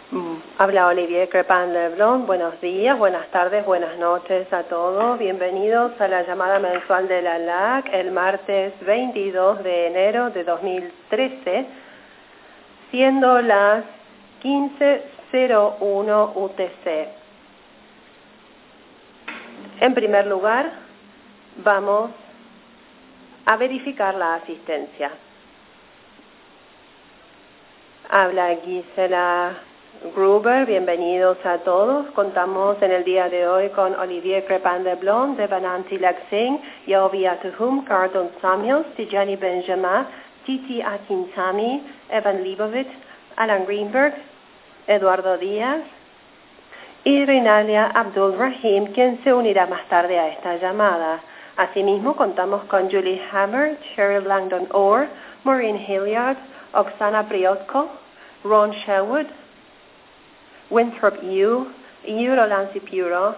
Habla Olivier Crepin Leblond. Buenos días, buenas tardes, buenas noches a todos. Bienvenidos a la llamada mensual de la LAC el martes 22 de enero de 2013, siendo las 15:01 UTC. En primer lugar, vamos a verificar la asistencia. Habla Gisela Gruber, bienvenidos a todos. Contamos en el día de hoy con Olivier Crepin Leblond, Devananti Laksing, Yovi Atuhum, Gardon Samuels, Tijani Benjamin, Titi Akinsami, Evan Leibovitz, Alan Greenberg, Eduardo Díaz y Reinalia Abdul Rahim, quien se unirá más tarde a esta llamada. Asimismo, contamos con Julie Hammer, Cheryl Langdon Orr, Maureen Hilliard, Oksana Priotko, Ron Sherwood, Winthrop Yu, Yuro Lancipuro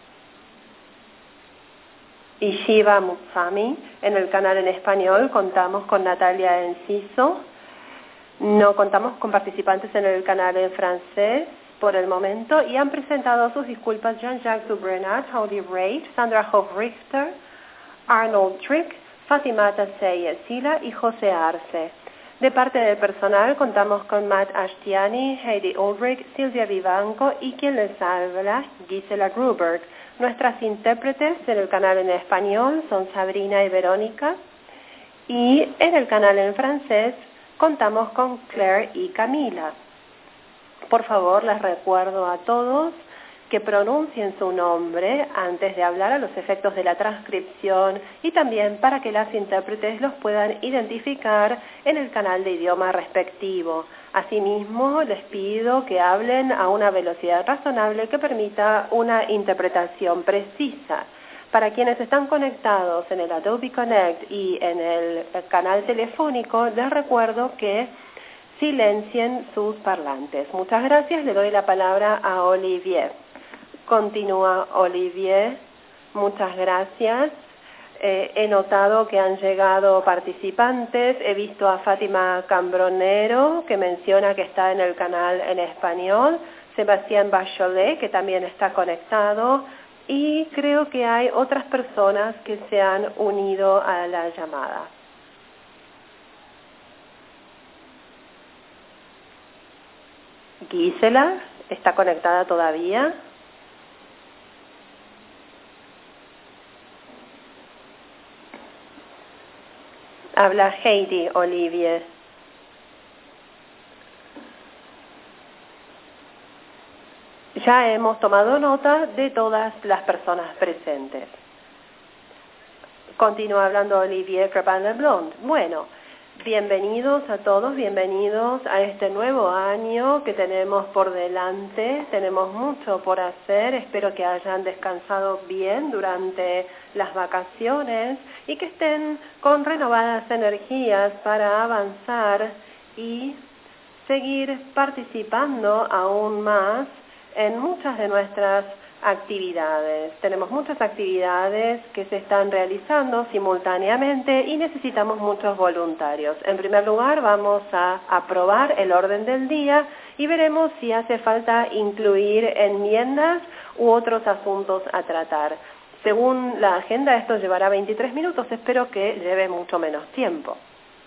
y Shiva Mutsami. En el canal en español contamos con Natalia Enciso. No contamos con participantes en el canal en francés por el momento y han presentado sus disculpas Jean-Jacques Dubrenat, Audi Reid, Sandra Hoff-Richter, Arnold Trick, Fatimata Seyesila y José Arce. De parte del personal contamos con Matt Ashtiani, Heidi Ulrich, Silvia Vivanco y quien les habla, Gisela Gruberg. Nuestras intérpretes en el canal en español son Sabrina y Verónica, y en el canal en francés contamos con Claire y Camila. Por favor, les recuerdo a todos que pronuncien su nombre antes de hablar a los efectos de la transcripción y también para que las intérpretes los puedan identificar en el canal de idioma respectivo. Asimismo, les pido que hablen a una velocidad razonable que permita una interpretación precisa. Para quienes están conectados en el Adobe Connect y en el canal telefónico, les recuerdo que silencien sus parlantes. Muchas gracias. Le doy la palabra a Olivier. Continúa Olivier. Muchas gracias. He notado que han llegado participantes. He visto a Fátima Cambronero, que menciona que está en el canal en español. Sebastián Bachelet, que también está conectado. Y creo que hay otras personas que se han unido a la llamada. Gisela, ¿está conectada todavía? Habla Heidi Olivier. Ya hemos tomado nota de todas las personas presentes. Continúa hablando Olivier Crepin Leblond. Bueno, bienvenidos a todos, bienvenidos a este nuevo año que tenemos por delante. Tenemos mucho por hacer. Espero que hayan descansado bien durante las vacaciones y que estén con renovadas energías para avanzar y seguir participando aún más en muchas de nuestras actividades. Tenemos muchas actividades que se están realizando simultáneamente y necesitamos muchos voluntarios. En primer lugar, vamos a aprobar el orden del día y veremos si hace falta incluir enmiendas u otros asuntos a tratar. Según la agenda, esto llevará 23 minutos. Espero que lleve mucho menos tiempo.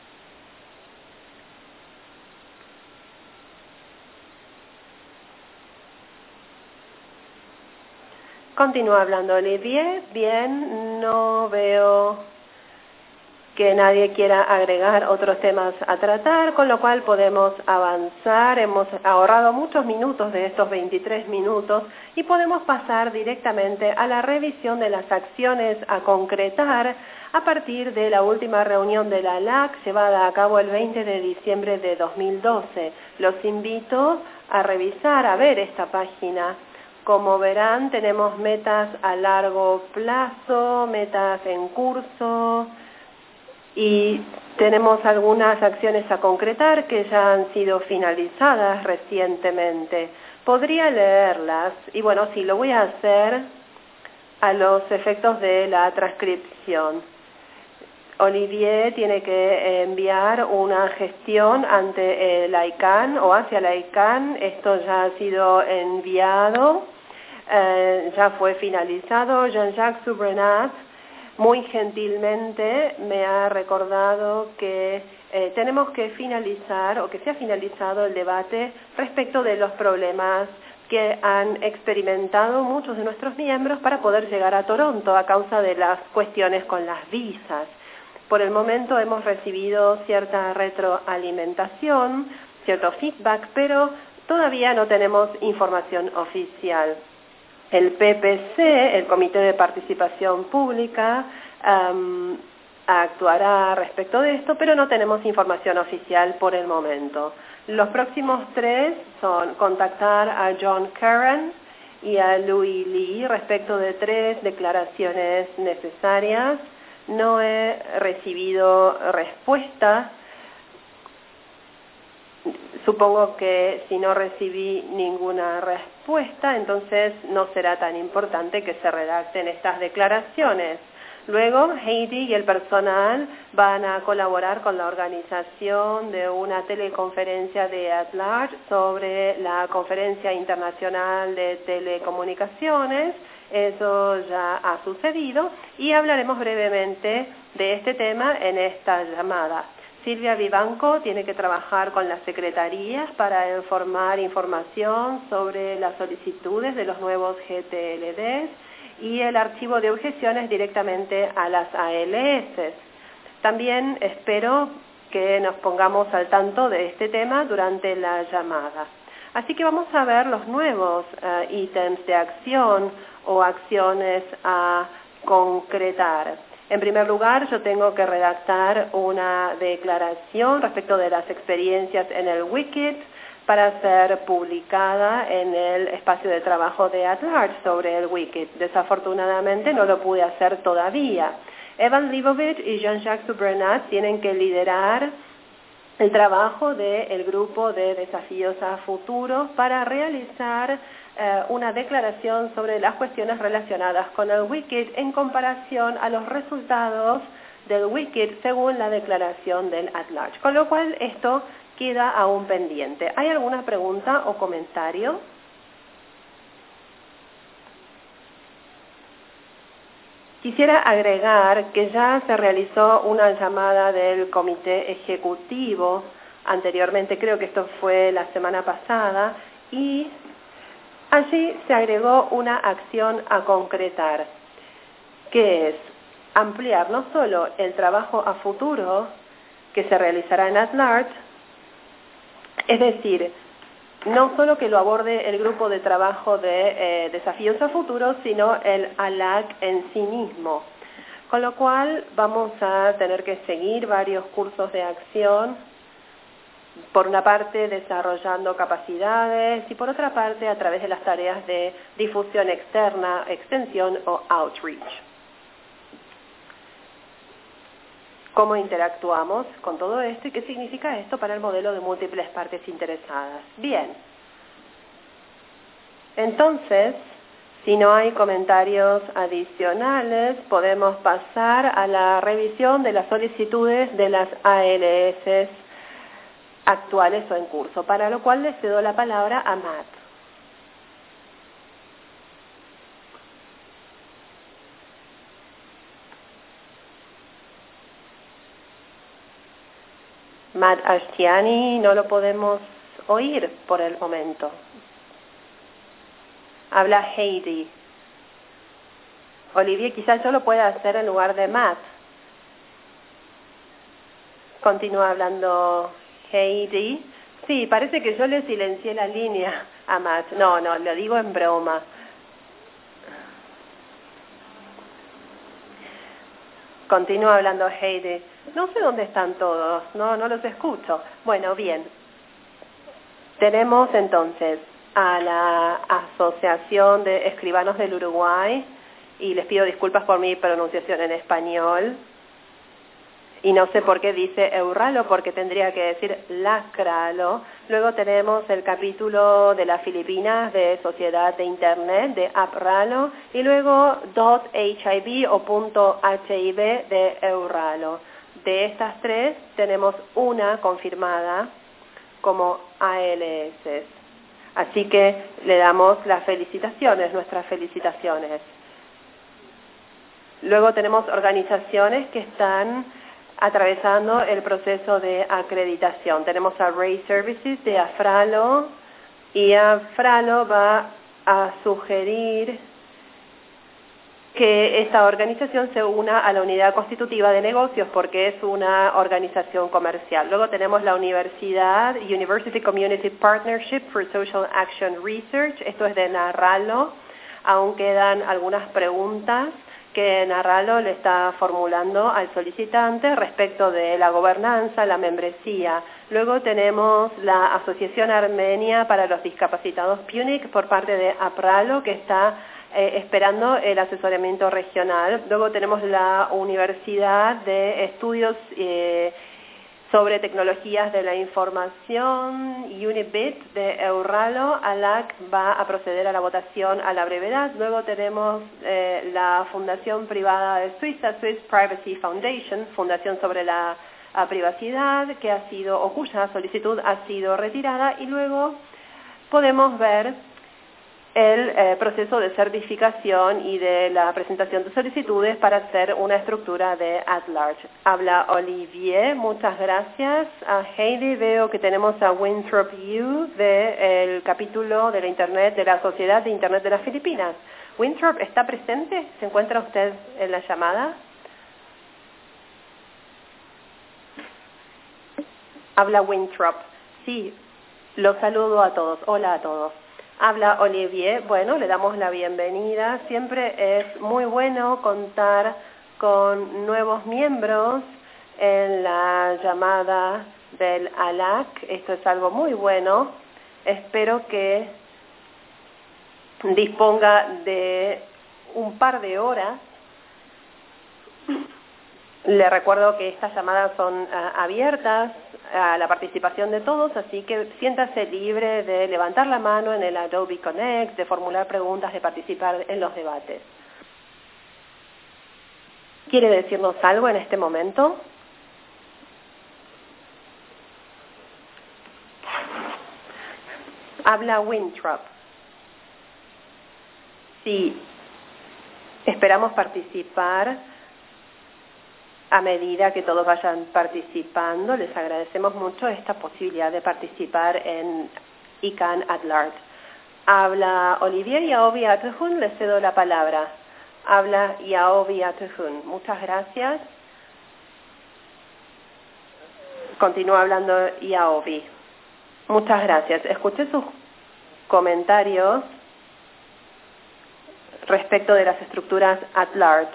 Continúa hablando Olivier. Bien, no veo que nadie quiera agregar otros temas a tratar, con lo cual podemos avanzar. Hemos ahorrado muchos minutos de estos 23 minutos y podemos pasar directamente a la revisión de las acciones a concretar a partir de la última reunión de la LAC llevada a cabo el 20 de diciembre de 2012. Los invito a revisar, a ver esta página. Como verán, tenemos metas a largo plazo, metas en curso y tenemos algunas acciones a concretar que ya han sido finalizadas recientemente. Podría leerlas y bueno, sí, lo voy a hacer a los efectos de la transcripción. Olivier tiene que enviar una gestión ante el ICANN o hacia la ICANN. Esto ya ha sido enviado, ya fue finalizado. Jean-Jacques Subrenat muy gentilmente me ha recordado que tenemos que finalizar o que se ha finalizado el debate respecto de los problemas que han experimentado muchos de nuestros miembros para poder llegar a Toronto a causa de las cuestiones con las visas. Por el momento hemos recibido cierta retroalimentación, cierto feedback, pero todavía no tenemos información oficial. El PPC, el Comité de Participación Pública, actuará respecto de esto, pero no tenemos información oficial por el momento. Los próximos 3 son contactar a John Curran y a Louis Lee respecto de 3 declaraciones necesarias. No he recibido respuesta. Supongo que si no recibí ninguna respuesta, entonces no será tan importante que se redacten estas declaraciones. Luego, Heidi y el personal van a colaborar con la organización de una teleconferencia de At Large sobre la Conferencia Internacional de Telecomunicaciones. Eso ya ha sucedido y hablaremos brevemente de este tema en esta llamada. Silvia Vivanco tiene que trabajar con las secretarías para informar información sobre las solicitudes de los nuevos GTLDs y el archivo de objeciones directamente a las ALS. También espero que nos pongamos al tanto de este tema durante la llamada. Así que vamos a ver los nuevos ítems de acción o acciones a concretar. En primer lugar, yo tengo que redactar una declaración respecto de las experiencias en el Wikit para ser publicada en el espacio de trabajo de At Large sobre el Wikit. Desafortunadamente no lo pude hacer todavía. Evan Leibovitz y Jean-Jacques Subrenat tienen que liderar el trabajo del grupo de desafíos a futuro para realizar una declaración sobre las cuestiones relacionadas con el Wikit en comparación a los resultados del Wikit según la declaración del At Large. Con lo cual esto queda aún pendiente. ¿Hay alguna pregunta o comentario? Quisiera agregar que ya se realizó una llamada del comité ejecutivo anteriormente, creo que esto fue la semana pasada, y allí se agregó una acción a concretar, que es ampliar no solo el trabajo a futuro que se realizará en At Large, es decir, no solo que lo aborde el grupo de trabajo de desafíos a futuro, sino el ALAC en sí mismo. Con lo cual vamos a tener que seguir varios cursos de acción, por una parte desarrollando capacidades y por otra parte a través de las tareas de difusión externa, extensión o outreach. ¿Cómo interactuamos con todo esto y qué significa esto para el modelo de múltiples partes interesadas? Bien, entonces, si no hay comentarios adicionales, podemos pasar a la revisión de las solicitudes de las ALS actuales o en curso, para lo cual le cedo la palabra a Matt. Matt Ashtiani no lo podemos oír por el momento. Habla Heidi. Olivier, quizás yo lo pueda hacer en lugar de Matt. Continúa hablando Heidi. Sí, parece que yo le silencié la línea a Matt. No, lo digo en broma. Continúa hablando Heidi. No sé dónde están todos, no los escucho. Bueno, bien. Tenemos entonces a la Asociación de Escribanos del Uruguay, y les pido disculpas por mi pronunciación en español. Y no sé por qué dice Euralo, porque tendría que decir Lacralo. Luego tenemos el capítulo de las Filipinas de Sociedad de Internet, de AppRalo, y luego .hiv o .hiv de Euralo. De estas tres tenemos una confirmada como ALS. Así que le damos las felicitaciones, nuestras felicitaciones. Luego tenemos organizaciones que están atravesando el proceso de acreditación. Tenemos a Ray Services de AFRALO, y AFRALO va a sugerir que esta organización se una a la unidad constitutiva de negocios porque es una organización comercial. Luego tenemos la universidad, University Community Partnership for Social Action Research, esto es de NARALO. Aún quedan algunas preguntas que NARALO le está formulando al solicitante respecto de la gobernanza, la membresía. Luego tenemos la Asociación Armenia para los Discapacitados PUNIC por parte de APRALO, que está esperando el asesoramiento regional. Luego tenemos la Universidad de Estudios sobre Tecnologías de la Información, UNIBIT de Euralo. ALAC va a proceder a la votación a la brevedad. Luego tenemos la Fundación Privada de Suiza, Swiss Privacy Foundation, Fundación sobre la Privacidad, que ha sido, o cuya solicitud ha sido retirada. Y luego podemos ver el proceso de certificación y de la presentación de solicitudes para hacer una estructura de at-large. Habla Olivier, muchas gracias. A Heidi, veo que tenemos a Winthrop Yu del capítulo de la Internet, de la Sociedad de Internet de las Filipinas. Winthrop, ¿está presente? ¿Se encuentra usted en la llamada? Habla Winthrop. Sí, los saludo a todos. Hola a todos. Habla Olivier. Bueno, le damos la bienvenida. Siempre es muy bueno contar con nuevos miembros en la llamada del ALAC. Esto es algo muy bueno. Espero que disponga de un par de horas. Le recuerdo que estas llamadas son abiertas a la participación de todos, así que siéntase libre de levantar la mano en el Adobe Connect, de formular preguntas, de participar en los debates. ¿Quiere decirnos algo en este momento? Habla Winthrop. Sí, esperamos participar a medida que todos vayan participando. Les agradecemos mucho esta posibilidad de participar en ICANN at Large. Habla Olivier Yaobi Atehun, le cedo la palabra. Habla Yaobi Atehun. Muchas gracias. Continúa hablando Yaobi. Muchas gracias. Escuché sus comentarios respecto de las estructuras at large.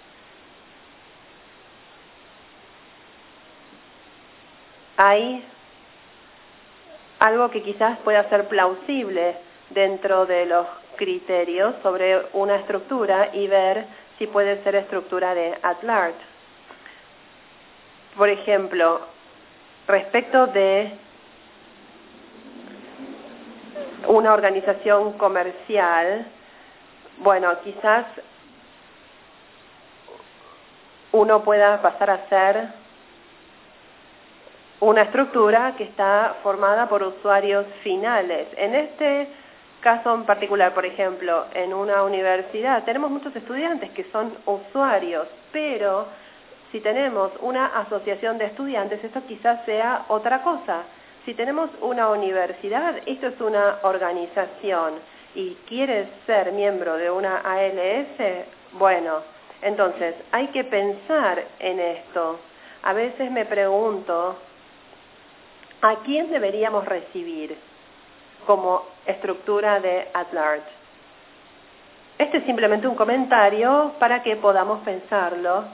Hay algo que quizás pueda ser plausible dentro de los criterios sobre una estructura y ver si puede ser estructura de at large. Por ejemplo, respecto de una organización comercial, bueno, quizás uno pueda pasar a ser una estructura que está formada por usuarios finales. En este caso en particular, por ejemplo, en una universidad tenemos muchos estudiantes que son usuarios, pero si tenemos una asociación de estudiantes, esto quizás sea otra cosa. Si tenemos una universidad, esto es una organización y quieres ser miembro de una ALS, bueno, entonces hay que pensar en esto. A veces me pregunto, ¿a quién deberíamos recibir como estructura de at large? Este es simplemente un comentario para que podamos pensarlo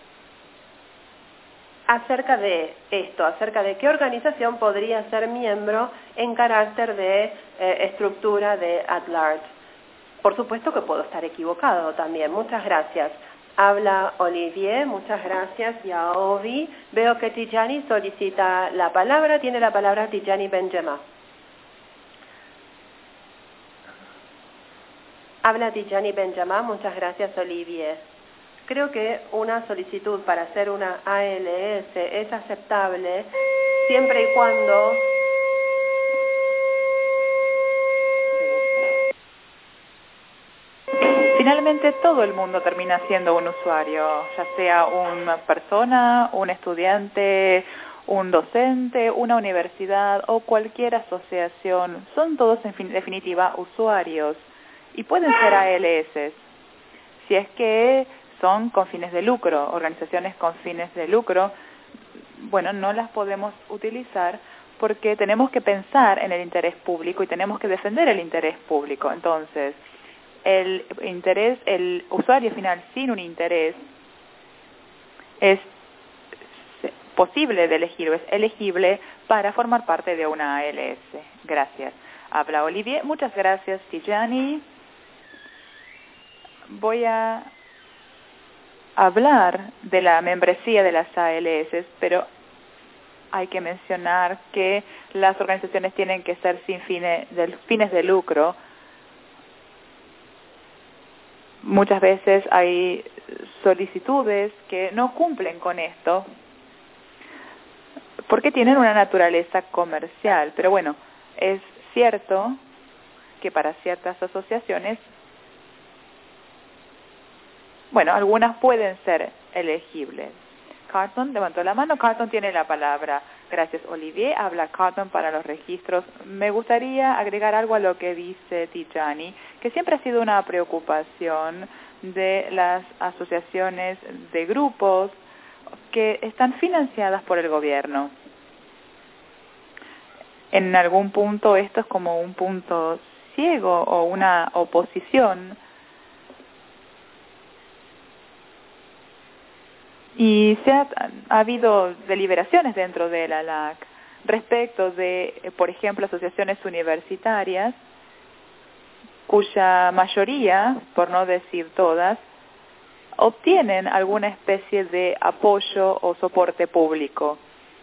acerca de esto, acerca de qué organización podría ser miembro en carácter de estructura de at large. Por supuesto que puedo estar equivocado también. Muchas gracias. Habla Olivier, muchas gracias, y a Ovi. Veo que Tijani solicita la palabra. Tiene la palabra Tijani Benjama. Habla Tijani Benjama, muchas gracias, Olivier. Creo que una solicitud para hacer una ALS es aceptable siempre y cuando finalmente todo el mundo termina siendo un usuario, ya sea una persona, un estudiante, un docente, una universidad o cualquier asociación. Son todos en definitiva usuarios y pueden ser ALS si es que son con fines de lucro. Organizaciones con fines de lucro, bueno, no las podemos utilizar porque tenemos que pensar en el interés público y tenemos que defender el interés público. Entonces, el usuario final sin un interés es posible de elegir, o es elegible para formar parte de una ALS. Gracias. Habla Olivier. Muchas gracias, Tijani. Voy a hablar de la membresía de las ALS, pero hay que mencionar que las organizaciones tienen que ser sin fines de lucro. Muchas veces hay solicitudes que no cumplen con esto porque tienen una naturaleza comercial. Pero bueno, es cierto que para ciertas asociaciones, bueno, algunas pueden ser elegibles. Carton levantó la mano. Carton tiene la palabra. Gracias, Olivier. Habla Carton para los registros. Me gustaría agregar algo a lo que dice Tijani, que siempre ha sido una preocupación de las asociaciones de grupos que están financiadas por el gobierno. En algún punto esto es como un punto ciego o una oposición. Y ha habido deliberaciones dentro de la LAC respecto de, por ejemplo, asociaciones universitarias cuya mayoría, por no decir todas, obtienen alguna especie de apoyo o soporte público,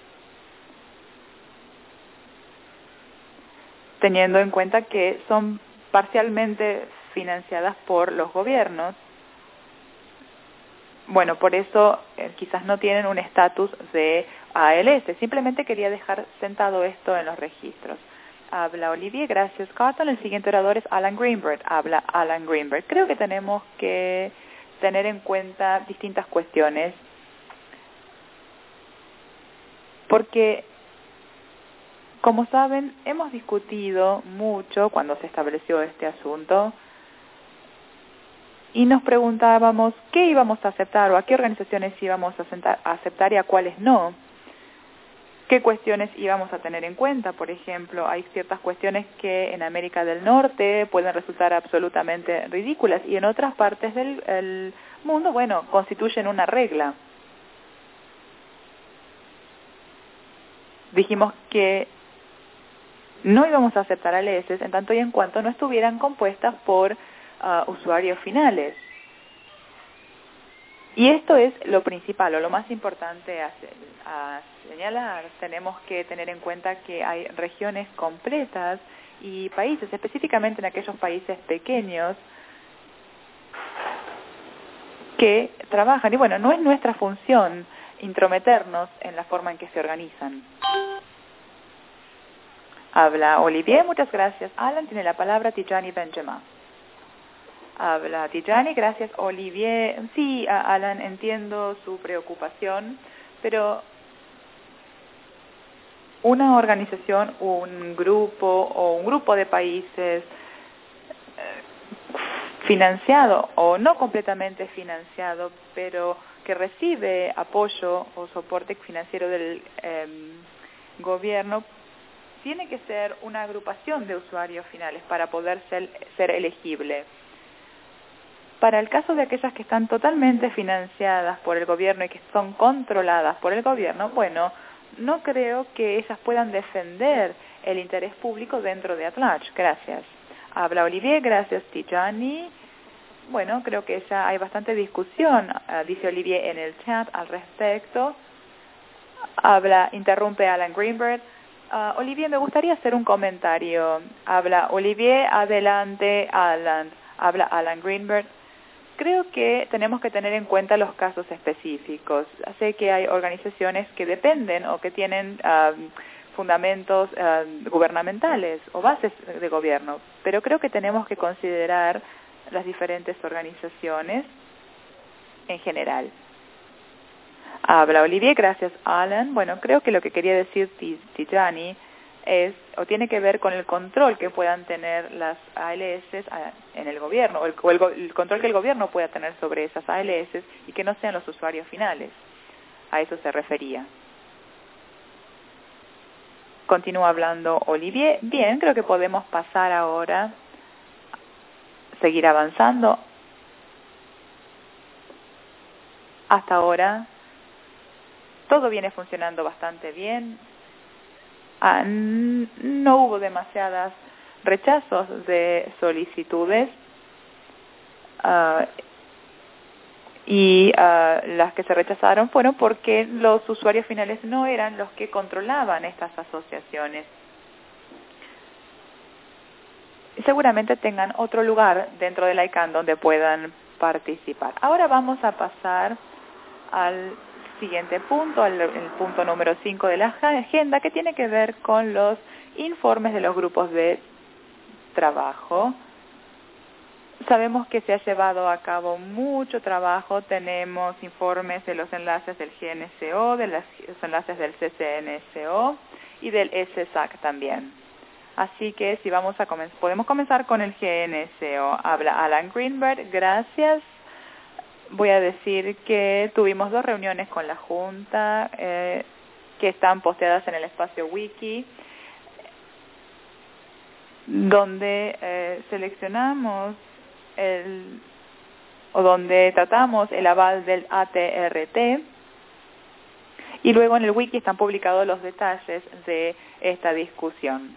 teniendo en cuenta que son parcialmente financiadas por los gobiernos. Bueno, por eso quizás no tienen un estatus de ALS. Simplemente quería dejar sentado esto en los registros. Habla Olivier, gracias Carton. El siguiente orador es Alan Greenberg. Habla Alan Greenberg. Creo que tenemos que tener en cuenta distintas cuestiones, porque, como saben, hemos discutido mucho cuando se estableció este asunto y nos preguntábamos qué íbamos a aceptar o a qué organizaciones íbamos a aceptar y a cuáles no. ¿Qué cuestiones íbamos a tener en cuenta? Por ejemplo, hay ciertas cuestiones que en América del Norte pueden resultar absolutamente ridículas y en otras partes del mundo, bueno, constituyen una regla. Dijimos que no íbamos a aceptar ALS en tanto y en cuanto no estuvieran compuestas por usuarios finales. Y esto es lo principal o lo más importante a señalar. Tenemos que tener en cuenta que hay regiones completas y países, específicamente en aquellos países pequeños, que trabajan. Y bueno, no es nuestra función intrometernos en la forma en que se organizan. Habla Olivier, muchas gracias. Alan tiene la palabra, Tijani Benjama. Habla Tijani, gracias Olivier. Sí, Alan, entiendo su preocupación, pero una organización, un grupo o un grupo de países financiado o no completamente financiado, pero que recibe apoyo o soporte financiero del gobierno, tiene que ser una agrupación de usuarios finales para poder ser elegible. Para el caso de aquellas que están totalmente financiadas por el gobierno y que son controladas por el gobierno, bueno, no creo que ellas puedan defender el interés público dentro de At Large. Gracias. Habla Olivier, gracias Tijani. bueno, creo que ya hay bastante discusión, dice Olivier en el chat al respecto. Interrumpe Alan Greenberg. Olivier, me gustaría hacer un comentario. Habla Olivier, adelante Alan. Habla Alan Greenberg. Creo que tenemos que tener en cuenta los casos específicos. Sé que hay organizaciones que dependen o que tienen fundamentos gubernamentales o bases de gobierno, pero creo que tenemos que considerar las diferentes organizaciones en general. Habla Olivier, gracias Alan. Bueno, creo que lo que quería decir Tijani tiene que ver con el control que puedan tener las ALS en el gobierno, o el control que el gobierno pueda tener sobre esas ALS y que no sean los usuarios finales. A eso se refería. Continúa hablando Olivier. Bien, creo que podemos pasar ahora, seguir avanzando. Hasta ahora todo viene funcionando bastante bien. No hubo demasiados rechazos de solicitudes y las que se rechazaron fueron porque los usuarios finales no eran los que controlaban estas asociaciones. Seguramente tengan otro lugar dentro del ICANN donde puedan participar. Ahora vamos a pasar al siguiente punto, el punto número 5 de la agenda, que tiene que ver con los informes de los grupos de trabajo. Sabemos que se ha llevado a cabo mucho trabajo. Tenemos informes de los enlaces del GNSO, de los enlaces del CCNSO y del SSAC también. Así que si podemos comenzar con el GNSO. Habla Alan Greenberg, gracias. Voy a decir que tuvimos 2 reuniones con la Junta que están posteadas en el espacio wiki, donde seleccionamos donde tratamos el aval del ATRT, y luego en el wiki están publicados los detalles de esta discusión.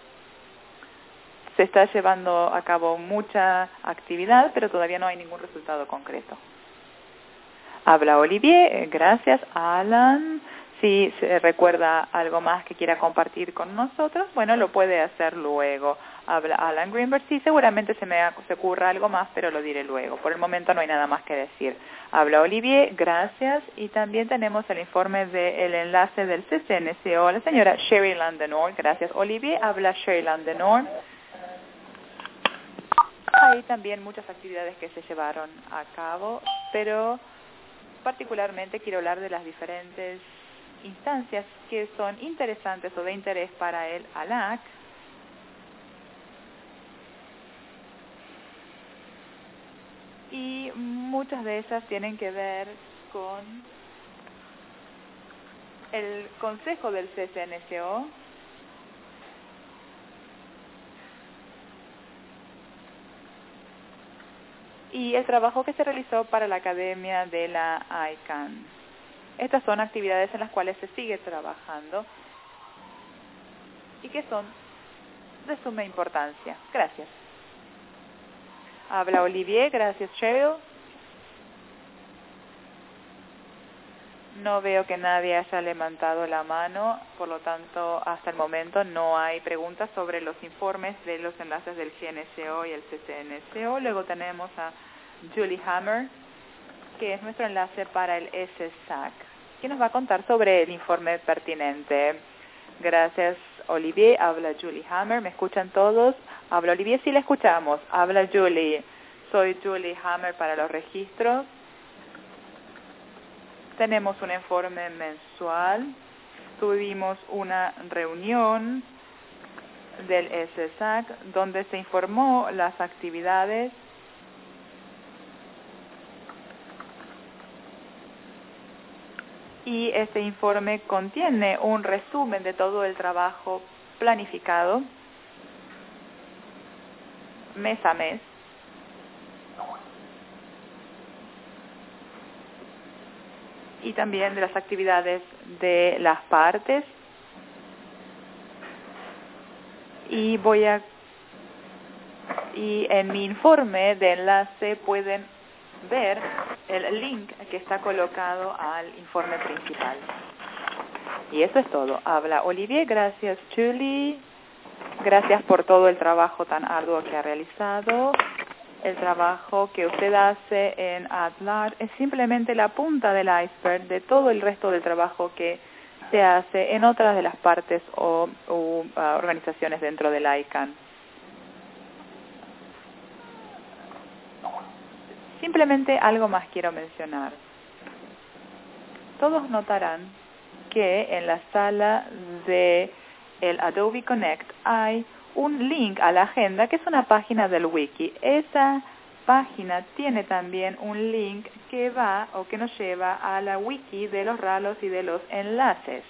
Se está llevando a cabo mucha actividad, pero todavía no hay ningún resultado concreto. Habla Olivier, gracias Alan. Si se recuerda algo más que quiera compartir con nosotros, bueno, lo puede hacer luego. Habla Alan Greenberg, sí, seguramente se ocurra algo más, pero lo diré luego. Por el momento no hay nada más que decir. Habla Olivier, gracias. Y también tenemos el informe del enlace del CCNSO, la señora Sherry Landenor. Gracias Olivier. Habla Sherry Landenor. Hay también muchas actividades que se llevaron a cabo, pero particularmente quiero hablar de las diferentes instancias que son interesantes o de interés para el ALAC. Y muchas de ellas tienen que ver con el Consejo del CCNSO, y el trabajo que se realizó para la Academia de la ICANN. Estas son actividades en las cuales se sigue trabajando y que son de suma importancia. Gracias. Habla Olivier, gracias Cheryl. No veo que nadie haya levantado la mano, por lo tanto, hasta el momento no hay preguntas sobre los informes de los enlaces del GNSO y el CCNSO. Luego tenemos a Julie Hammer, que es nuestro enlace para el SSAC, que nos va a contar sobre el informe pertinente. Gracias, Olivier. Habla Julie Hammer. ¿Me escuchan todos? Habla Olivier, sí la escuchamos. Habla Julie. Soy Julie Hammer para los registros. Tenemos un informe mensual. Tuvimos una reunión del SSAC donde se informó las actividades y este informe contiene un resumen de todo el trabajo planificado mes a mes. Y también de las actividades de las partes. Y voy a y en mi informe de enlace pueden ver el link que está colocado al informe principal. Y eso es todo. Habla Olivier. Gracias, Julie. Gracias por todo el trabajo tan arduo que ha realizado. El trabajo que usted hace en AdLarge es simplemente la punta del iceberg de todo el resto del trabajo que se hace en otras de las partes o organizaciones dentro del ICANN. Simplemente algo más quiero mencionar. Todos notarán que en la sala de el Adobe Connect hay un link a la agenda que es una página del wiki. Esa página tiene también un link que va o que nos lleva a la wiki de los RALos y de los enlaces.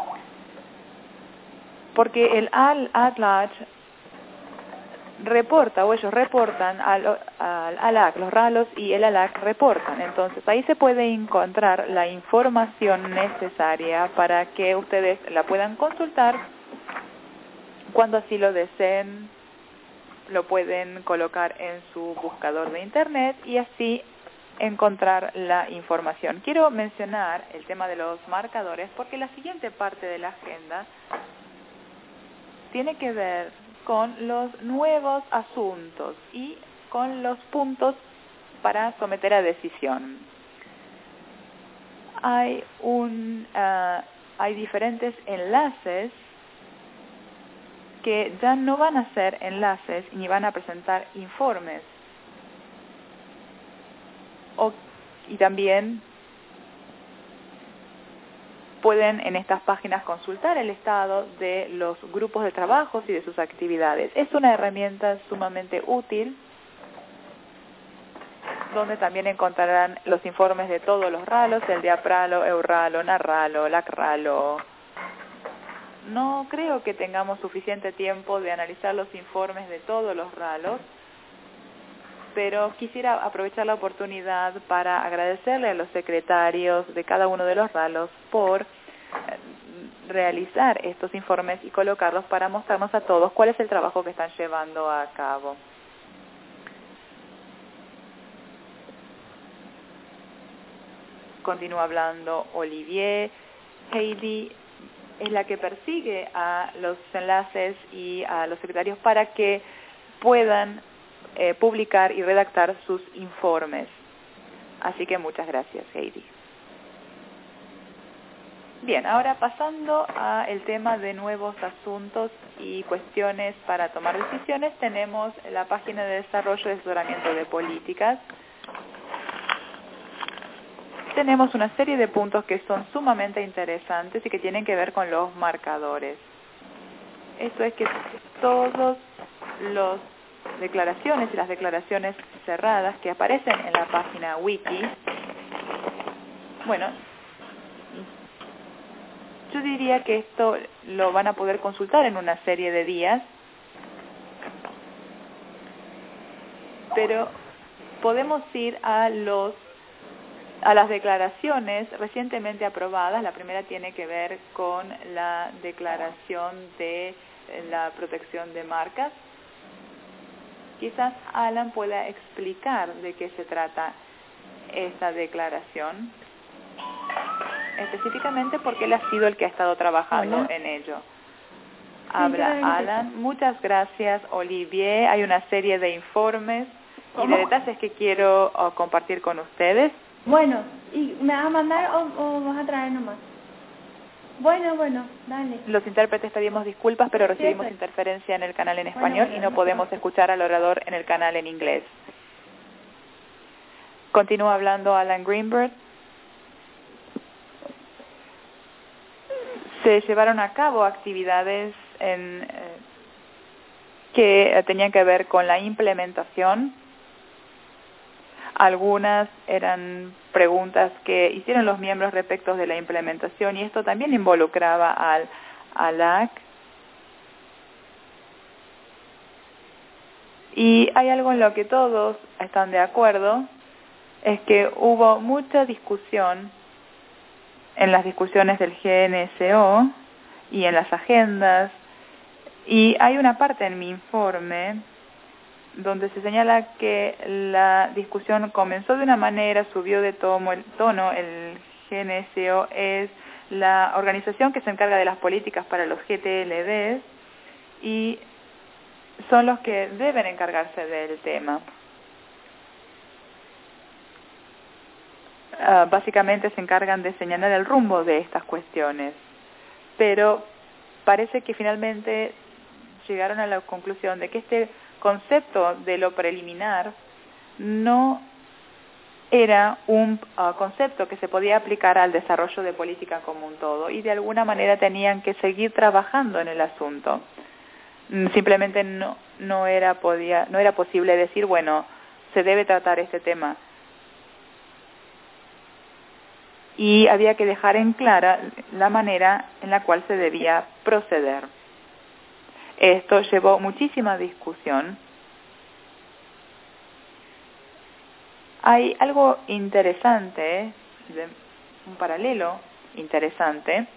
Porque el AdLarge reporta, o ellos reportan al ALAC, los RALos y el ALAC reportan. Entonces ahí se puede encontrar la información necesaria para que ustedes la puedan consultar cuando así lo deseen. Lo pueden colocar en su buscador de internet y así encontrar la información. Quiero mencionar el tema de los marcadores porque la siguiente parte de la agenda tiene que ver con los nuevos asuntos y con los puntos para someter a decisión. Hay diferentes enlaces que ya no van a ser enlaces ni van a presentar informes. Y también pueden en estas páginas consultar el estado de los grupos de trabajos y de sus actividades. Es una herramienta sumamente útil donde también encontrarán los informes de todos los RALos, el de APRALO, EURRALO, NARRALO, LACRALO. No creo que tengamos suficiente tiempo de analizar los informes de todos los RALos, pero quisiera aprovechar la oportunidad para agradecerle a los secretarios de cada uno de los RALos por realizar estos informes y colocarlos para mostrarnos a todos cuál es el trabajo que están llevando a cabo. Continúa hablando Olivier. Heidi es la que persigue a los enlaces y a los secretarios para que puedan publicar y redactar sus informes. Así que muchas gracias, Heidi. Bien, ahora pasando al tema de nuevos asuntos y cuestiones para tomar decisiones, tenemos la página de desarrollo y asesoramiento de políticas. Tenemos una serie de puntos que son sumamente interesantes y que tienen que ver con los marcadores. Esto es que todas las declaraciones y las declaraciones cerradas que aparecen en la página wiki, bueno, yo diría que esto lo van a poder consultar en una serie de días, pero podemos ir a las declaraciones recientemente aprobadas. La primera tiene que ver con la declaración de la protección de marcas. Quizás Alan pueda explicar de qué se trata esta declaración, específicamente porque él ha sido el que ha estado trabajando en ello. Habla Alan. Muchas gracias, Olivier. Hay una serie de informes y de detalles que quiero compartir con ustedes. Bueno, ¿y me vas a mandar o vas a traer nomás? Bueno, dale. Los intérpretes pedimos disculpas, pero recibimos interferencia en el canal en español y no podemos escuchar al orador en el canal en inglés. Continúa hablando Alan Greenberg. Se llevaron a cabo actividades que tenían que ver con la implementación. Algunas eran preguntas que hicieron los miembros respecto de la implementación y esto también involucraba al ALAC. Y hay algo en lo que todos están de acuerdo, es que hubo mucha discusión en las discusiones del GNSO y en las agendas, y hay una parte en mi informe donde se señala que la discusión comenzó de una manera, subió de tono. El GNSO es la organización que se encarga de las políticas para los GTLDs y son los que deben encargarse del tema. Básicamente se encargan de señalar el rumbo de estas cuestiones, pero parece que finalmente llegaron a la conclusión de que este concepto de lo preliminar no era un concepto que se podía aplicar al desarrollo de política como un todo y de alguna manera tenían que seguir trabajando en el asunto. Simplemente no era posible decir, bueno, se debe tratar este tema. Y había que dejar en clara la manera en la cual se debía proceder. Esto llevó muchísima discusión. Hay algo interesante, un paralelo interesante.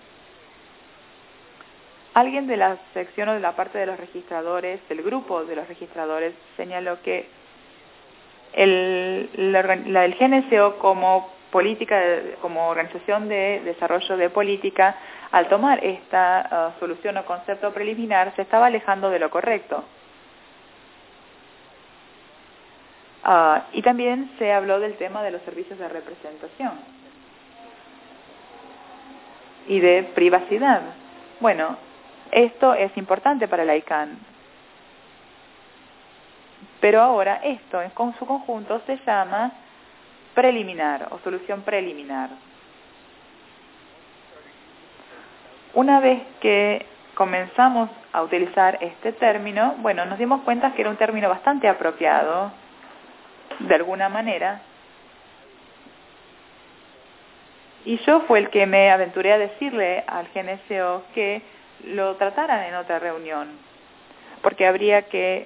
Alguien de la sección o de la parte de los registradores, del grupo de los registradores, señaló que el GNSO como como organización de desarrollo de política, al tomar esta solución o concepto preliminar, se estaba alejando de lo correcto. Y también se habló del tema de los servicios de representación y de privacidad. Bueno, esto es importante para la ICANN, pero ahora esto en su conjunto se llama preliminar o solución preliminar. Una vez que comenzamos a utilizar este término, bueno, nos dimos cuenta que era un término bastante apropiado, de alguna manera, y yo fue el que me aventuré a decirle al GNSO que lo trataran en otra reunión, porque habría que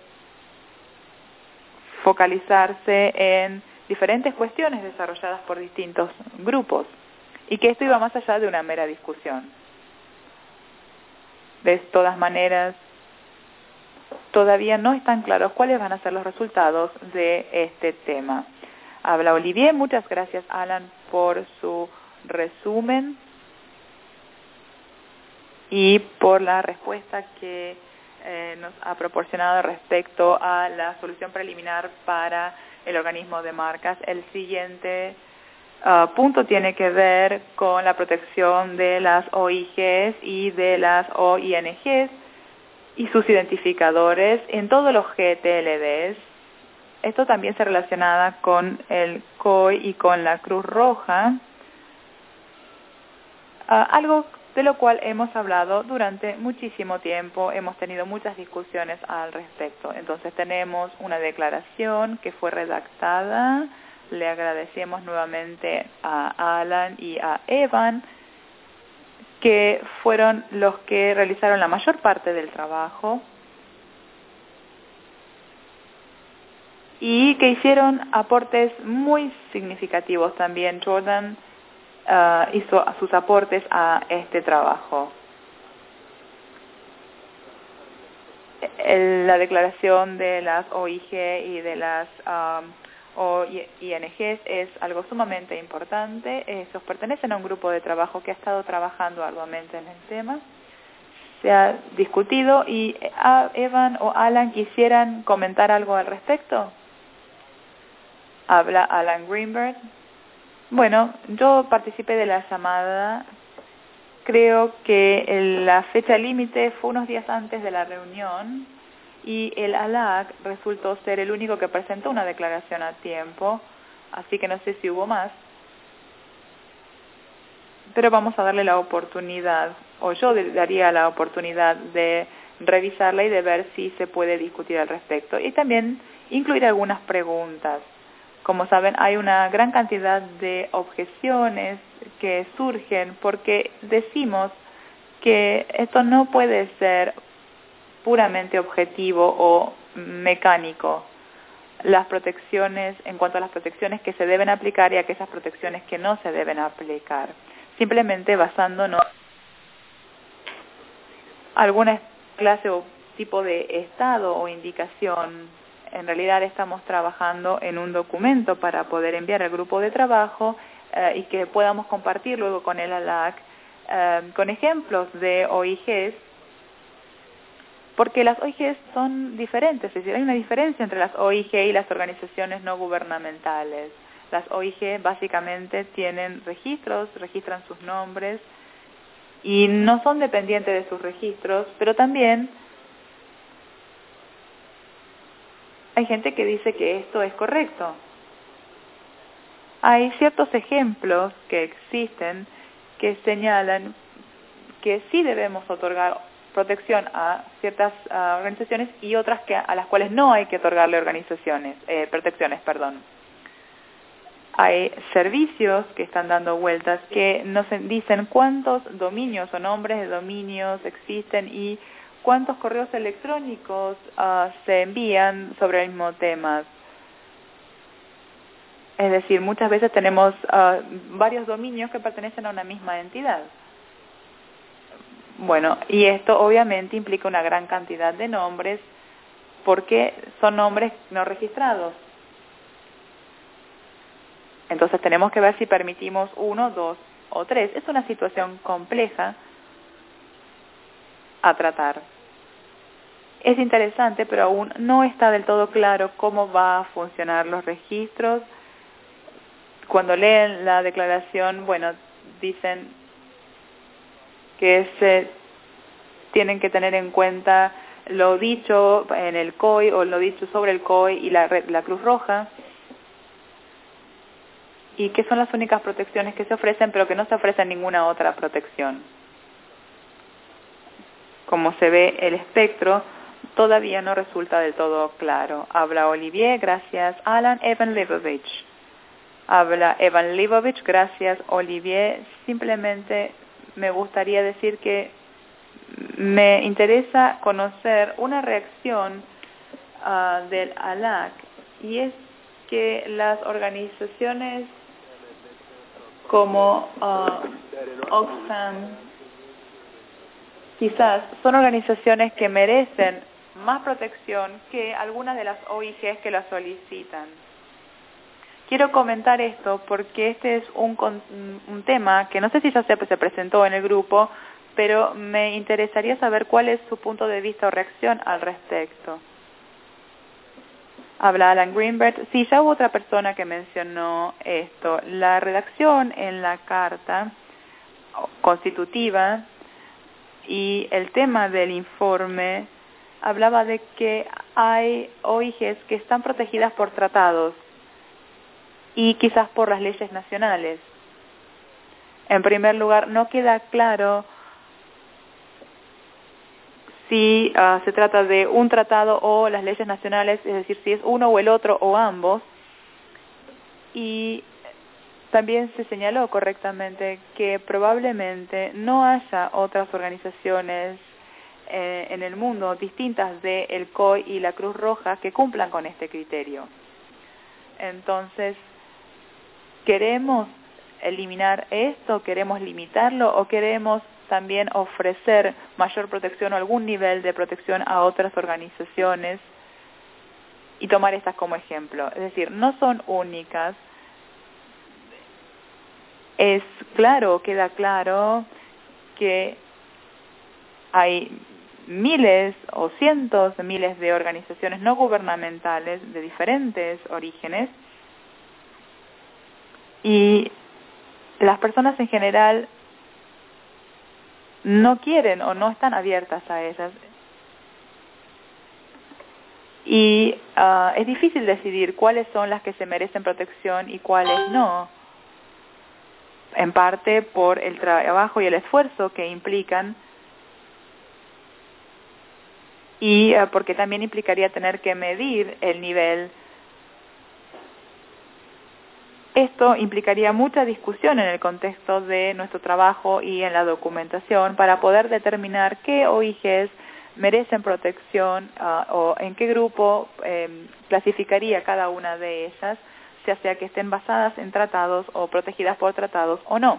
focalizarse en diferentes cuestiones desarrolladas por distintos grupos y que esto iba más allá de una mera discusión. De todas maneras, todavía no están claros cuáles van a ser los resultados de este tema. Habla Olivier. Muchas gracias, Alan, por su resumen y por la respuesta que nos ha proporcionado respecto a la solución preliminar para el organismo de marcas. El siguiente punto tiene que ver con la protección de las OIGs y de las OINGs y sus identificadores en todos los GTLDs. Esto también se relaciona con el COI y con la Cruz Roja, algo de lo cual hemos hablado durante muchísimo tiempo, hemos tenido muchas discusiones al respecto. Entonces tenemos una declaración que fue redactada, le agradecemos nuevamente a Alan y a Evan, que fueron los que realizaron la mayor parte del trabajo y que hicieron aportes muy significativos también. Jordan hizo sus aportes a este trabajo. La declaración de las OIG y de las OINGs es algo sumamente importante. Esos pertenecen a un grupo de trabajo que ha estado trabajando arduamente en el tema. Se ha discutido y Evan o Alan quisieran comentar algo al respecto. Habla Alan Greenberg. Bueno, yo participé de la llamada. Creo que la fecha límite fue unos días antes de la reunión y el ALAC resultó ser el único que presentó una declaración a tiempo, así que no sé si hubo más. Pero vamos a darle la oportunidad, o yo daría la oportunidad de revisarla y de ver si se puede discutir al respecto. Y también incluir algunas preguntas. Como saben, hay una gran cantidad de objeciones que surgen porque decimos que esto no puede ser puramente objetivo o mecánico. Las protecciones, en cuanto a las protecciones que se deben aplicar y aquellas protecciones que no se deben aplicar. Simplemente basándonos en alguna clase o tipo de estado o indicación en realidad estamos trabajando en un documento para poder enviar al grupo de trabajo y que podamos compartir luego con el ALAC con ejemplos de OIGs, porque las OIGs son diferentes, es decir, hay una diferencia entre las OIG y las organizaciones no gubernamentales. Las OIG básicamente tienen registros, registran sus nombres y no son dependientes de sus registros, pero también hay gente que dice que esto es correcto. Hay ciertos ejemplos que existen que señalan que sí debemos otorgar protección a ciertas organizaciones y otras a las cuales no hay que otorgarle protecciones. Hay servicios que están dando vueltas que nos dicen cuántos dominios o nombres de dominios existen y cuántos correos electrónicos se envían sobre el mismo tema. Es decir, muchas veces tenemos varios dominios que pertenecen a una misma entidad. Bueno, y esto obviamente implica una gran cantidad de nombres porque son nombres no registrados. Entonces tenemos que ver si permitimos 1, 2 o 3. Es una situación compleja a tratar. Es interesante, pero aún no está del todo claro cómo va a funcionar los registros. Cuando leen la declaración, dicen que se tienen que tener en cuenta lo dicho en el COI o lo dicho sobre el COI y la Cruz Roja, y que son las únicas protecciones que se ofrecen, pero que no se ofrece ninguna otra protección. Como se ve, el espectro todavía no resulta del todo claro. Habla Olivier, gracias Alan. Evan Leibovich. Habla Evan Leibovich, gracias Olivier. Simplemente me gustaría decir que me interesa conocer una reacción del ALAC, y es que las organizaciones como Oxfam quizás son organizaciones que merecen más protección que algunas de las OIGs que la solicitan. Quiero comentar esto porque este es un tema que no sé si ya se presentó en el grupo, pero me interesaría saber cuál es su punto de vista o reacción al respecto. Habla Alan Greenberg. Sí, ya hubo otra persona que mencionó esto. La redacción en la carta constitutiva y el tema del informe hablaba de que hay OIGs que están protegidas por tratados y quizás por las leyes nacionales. En primer lugar, no queda claro si se trata de un tratado o las leyes nacionales, es decir, si es uno o el otro o ambos. Y también se señaló correctamente que probablemente no haya otras organizaciones en el mundo distintas del COI y la Cruz Roja que cumplan con este criterio. Entonces, ¿queremos eliminar esto? ¿Queremos limitarlo? ¿O queremos también ofrecer mayor protección o algún nivel de protección a otras organizaciones y tomar estas como ejemplo? Es decir, no son únicas. Queda claro que hay miles o cientos de miles de organizaciones no gubernamentales de diferentes orígenes, y las personas en general no quieren o no están abiertas a ellas. Y es difícil decidir cuáles son las que se merecen protección y cuáles no, en parte por el trabajo y el esfuerzo que implican, y porque también implicaría tener que medir el nivel. Esto implicaría mucha discusión en el contexto de nuestro trabajo y en la documentación para poder determinar qué OIGs merecen protección o en qué grupo clasificaría cada una de ellas, ya sea que estén basadas en tratados o protegidas por tratados o no.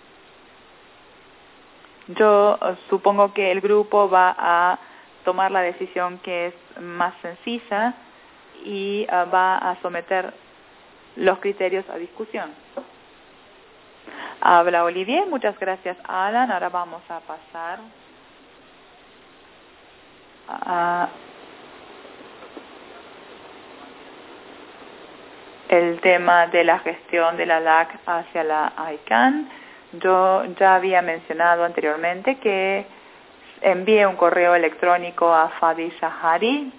Yo supongo que el grupo va a tomar la decisión que es más sencilla y va a someter los criterios a discusión. Habla Olivier. Muchas gracias, Alan. Ahora vamos a pasar a el tema de la gestión de la LAC hacia la ICANN. Yo ya había mencionado anteriormente que envié un correo electrónico a Fadi Shahari,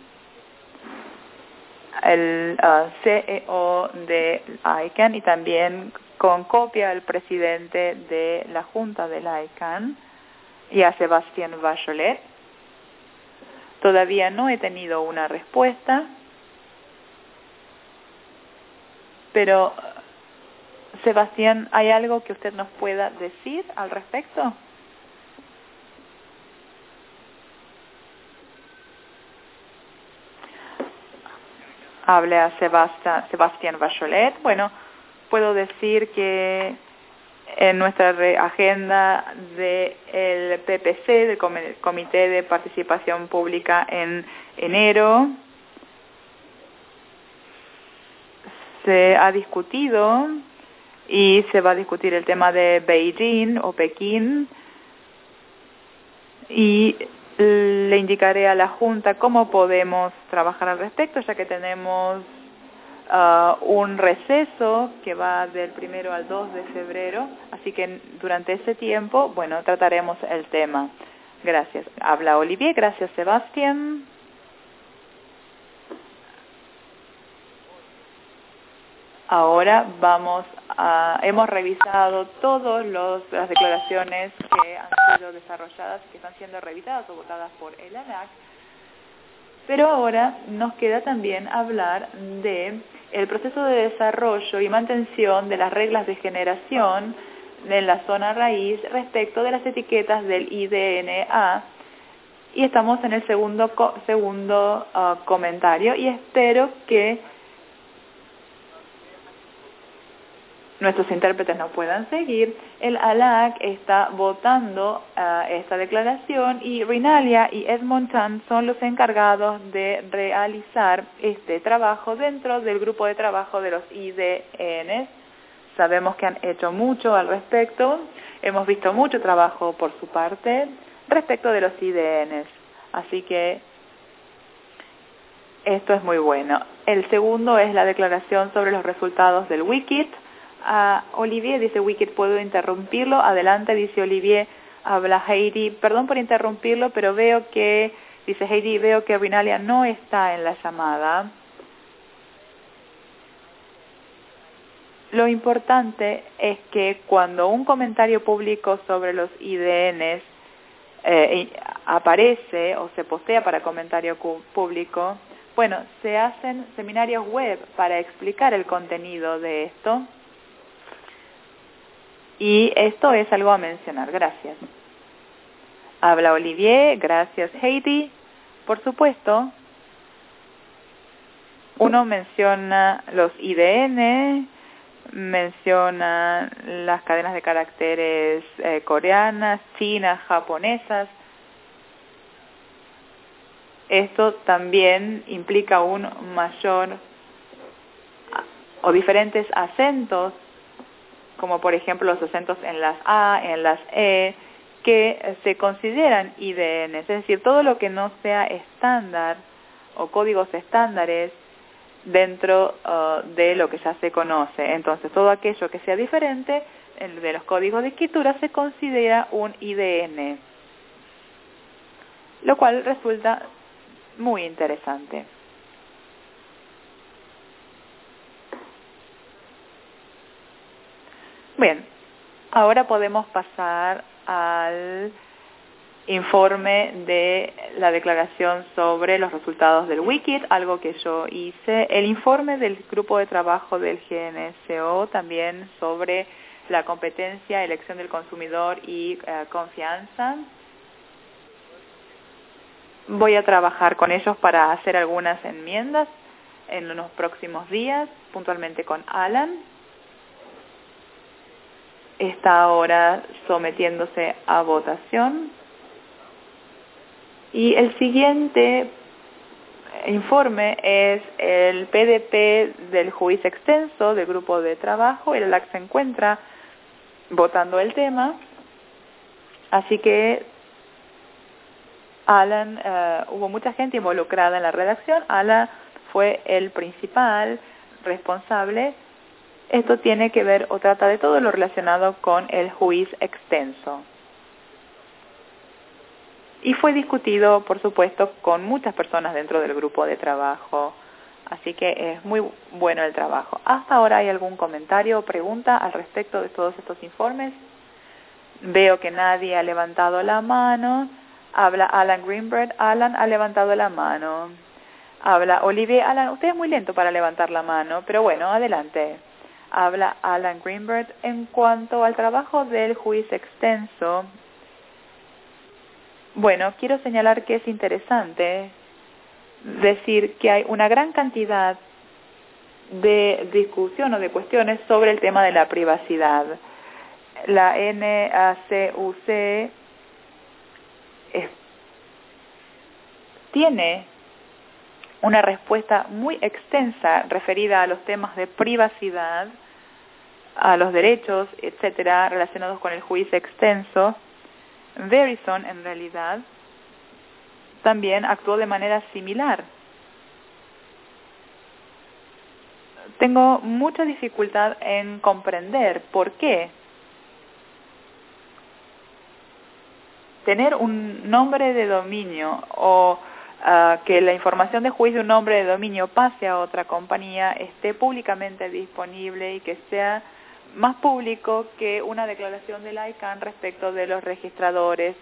el CEO de ICANN, y también con copia al presidente de la Junta de la ICANN y a Sébastien Bachelet. Todavía no he tenido una respuesta, pero Sebastián, ¿hay algo que usted nos pueda decir al respecto? Hable a Sébastien Bachelet. Bueno, puedo decir que en nuestra agenda del PPC, del Comité de Participación Pública en enero, se ha discutido y se va a discutir el tema de Beijing o Pekín, y le indicaré a la Junta cómo podemos trabajar al respecto, ya que tenemos un receso que va del 1 al 2 de febrero, así que durante ese tiempo, bueno, trataremos el tema. Gracias. Habla Olivier. Gracias, Sebastián. Ahora hemos revisado todas las declaraciones que han sido desarrolladas, que están siendo revisadas o votadas por el ANAC, pero ahora nos queda también hablar de el proceso de desarrollo y mantención de las reglas de generación en la zona raíz respecto de las etiquetas del IDNA, y estamos en el segundo comentario, y espero que nuestros intérpretes no puedan seguir. El ALAC está votando esta declaración, y Rinalia y Edmond Tan son los encargados de realizar este trabajo dentro del grupo de trabajo de los IDNs. Sabemos que han hecho mucho al respecto. Hemos visto mucho trabajo por su parte respecto de los IDNs. Así que esto es muy bueno. El segundo es la declaración sobre los resultados del Wikit. Olivier dice Wikit, ¿puedo interrumpirlo? Adelante, dice Olivier. Habla Heidi. Perdón por interrumpirlo, pero dice Heidi, veo que Rinalia no está en la llamada. Lo importante es que cuando un comentario público sobre los IDNs aparece o se postea para comentario público, bueno, se hacen seminarios web para explicar el contenido de esto. Y esto es algo a mencionar. Gracias. Habla Olivier. Gracias, Heidi. Por supuesto, uno menciona los IDN, menciona las cadenas de caracteres coreanas, chinas, japonesas. Esto también implica un mayor o diferentes acentos, como por ejemplo los acentos en las A, en las E, que se consideran IDN, es decir, todo lo que no sea estándar o códigos estándares dentro de lo que ya se conoce. Entonces, todo aquello que sea diferente de los códigos de escritura se considera un IDN, lo cual resulta muy interesante. Bien, ahora podemos pasar al informe de la declaración sobre los resultados del Wikit, algo que yo hice. El informe del grupo de trabajo del GNSO también sobre la competencia, elección del consumidor y confianza. Voy a trabajar con ellos para hacer algunas enmiendas en los próximos días, puntualmente con Alan. Está ahora sometiéndose a votación. Y el siguiente informe es el PDP del juicio extenso del grupo de trabajo. El LAC se encuentra votando el tema, así que Alan, hubo mucha gente involucrada en la redacción. Alan fue el principal responsable. Esto tiene que ver o trata de todo lo relacionado con el juicio extenso. Y fue discutido, por supuesto, con muchas personas dentro del grupo de trabajo. Así que es muy bueno el trabajo. ¿Hasta ahora hay algún comentario o pregunta al respecto de todos estos informes? Veo que nadie ha levantado la mano. Habla Alan Greenberg. Alan ha levantado la mano. Habla Olivier. Alan, usted es muy lento para levantar la mano, pero bueno, adelante. Habla Alan Greenberg. En cuanto al trabajo del juicio extenso, bueno, quiero señalar que es interesante decir que hay una gran cantidad de discusión o de cuestiones sobre el tema de la privacidad. La NACUC tiene una respuesta muy extensa referida a los temas de privacidad, a los derechos, etcétera, relacionados con el juicio extenso. Verizon, en realidad, también actuó de manera similar. Tengo mucha dificultad en comprender por qué tener un nombre de dominio o que la información de juicio de un nombre de dominio pase a otra compañía esté públicamente disponible y que sea más público que una declaración del ICANN respecto de los registradores.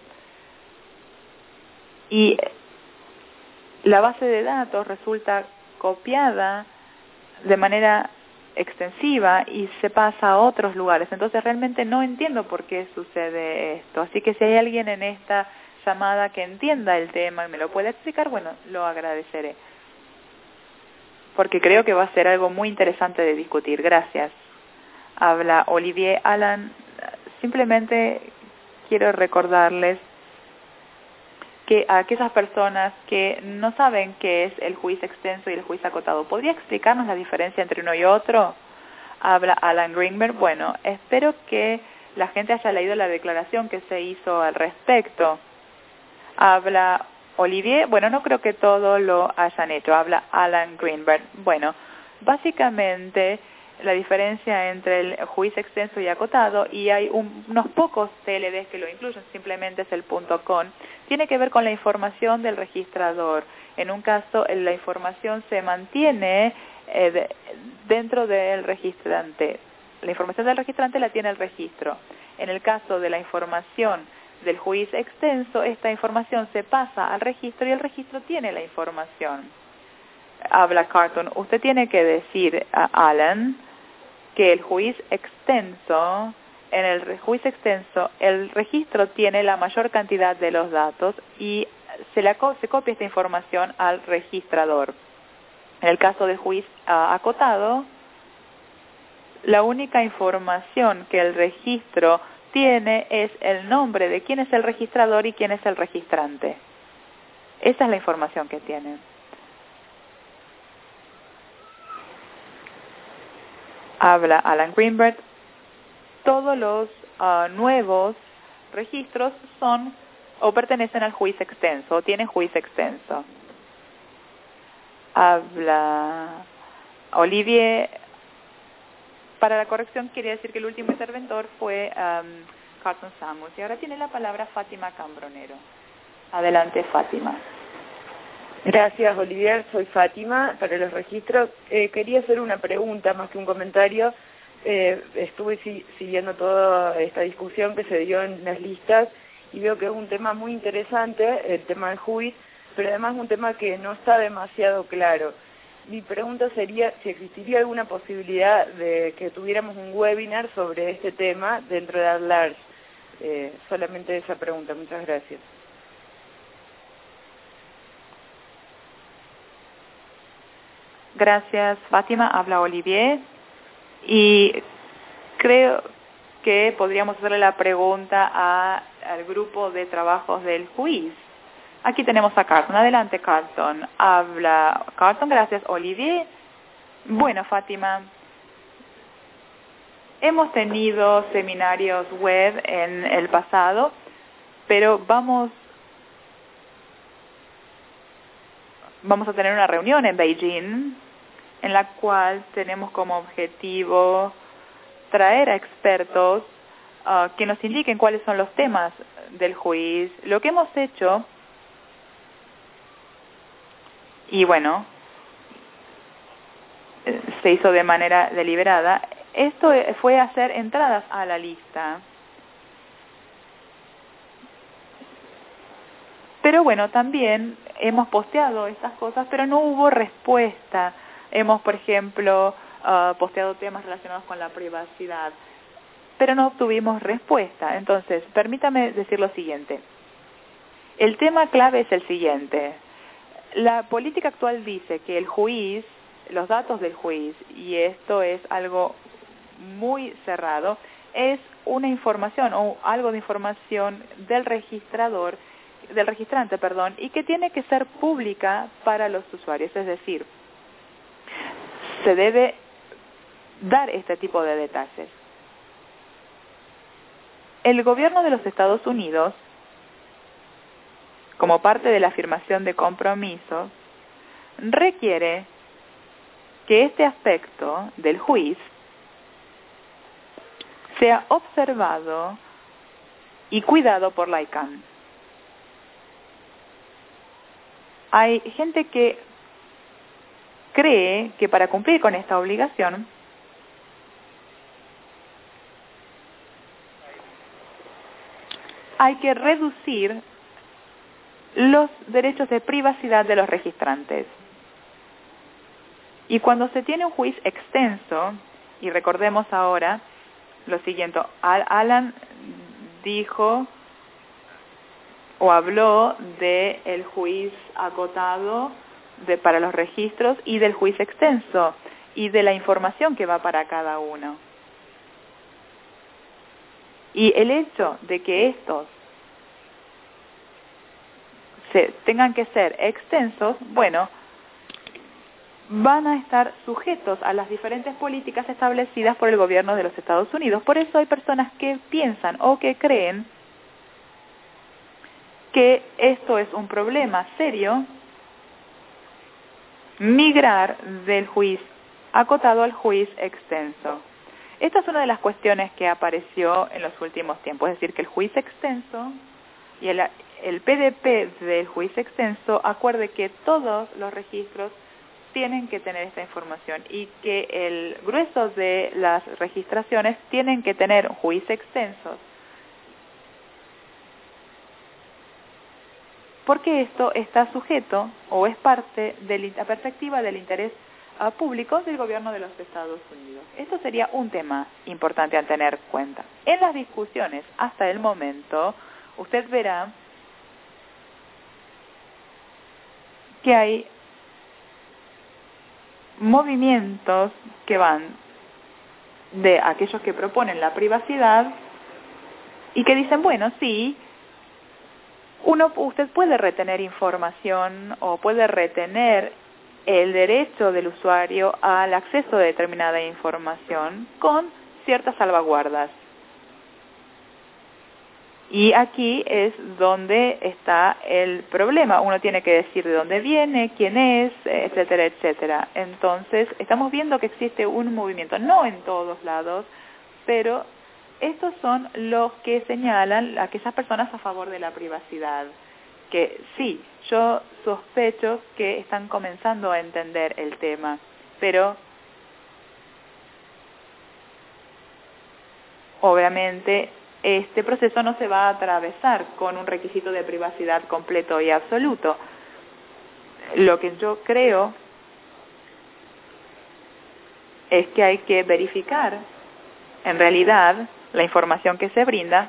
Y la base de datos resulta copiada de manera extensiva y se pasa a otros lugares. Entonces realmente no entiendo por qué sucede esto. Así que si hay alguien en esta llamada que entienda el tema y me lo pueda explicar, bueno, lo agradeceré. Porque creo que va a ser algo muy interesante de discutir. Gracias. Habla Olivier. Alan, simplemente quiero recordarles que a aquellas personas que no saben qué es el juicio extenso y el juicio acotado, ¿podría explicarnos la diferencia entre uno y otro? Habla Alan Greenberg. Bueno, espero que la gente haya leído la declaración que se hizo al respecto. Habla Olivier. Bueno, no creo que todo lo hayan hecho. Habla Alan Greenberg. Bueno, básicamente la diferencia entre el juicio extenso y acotado, y hay unos pocos TLDs que lo incluyen, simplemente es el .com, tiene que ver con la información del registrador. En un caso, la información se mantiene dentro del registrante. La información del registrante la tiene el registro. En el caso de la información del juicio extenso, esta información se pasa al registro y el registro tiene la información. Habla Carton. Usted tiene que decir a Alan que el juicio extenso, en el juicio extenso, el registro tiene la mayor cantidad de los datos y se copia esta información al registrador. En el caso del juicio acotado, la única información que el registro tiene es el nombre de quién es el registrador y quién es el registrante. Esa es la información que tiene. Habla Alan Greenberg. Todos los nuevos registros son o pertenecen al juicio extenso o tienen juicio extenso. Habla Olivier. Para la corrección quería decir que el último interventor fue Carlton Samus. Y ahora tiene la palabra Fátima Cambronero. Adelante, Fátima. Gracias, Olivier. Soy Fátima. Para los registros, quería hacer una pregunta más que un comentario. Estuve siguiendo toda esta discusión que se dio en las listas y veo que es un tema muy interesante, el tema del juicio, pero además un tema que no está demasiado claro. Mi pregunta sería si existiría alguna posibilidad de que tuviéramos un webinar sobre este tema dentro de AtLarge. Solamente esa pregunta. Muchas gracias. Gracias, Fátima. Habla Olivier. Y creo que podríamos hacerle la pregunta al grupo de trabajos del juicio Aquí tenemos a Carlton. Adelante, Carlton. Habla Carlton. Gracias, Olivier. Bueno, Fátima, hemos tenido seminarios web en el pasado, pero vamos a tener una reunión en Beijing en la cual tenemos como objetivo traer a expertos que nos indiquen cuáles son los temas del juicio. Lo que hemos hecho, y bueno, se hizo de manera deliberada, esto fue hacer entradas a la lista. Pero bueno, también hemos posteado estas cosas, pero no hubo respuesta. Hemos, por ejemplo, posteado temas relacionados con la privacidad, pero no obtuvimos respuesta. Entonces, permítame decir lo siguiente. El tema clave es el siguiente. La política actual dice que el juiz, los datos del juiz, y esto es algo muy cerrado, es una información o algo de información del registrante, y que tiene que ser pública para los usuarios. Es decir, se debe dar este tipo de detalles. El gobierno de los Estados Unidos, como parte de la afirmación de compromisos, requiere que este aspecto del juicio sea observado y cuidado por la ICANN. Hay gente que cree que para cumplir con esta obligación hay que reducir los derechos de privacidad de los registrantes. Y cuando se tiene un juicio extenso, y recordemos ahora lo siguiente, Alan dijo o habló del juicio acotado para los registros y del juicio extenso y de la información que va para cada uno. Y el hecho de que estos tengan que ser extensos, bueno, van a estar sujetos a las diferentes políticas establecidas por el gobierno de los Estados Unidos. Por eso hay personas que piensan o que creen que esto es un problema serio, migrar del juicio acotado al juicio extenso. Esta es una de las cuestiones que apareció en los últimos tiempos, es decir, que el juicio extenso y el PDP del juicio extenso acuerde que todos los registros tienen que tener esta información y que el grueso de las registraciones tienen que tener juicios extensos. Porque esto está sujeto o es parte de la perspectiva del interés público del gobierno de los Estados Unidos. Esto sería un tema importante a tener en cuenta. En las discusiones hasta el momento, usted verá que hay movimientos que van de aquellos que proponen la privacidad y que dicen, bueno, sí, usted puede retener información o puede retener el derecho del usuario al acceso a determinada información con ciertas salvaguardas. Y aquí es donde está el problema. Uno tiene que decir de dónde viene, quién es, etcétera, etcétera. Entonces, estamos viendo que existe un movimiento, no en todos lados, pero estos son los que señalan a aquellas personas a favor de la privacidad. Que sí, yo sospecho que están comenzando a entender el tema, pero obviamente este proceso no se va a atravesar con un requisito de privacidad completo y absoluto. Lo que yo creo es que hay que verificar en realidad la información que se brinda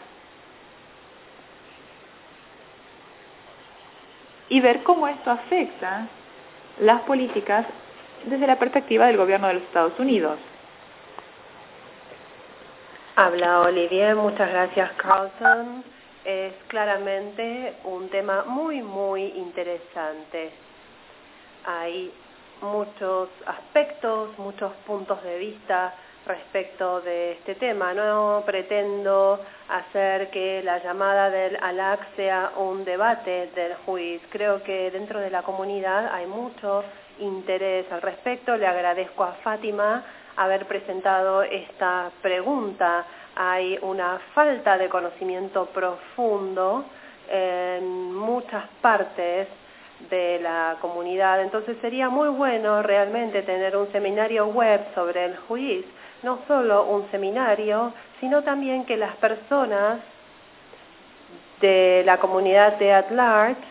y ver cómo esto afecta las políticas desde la perspectiva del gobierno de los Estados Unidos. Habla Olivier, muchas gracias Carlton. es claramente un tema muy, muy interesante. Hay muchos aspectos, muchos puntos de vista respecto de este tema. No pretendo hacer que la llamada del ALAC sea un debate del juiz. Creo que dentro de la comunidad hay mucho interés al respecto. Le agradezco a Fátima haber presentado esta pregunta. Hay una falta de conocimiento profundo en muchas partes de la comunidad, entonces sería muy bueno realmente tener un seminario web sobre el juiz, no solo un seminario, sino también que las personas de la comunidad de at large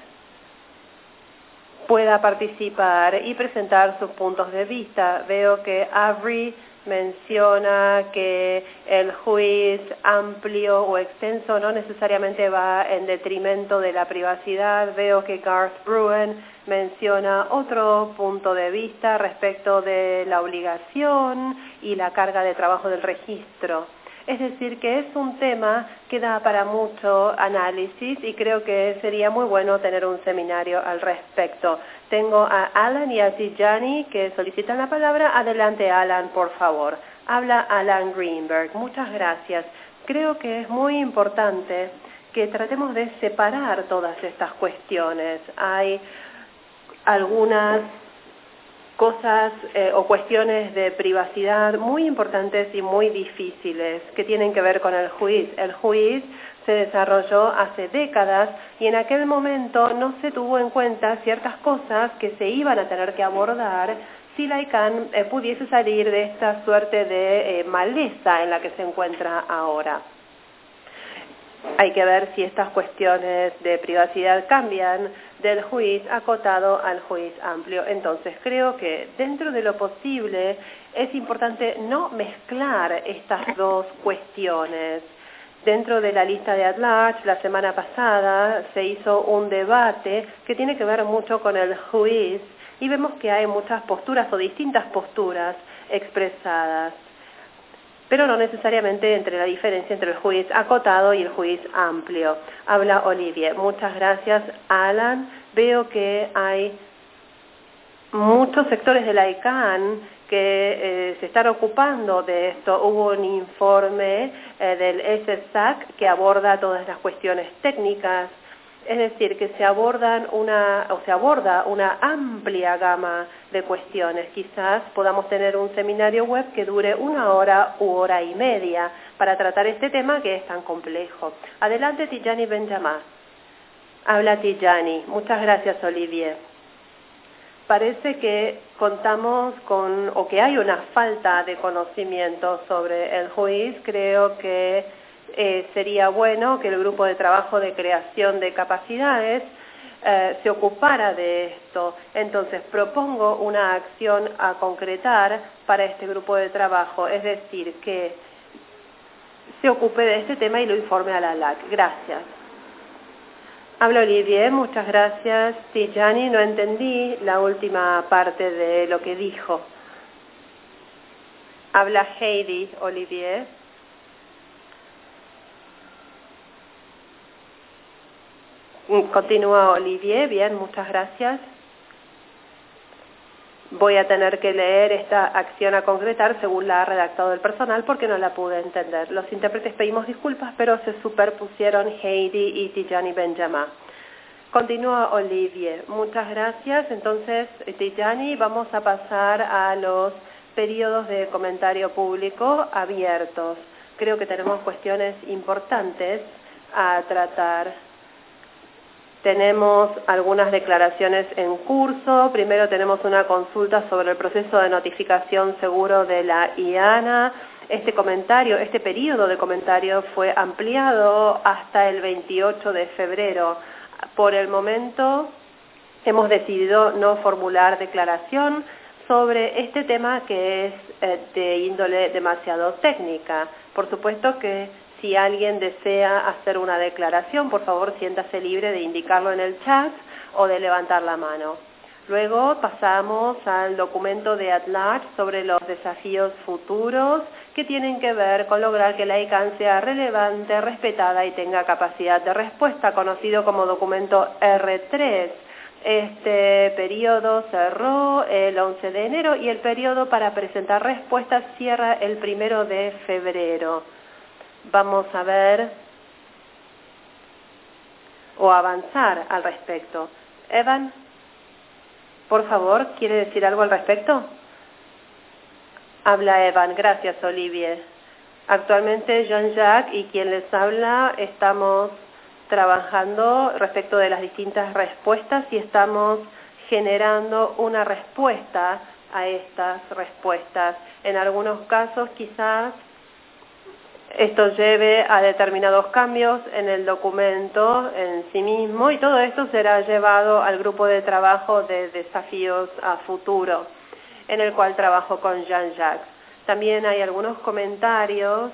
pueda participar y presentar sus puntos de vista. Veo que Avery menciona que el juiz amplio o extenso no necesariamente va en detrimento de la privacidad. Veo que Garth Bruen menciona otro punto de vista respecto de la obligación y la carga de trabajo del registro. Es decir, que es un tema que da para mucho análisis y creo que sería muy bueno tener un seminario al respecto. Tengo a Alan y a Tijani que solicitan la palabra. Adelante, Alan, por favor. Habla Alan Greenberg. Muchas gracias. Creo que es muy importante que tratemos de separar todas estas cuestiones. Hay algunas cosas o cuestiones de privacidad muy importantes y muy difíciles que tienen que ver con el juiz. El juiz se desarrolló hace décadas y en aquel momento no se tuvo en cuenta ciertas cosas que se iban a tener que abordar si la ICANN pudiese salir de esta suerte de maleza en la que se encuentra ahora. Hay que ver si estas cuestiones de privacidad cambian del juiz acotado al juiz amplio. Entonces, creo que dentro de lo posible es importante no mezclar estas dos cuestiones. Dentro de la lista de at large, la semana pasada se hizo un debate que tiene que ver mucho con el juiz y vemos que hay muchas posturas o distintas posturas expresadas, pero no necesariamente entre la diferencia entre el juiz acotado y el juiz amplio. Habla Olivier. Muchas gracias, Alan. Veo que hay muchos sectores de la ICANN que se están ocupando de esto. Hubo un informe del SSAC que aborda todas las cuestiones técnicas, es decir, que se aborda una amplia gama de cuestiones. Quizás podamos tener un seminario web que dure 1 hora u hora y media para tratar este tema que es tan complejo. Adelante, Tijani Benjamá. Habla Tijani. Muchas gracias, Olivier. Parece que contamos con, o que hay una falta de conocimiento sobre el juiz. Creo que sería bueno que el grupo de trabajo de creación de capacidades se ocupara de esto. Entonces, propongo una acción a concretar para este grupo de trabajo, es decir, que se ocupe de este tema y lo informe a la LAC. Gracias. Habla Olivier, muchas gracias. Tijani, no entendí la última parte de lo que dijo. Habla Heidi, Olivier. Continúa Olivier, bien, muchas gracias. Voy a tener que leer esta acción a concretar según la ha redactado el personal porque no la pude entender. Los intérpretes pedimos disculpas, pero se superpusieron Heidi y Tijani Benjamá. Continúa Olivier. Muchas gracias. Entonces, Tijani, vamos a pasar a los periodos de comentario público abiertos. Creo que tenemos cuestiones importantes a tratar. Tenemos algunas declaraciones en curso. Primero tenemos una consulta sobre el proceso de notificación seguro de la IANA. Este periodo de comentario fue ampliado hasta el 28 de febrero. Por el momento hemos decidido no formular declaración sobre este tema que es de índole demasiado técnica. Por supuesto que si alguien desea hacer una declaración, por favor siéntase libre de indicarlo en el chat o de levantar la mano. Luego pasamos al documento de at large sobre los desafíos futuros que tienen que ver con lograr que la ICANN sea relevante, respetada y tenga capacidad de respuesta, conocido como documento R3. Este periodo cerró el 11 de enero y el periodo para presentar respuestas cierra el 1 de febrero. Vamos a ver o avanzar al respecto. Evan, por favor, ¿quiere decir algo al respecto? Habla Evan. Gracias, Olivier. Actualmente Jean-Jacques y quien les habla estamos trabajando respecto de las distintas respuestas y estamos generando una respuesta a estas respuestas. En algunos casos quizás esto lleve a determinados cambios en el documento en sí mismo y todo esto será llevado al grupo de trabajo de desafíos a futuro, en el cual trabajo con Jean-Jacques. También hay algunos comentarios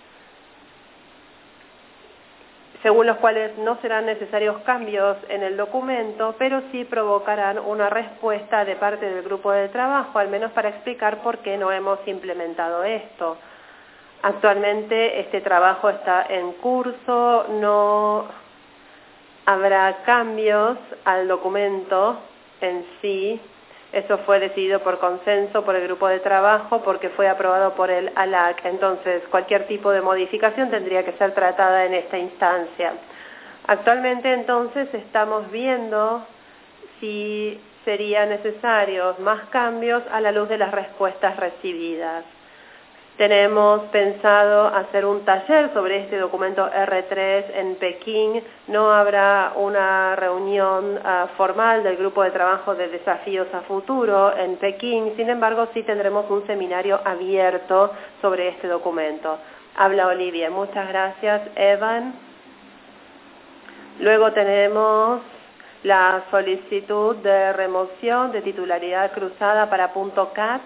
según los cuales no serán necesarios cambios en el documento, pero sí provocarán una respuesta de parte del grupo de trabajo, al menos para explicar por qué no hemos implementado esto. Actualmente este trabajo está en curso, no habrá cambios al documento en sí. Eso fue decidido por consenso por el grupo de trabajo porque fue aprobado por el ALAC. Entonces, cualquier tipo de modificación tendría que ser tratada en esta instancia. Actualmente, entonces, estamos viendo si serían necesarios más cambios a la luz de las respuestas recibidas. Tenemos pensado hacer un taller sobre este documento R3 en Pekín. No habrá una reunión formal del grupo de trabajo de desafíos a futuro en Pekín. Sin embargo, sí tendremos un seminario abierto sobre este documento. Habla Olivia. Muchas gracias, Evan. Luego tenemos la solicitud de remoción de titularidad cruzada para .cat.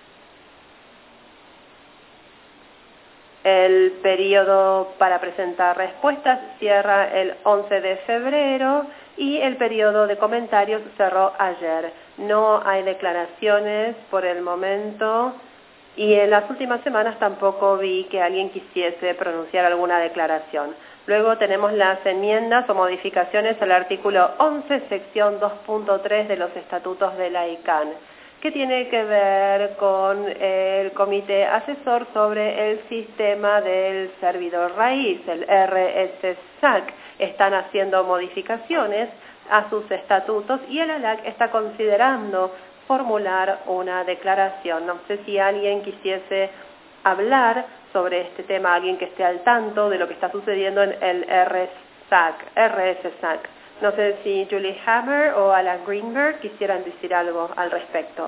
El periodo para presentar respuestas cierra el 11 de febrero y el periodo de comentarios cerró ayer. No hay declaraciones por el momento y en las últimas semanas tampoco vi que alguien quisiese pronunciar alguna declaración. Luego tenemos las enmiendas o modificaciones al artículo 11, sección 2.3 de los estatutos de la ICANN, que tiene que ver con el comité asesor sobre el sistema del servidor raíz, el RSSAC. Están haciendo modificaciones a sus estatutos y el ALAC está considerando formular una declaración. No sé si alguien quisiese hablar sobre este tema, alguien que esté al tanto de lo que está sucediendo en el RSSAC. No sé si Julie Hammer o Alan Greenberg quisieran decir algo al respecto.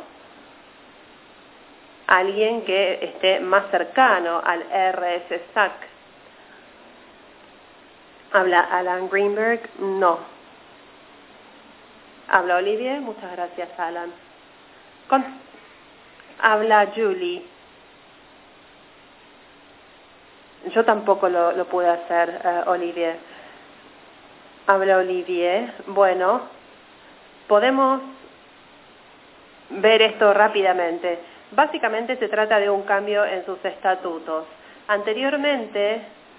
Alguien que esté más cercano al RSSAC. ¿Habla Alan Greenberg? No. ¿Habla Olivier? Muchas gracias, Alan. Habla Julie. Yo tampoco lo pude hacer, Olivier. Habla Olivier. Bueno, podemos ver esto rápidamente. Básicamente se trata de un cambio en sus estatutos. Anteriormente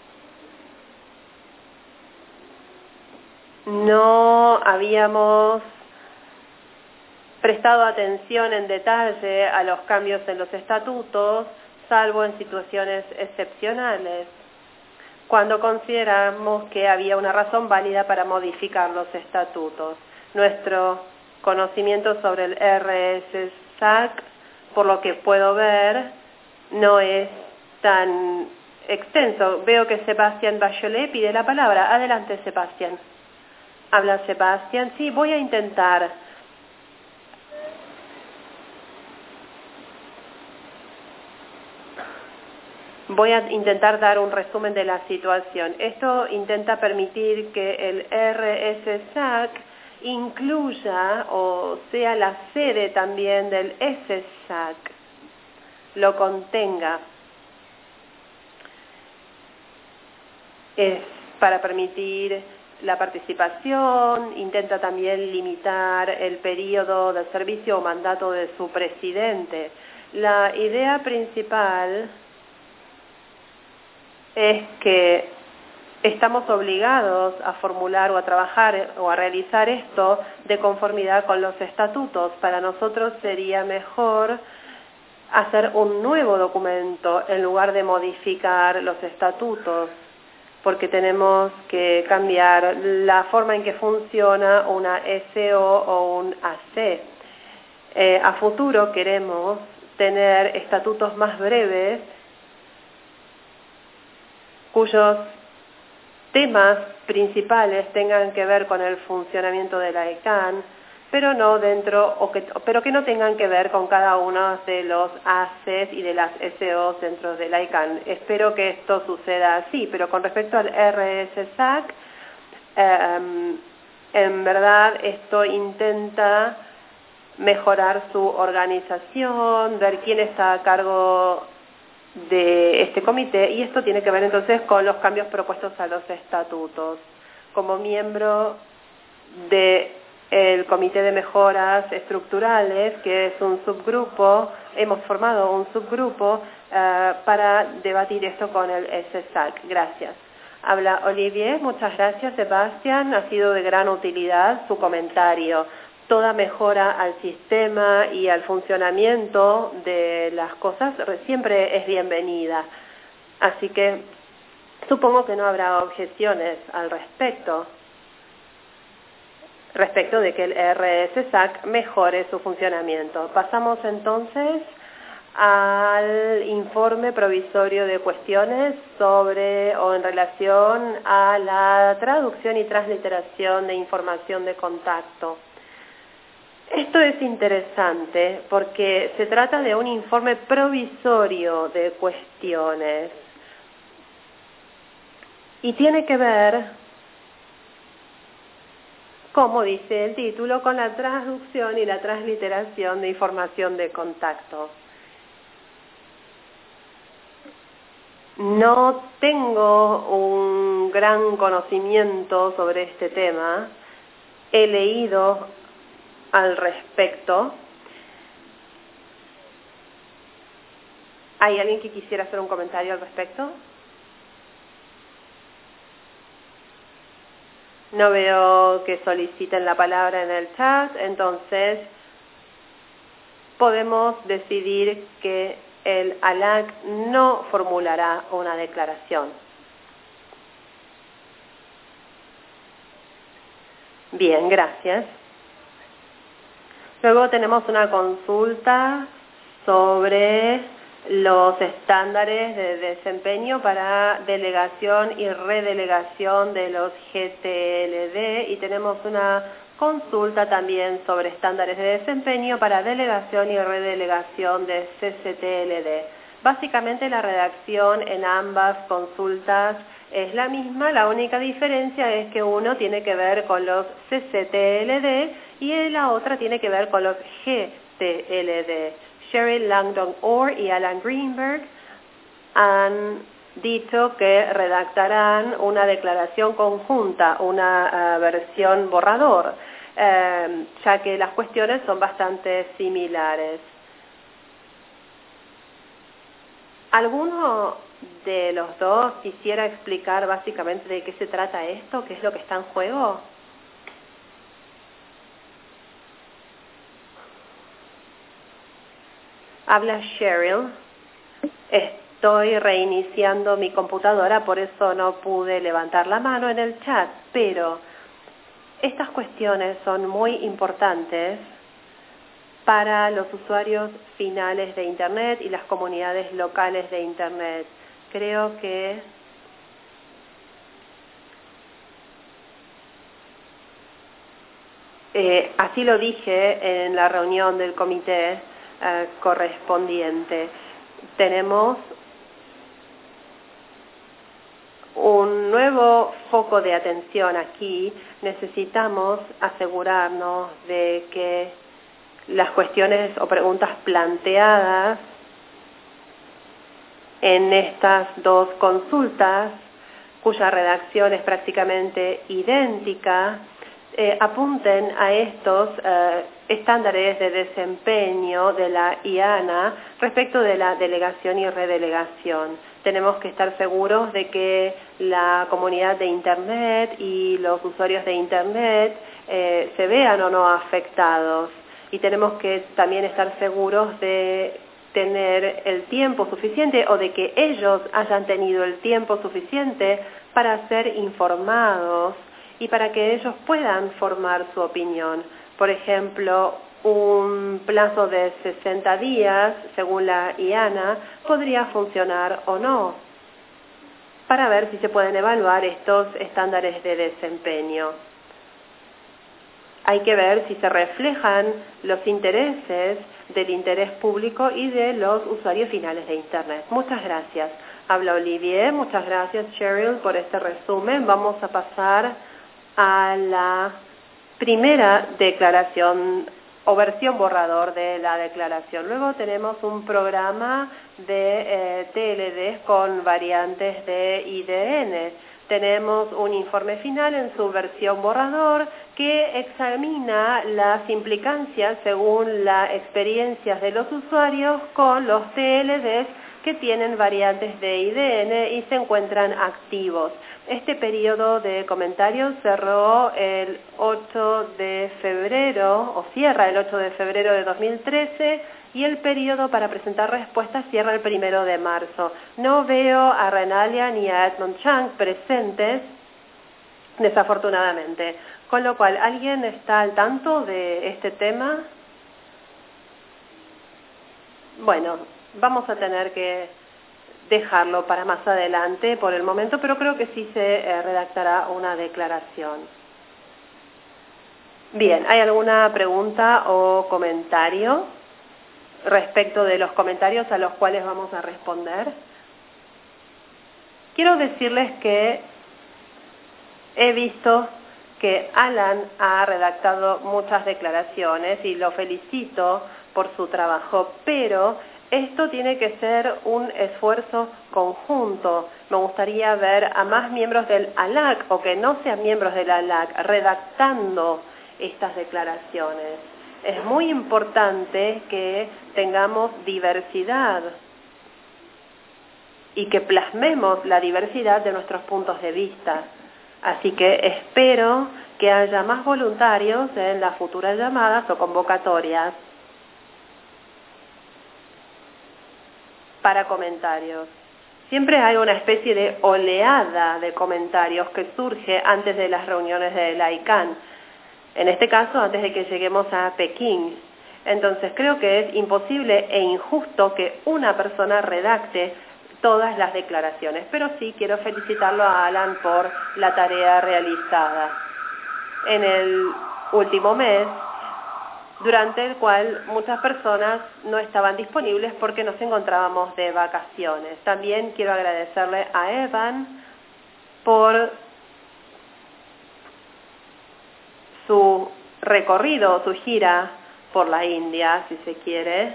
no habíamos prestado atención en detalle a los cambios en los estatutos, salvo en situaciones excepcionales, cuando consideramos que había una razón válida para modificar los estatutos. Nuestro conocimiento sobre el RSSAC, por lo que puedo ver, no es tan extenso. Veo que Sebastián Bachelet pide la palabra. Adelante, Sebastián. Habla Sebastián. Sí, voy a intentar. Voy a intentar dar un resumen de la situación. Esto intenta permitir que el RSSAC incluya o sea la sede también del SSAC, lo contenga. Es para permitir la participación, intenta también limitar el periodo de servicio o mandato de su presidente. La idea principal es que estamos obligados a formular o a trabajar o a realizar esto de conformidad con los estatutos. Para nosotros sería mejor hacer un nuevo documento en lugar de modificar los estatutos, porque tenemos que cambiar la forma en que funciona una SO o un AC. A futuro queremos tener estatutos más breves cuyos temas principales tengan que ver con el funcionamiento de la ICANN, pero no pero que no tengan que ver con cada uno de los ACES y de las SOs dentro de la ICANN. Espero que esto suceda así, pero con respecto al RSSAC, en verdad esto intenta mejorar su organización, ver quién está a cargo de este comité, y esto tiene que ver entonces con los cambios propuestos a los estatutos. Como miembro del Comité de Mejoras Estructurales, que es un subgrupo, hemos formado un subgrupo para debatir esto con el SSAC. Gracias. Habla Olivier. Muchas gracias, Sebastián. Ha sido de gran utilidad su comentario. Toda mejora al sistema y al funcionamiento de las cosas siempre es bienvenida. Así que supongo que no habrá objeciones al respecto de que el RSSAC mejore su funcionamiento. Pasamos entonces al informe provisorio de cuestiones sobre o en relación a la traducción y transliteración de información de contacto. Esto es interesante porque se trata de un informe provisorio de cuestiones y tiene que ver, como dice el título, con la traducción y la transliteración de información de contacto. No tengo un gran conocimiento sobre este tema. He leído al respecto. ¿Hay alguien que quisiera hacer un comentario al respecto? No veo que soliciten la palabra en el chat, entonces podemos decidir que el ALAC no formulará una declaración. Bien, gracias. Luego tenemos una consulta sobre los estándares de desempeño para delegación y redelegación de los GTLD, y tenemos una consulta también sobre estándares de desempeño para delegación y redelegación de CCTLD. Básicamente la redacción en ambas consultas es la misma, la única diferencia es que uno tiene que ver con los CCTLD y la otra tiene que ver con los GTLD. Cheryl Langdon Orr y Alan Greenberg han dicho que redactarán una declaración conjunta, una versión borrador, ya que las cuestiones son bastante similares. ¿Alguno de los dos quisiera explicar básicamente de qué se trata esto? ¿Qué es lo que está en juego? Habla Cheryl. Estoy reiniciando mi computadora, por eso no pude levantar la mano en el chat, pero estas cuestiones son muy importantes para los usuarios finales de Internet y las comunidades locales de Internet. Creo que así lo dije en la reunión del comité correspondiente. Tenemos un nuevo foco de atención aquí. Necesitamos asegurarnos de que las cuestiones o preguntas planteadas en estas dos consultas, cuya redacción es prácticamente idéntica, apunten a estos estándares de desempeño de la IANA respecto de la delegación y redelegación. Tenemos que estar seguros de que la comunidad de Internet y los usuarios de Internet se vean o no afectados. Y tenemos que también estar seguros de tener el tiempo suficiente o de que ellos hayan tenido el tiempo suficiente para ser informados y para que ellos puedan formar su opinión. Por ejemplo, un plazo de 60 días, según la IANA, podría funcionar o no, para ver si se pueden evaluar estos estándares de desempeño. Hay que ver si se reflejan los intereses del interés público y de los usuarios finales de Internet. Muchas gracias. Habla Olivier. Muchas gracias, Cheryl, por este resumen. Vamos a pasar a la primera declaración o versión borrador de la declaración. Luego tenemos un programa de TLDs con variantes de IDN. Tenemos un informe final en su versión borrador que examina las implicancias según las experiencias de los usuarios con los TLDs que tienen variantes de IDN y se encuentran activos. Este periodo de comentarios cerró el 8 de febrero, o cierra el 8 de febrero de 2013, y el periodo para presentar respuestas cierra el 1 de marzo. No veo a Renalia ni a Edmund Chang presentes, desafortunadamente. Con lo cual, ¿alguien está al tanto de este tema? Bueno, vamos a tener que dejarlo para más adelante por el momento, pero creo que sí se redactará una declaración. Bien, ¿hay alguna pregunta o comentario respecto de los comentarios a los cuales vamos a responder? Quiero decirles que he visto que Alan ha redactado muchas declaraciones y lo felicito por su trabajo, pero esto tiene que ser un esfuerzo conjunto. Me gustaría ver a más miembros del ALAC o que no sean miembros del ALAC redactando estas declaraciones. Es muy importante que tengamos diversidad y que plasmemos la diversidad de nuestros puntos de vista. Así que espero que haya más voluntarios en las futuras llamadas o convocatorias para comentarios. Siempre hay una especie de oleada de comentarios que surge antes de las reuniones de la ICANN. En este caso, antes de que lleguemos a Pekín. Entonces, creo que es imposible e injusto que una persona redacte todas las declaraciones. Pero sí quiero felicitarlo a Alan por la tarea realizada en el último mes, durante el cual muchas personas no estaban disponibles porque nos encontrábamos de vacaciones. También quiero agradecerle a Evan por su recorrido, su gira por la India, si se quiere,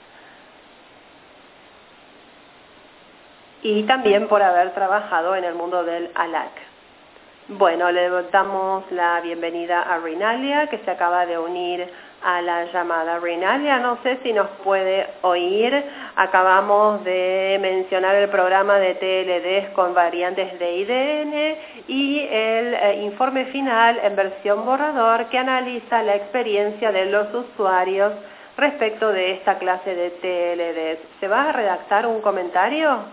y también por haber trabajado en el mundo del ALAC. Bueno, le damos la bienvenida a Renalia, que se acaba de unir a la llamada. Renalia, no sé si nos puede oír. Acabamos de mencionar el programa de TLDs con variantes de IDN y el informe final en versión borrador que analiza la experiencia de los usuarios respecto de esta clase de TLDs. ¿Se va a redactar un comentario?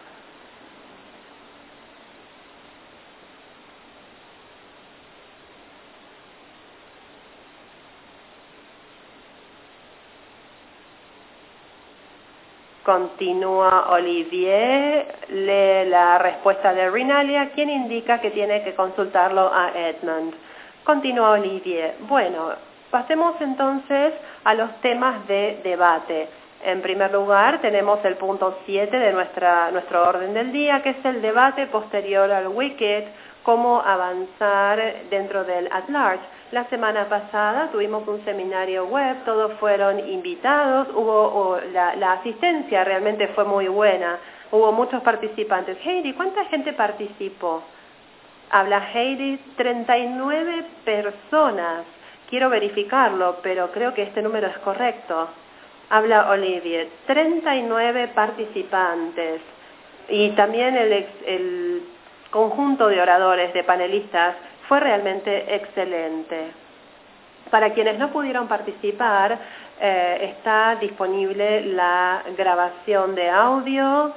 Continúa Olivier, lee la respuesta de Renalia, quien indica que tiene que consultarlo a Edmund. Continúa Olivier. Bueno, pasemos entonces a los temas de debate. En primer lugar, tenemos el punto 7 de nuestro orden del día, que es el debate posterior al Wicked, cómo avanzar dentro del At Large. La semana pasada tuvimos un seminario web, todos fueron invitados, la asistencia realmente fue muy buena, hubo muchos participantes. Heidi, ¿cuánta gente participó? Habla Heidi, 39 personas. Quiero verificarlo, pero creo que este número es correcto. Habla Olivier, 39 participantes. Y también el conjunto de oradores, de panelistas, fue realmente excelente. Para quienes no pudieron participar, está disponible la grabación de audio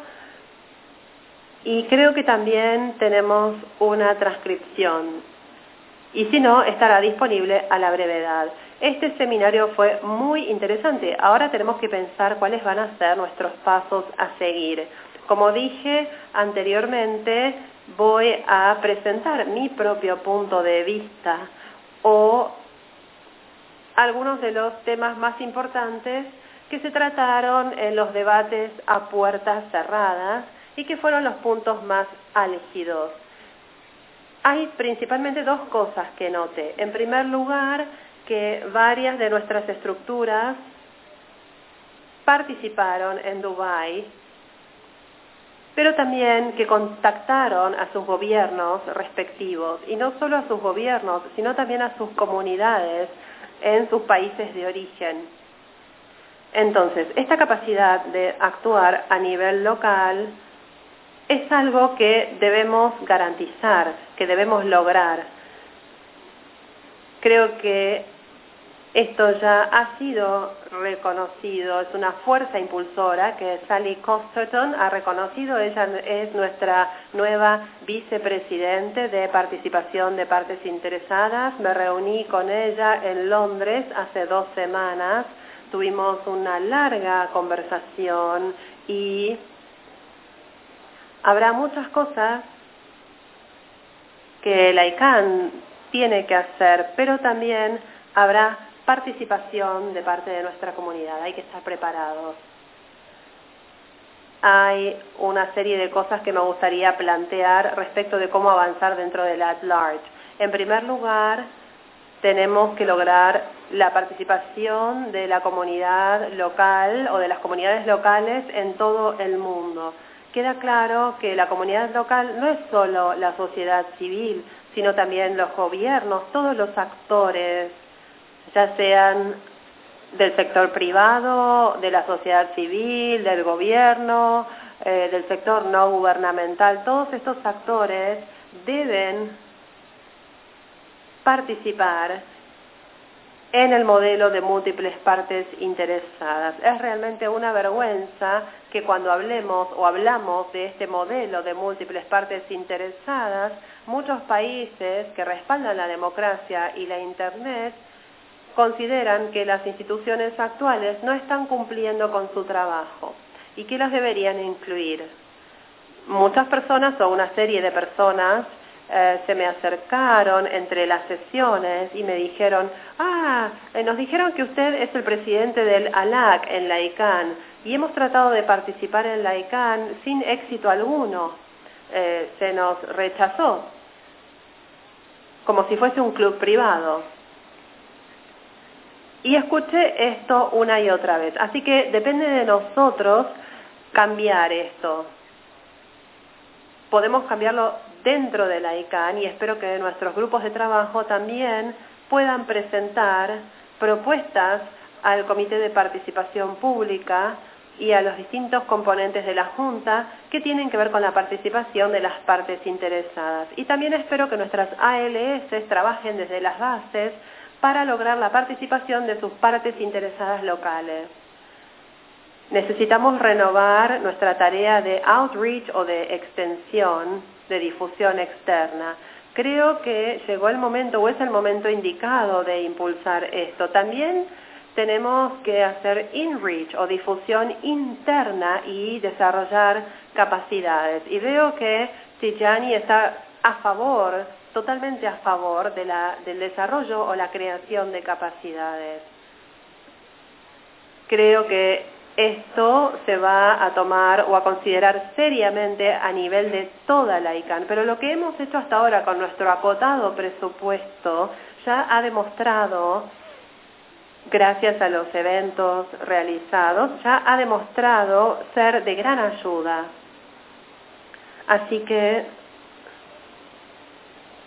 y creo que también tenemos una transcripción. Y si no, estará disponible a la brevedad. Este seminario fue muy interesante. Ahora tenemos que pensar cuáles van a ser nuestros pasos a seguir. Como dije anteriormente, voy a presentar mi propio punto de vista o algunos de los temas más importantes que se trataron en los debates a puertas cerradas y que fueron los puntos más álgidos. Hay principalmente dos cosas que noté. En primer lugar, que varias de nuestras estructuras participaron en Dubái, pero también que contactaron a sus gobiernos respectivos, y no solo a sus gobiernos, sino también a sus comunidades en sus países de origen. Entonces, esta capacidad de actuar a nivel local es algo que debemos garantizar, que debemos lograr. Creo que esto ya ha sido reconocido, es una fuerza impulsora que Sally Costerton ha reconocido. Ella es nuestra nueva vicepresidente de participación de partes interesadas. Me reuní con ella en Londres hace 2 semanas, tuvimos una larga conversación y habrá muchas cosas que la ICANN tiene que hacer, pero también habrá participación de parte de nuestra comunidad. Hay que estar preparados. Hay una serie de cosas que me gustaría plantear respecto de cómo avanzar dentro del At Large. En primer lugar, tenemos que lograr la participación de la comunidad local o de las comunidades locales en todo el mundo. Queda claro que la comunidad local no es solo la sociedad civil, sino también los gobiernos, todos los actores, ya sean del sector privado, de la sociedad civil, del gobierno, del sector no gubernamental. Todos estos actores deben participar en el modelo de múltiples partes interesadas. Es realmente una vergüenza que cuando hablamos de este modelo de múltiples partes interesadas, muchos países que respaldan la democracia y la Internet consideran que las instituciones actuales no están cumpliendo con su trabajo y que las deberían incluir. Muchas personas o una serie de personas se me acercaron entre las sesiones y me dijeron, nos dijeron que usted es el presidente del ALAC en la ICANN y hemos tratado de participar en la ICANN sin éxito alguno. Se nos rechazó, como si fuese un club privado. Y escuché esto una y otra vez. Así que depende de nosotros cambiar esto. Podemos cambiarlo dentro de la ICANN y espero que nuestros grupos de trabajo también puedan presentar propuestas al Comité de Participación Pública y a los distintos componentes de la Junta que tienen que ver con la participación de las partes interesadas. Y también espero que nuestras ALS trabajen desde las bases para lograr la participación de sus partes interesadas locales. Necesitamos renovar nuestra tarea de outreach o de extensión, de difusión externa. Creo que llegó el momento o es el momento indicado de impulsar esto. También tenemos que hacer inreach o difusión interna y desarrollar capacidades. Y veo que Tijani está totalmente a favor del desarrollo o la creación de capacidades. Creo que esto se va a tomar o a considerar seriamente a nivel de toda la ICANN, pero lo que hemos hecho hasta ahora con nuestro acotado presupuesto ya ha demostrado, gracias a los eventos realizados, ya ha demostrado ser de gran ayuda. Así que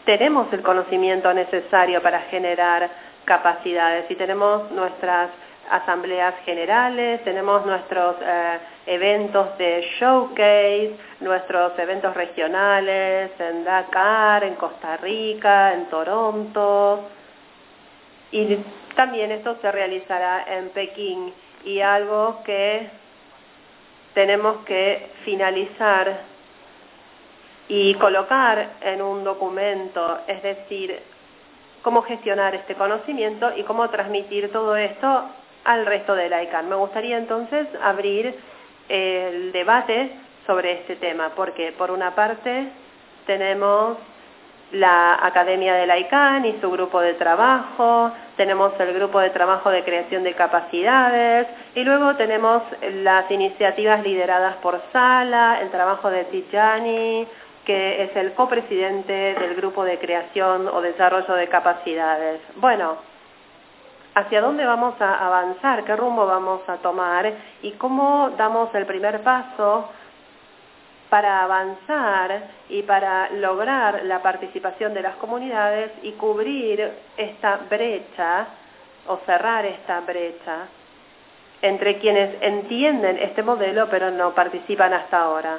tenemos el conocimiento necesario para generar capacidades y tenemos nuestras asambleas generales, tenemos nuestros eventos de showcase, nuestros eventos regionales en Dakar, en Costa Rica, en Toronto, y también esto se realizará en Pekín, y algo que tenemos que finalizar y colocar en un documento, es decir, cómo gestionar este conocimiento y cómo transmitir todo esto al resto de la ICANN. Me gustaría entonces abrir el debate sobre este tema, porque por una parte tenemos la Academia de la ICANN y su grupo de trabajo, tenemos el grupo de trabajo de creación de capacidades, y luego tenemos las iniciativas lideradas por Sala, el trabajo de Tijani, que es el copresidente del grupo de creación o desarrollo de capacidades. Bueno, ¿hacia dónde vamos a avanzar? ¿Qué rumbo vamos a tomar? ¿Y cómo damos el primer paso para avanzar y para lograr la participación de las comunidades y cubrir esta brecha o cerrar esta brecha entre quienes entienden este modelo pero no participan hasta ahora?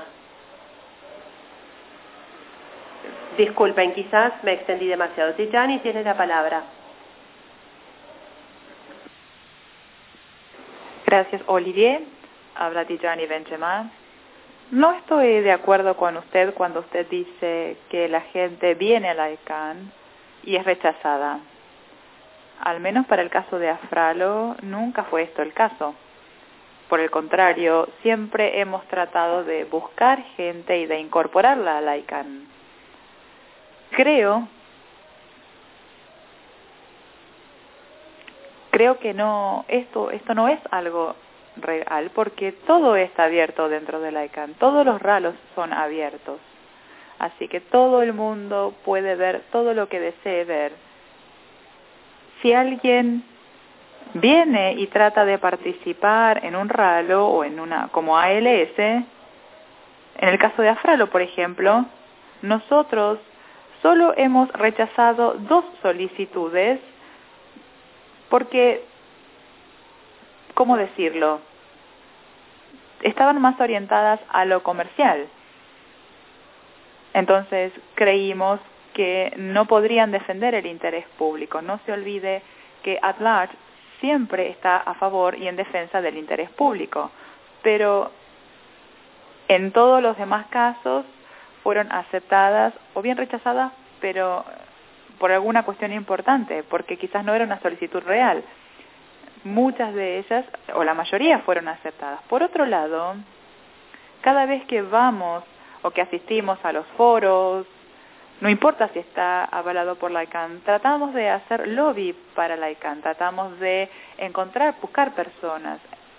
Disculpen, quizás me extendí demasiado. Tijani tiene la palabra. Gracias, Olivier. Habla Tijani Benjamin. No estoy de acuerdo con usted cuando usted dice que la gente viene a la ICANN y es rechazada. Al menos para el caso de Afralo, nunca fue esto el caso. Por el contrario, siempre hemos tratado de buscar gente y de incorporarla a la ICANN. Creo que no, esto no es algo real, porque todo está abierto dentro de la ICANN, todos los ralos son abiertos, así que todo el mundo puede ver todo lo que desee ver. Si alguien viene y trata de participar en un ralo o en una como ALS, en el caso de Afralo, por ejemplo, nosotros solo hemos rechazado 2 solicitudes porque, ¿cómo decirlo?, estaban más orientadas a lo comercial. Entonces creímos que no podrían defender el interés público. No se olvide que At Large siempre está a favor y en defensa del interés público, pero en todos los demás casos fueron aceptadas o bien rechazadas, pero por alguna cuestión importante, porque quizás no era una solicitud real. Muchas de ellas, o la mayoría, fueron aceptadas. Por otro lado, cada vez que vamos o que asistimos a los foros, no importa si está avalado por la ICANN, tratamos de hacer lobby para la ICANN, tratamos de buscar personas.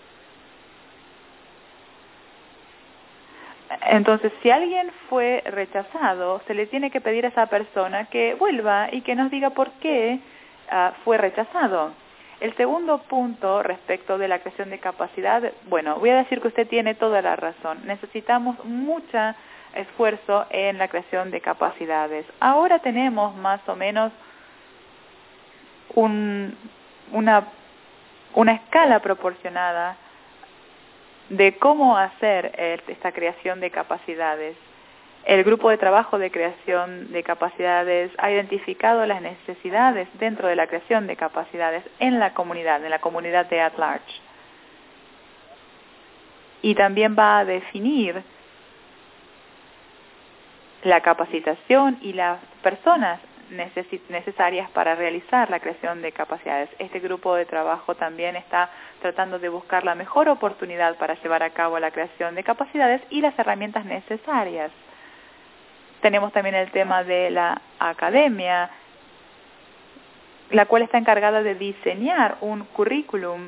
Entonces, si alguien fue rechazado, se le tiene que pedir a esa persona que vuelva y que nos diga por qué fue rechazado. El segundo punto respecto de la creación de capacidad, bueno, voy a decir que usted tiene toda la razón. Necesitamos mucho esfuerzo en la creación de capacidades. Ahora tenemos más o menos una escala proporcionada de cómo hacer esta creación de capacidades. El grupo de trabajo de creación de capacidades ha identificado las necesidades dentro de la creación de capacidades en la comunidad de At Large. Y también va a definir la capacitación y las personas necesarias para realizar la creación de capacidades. Este grupo de trabajo también está tratando de buscar la mejor oportunidad para llevar a cabo la creación de capacidades y las herramientas necesarias. Tenemos también el tema de la academia, la cual está encargada de diseñar un currículum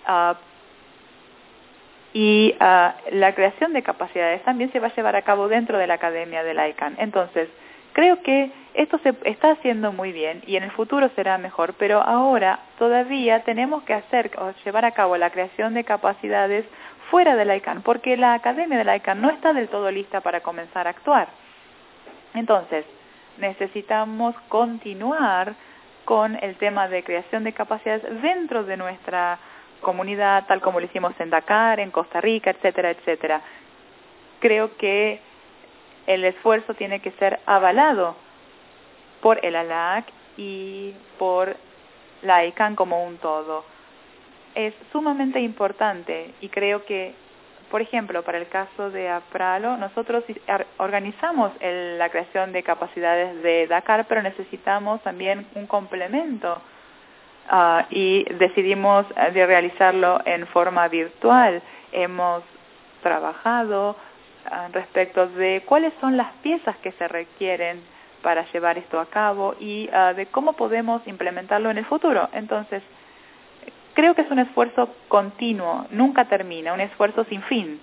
y la creación de capacidades también se va a llevar a cabo dentro de la academia de la ICANN. Entonces, creo que esto se está haciendo muy bien y en el futuro será mejor, pero ahora todavía tenemos que llevar a cabo la creación de capacidades fuera de la ICANN, porque la academia de la ICANN no está del todo lista para comenzar a actuar. Entonces, necesitamos continuar con el tema de creación de capacidades dentro de nuestra comunidad, tal como lo hicimos en Dakar, en Costa Rica, etcétera, etcétera. Creo que el esfuerzo tiene que ser avalado por el ALAC y por la ICANN como un todo. Es sumamente importante y creo que, por ejemplo, para el caso de APRALO, nosotros organizamos la creación de capacidades de Dakar, pero necesitamos también un complemento y decidimos de realizarlo en forma virtual. Hemos trabajado respecto de cuáles son las piezas que se requieren para llevar esto a cabo y de cómo podemos implementarlo en el futuro. Entonces, creo que es un esfuerzo continuo, nunca termina, un esfuerzo sin fin,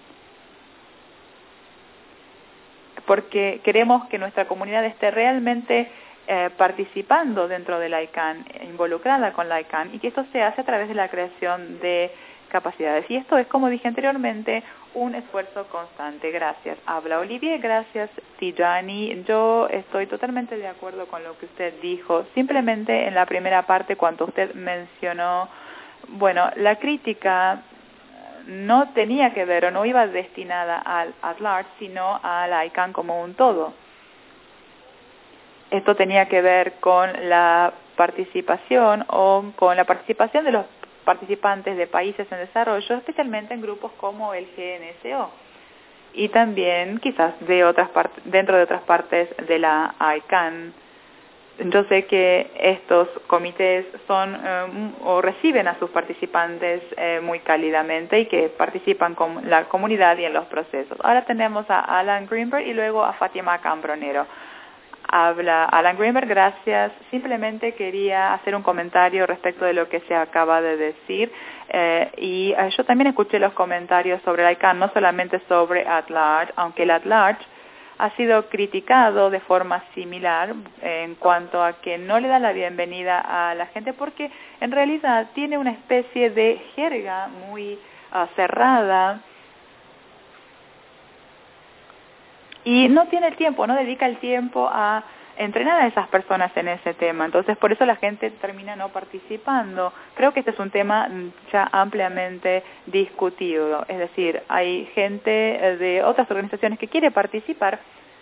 porque queremos que nuestra comunidad esté realmente participando dentro de la ICANN, involucrada con la ICANN, y que esto se hace a través de la creación de capacidades. Y esto es, como dije anteriormente, un esfuerzo constante. Gracias. Habla Olivier. Gracias, Tijani. Yo estoy totalmente de acuerdo con lo que usted dijo. Simplemente en la primera parte, cuando usted mencionó, bueno, la crítica no tenía que ver o no iba destinada al at-large, sino a la ICANN como un todo. Esto tenía que ver con la participación o con la participación de los participantes de países en desarrollo, especialmente en grupos como el GNSO y también quizás dentro de otras partes de la ICANN. Yo sé que estos comités son o reciben a sus participantes muy cálidamente y que participan con la comunidad y en los procesos. Ahora tenemos a Alan Greenberg y luego a Fátima Cambronero. Habla Alan Greenberg. Gracias. Simplemente quería hacer un comentario respecto de lo que se acaba de decir y yo también escuché los comentarios sobre la ICANN, no solamente sobre at-large, aunque el at-large ha sido criticado de forma similar en cuanto a que no le da la bienvenida a la gente porque en realidad tiene una especie de jerga muy cerrada y no tiene el tiempo, no dedica el tiempo a entrenar a esas personas en ese tema. Entonces, por eso la gente termina no participando. Creo que este es un tema ya ampliamente discutido. Es decir, hay gente de otras organizaciones que quiere participar,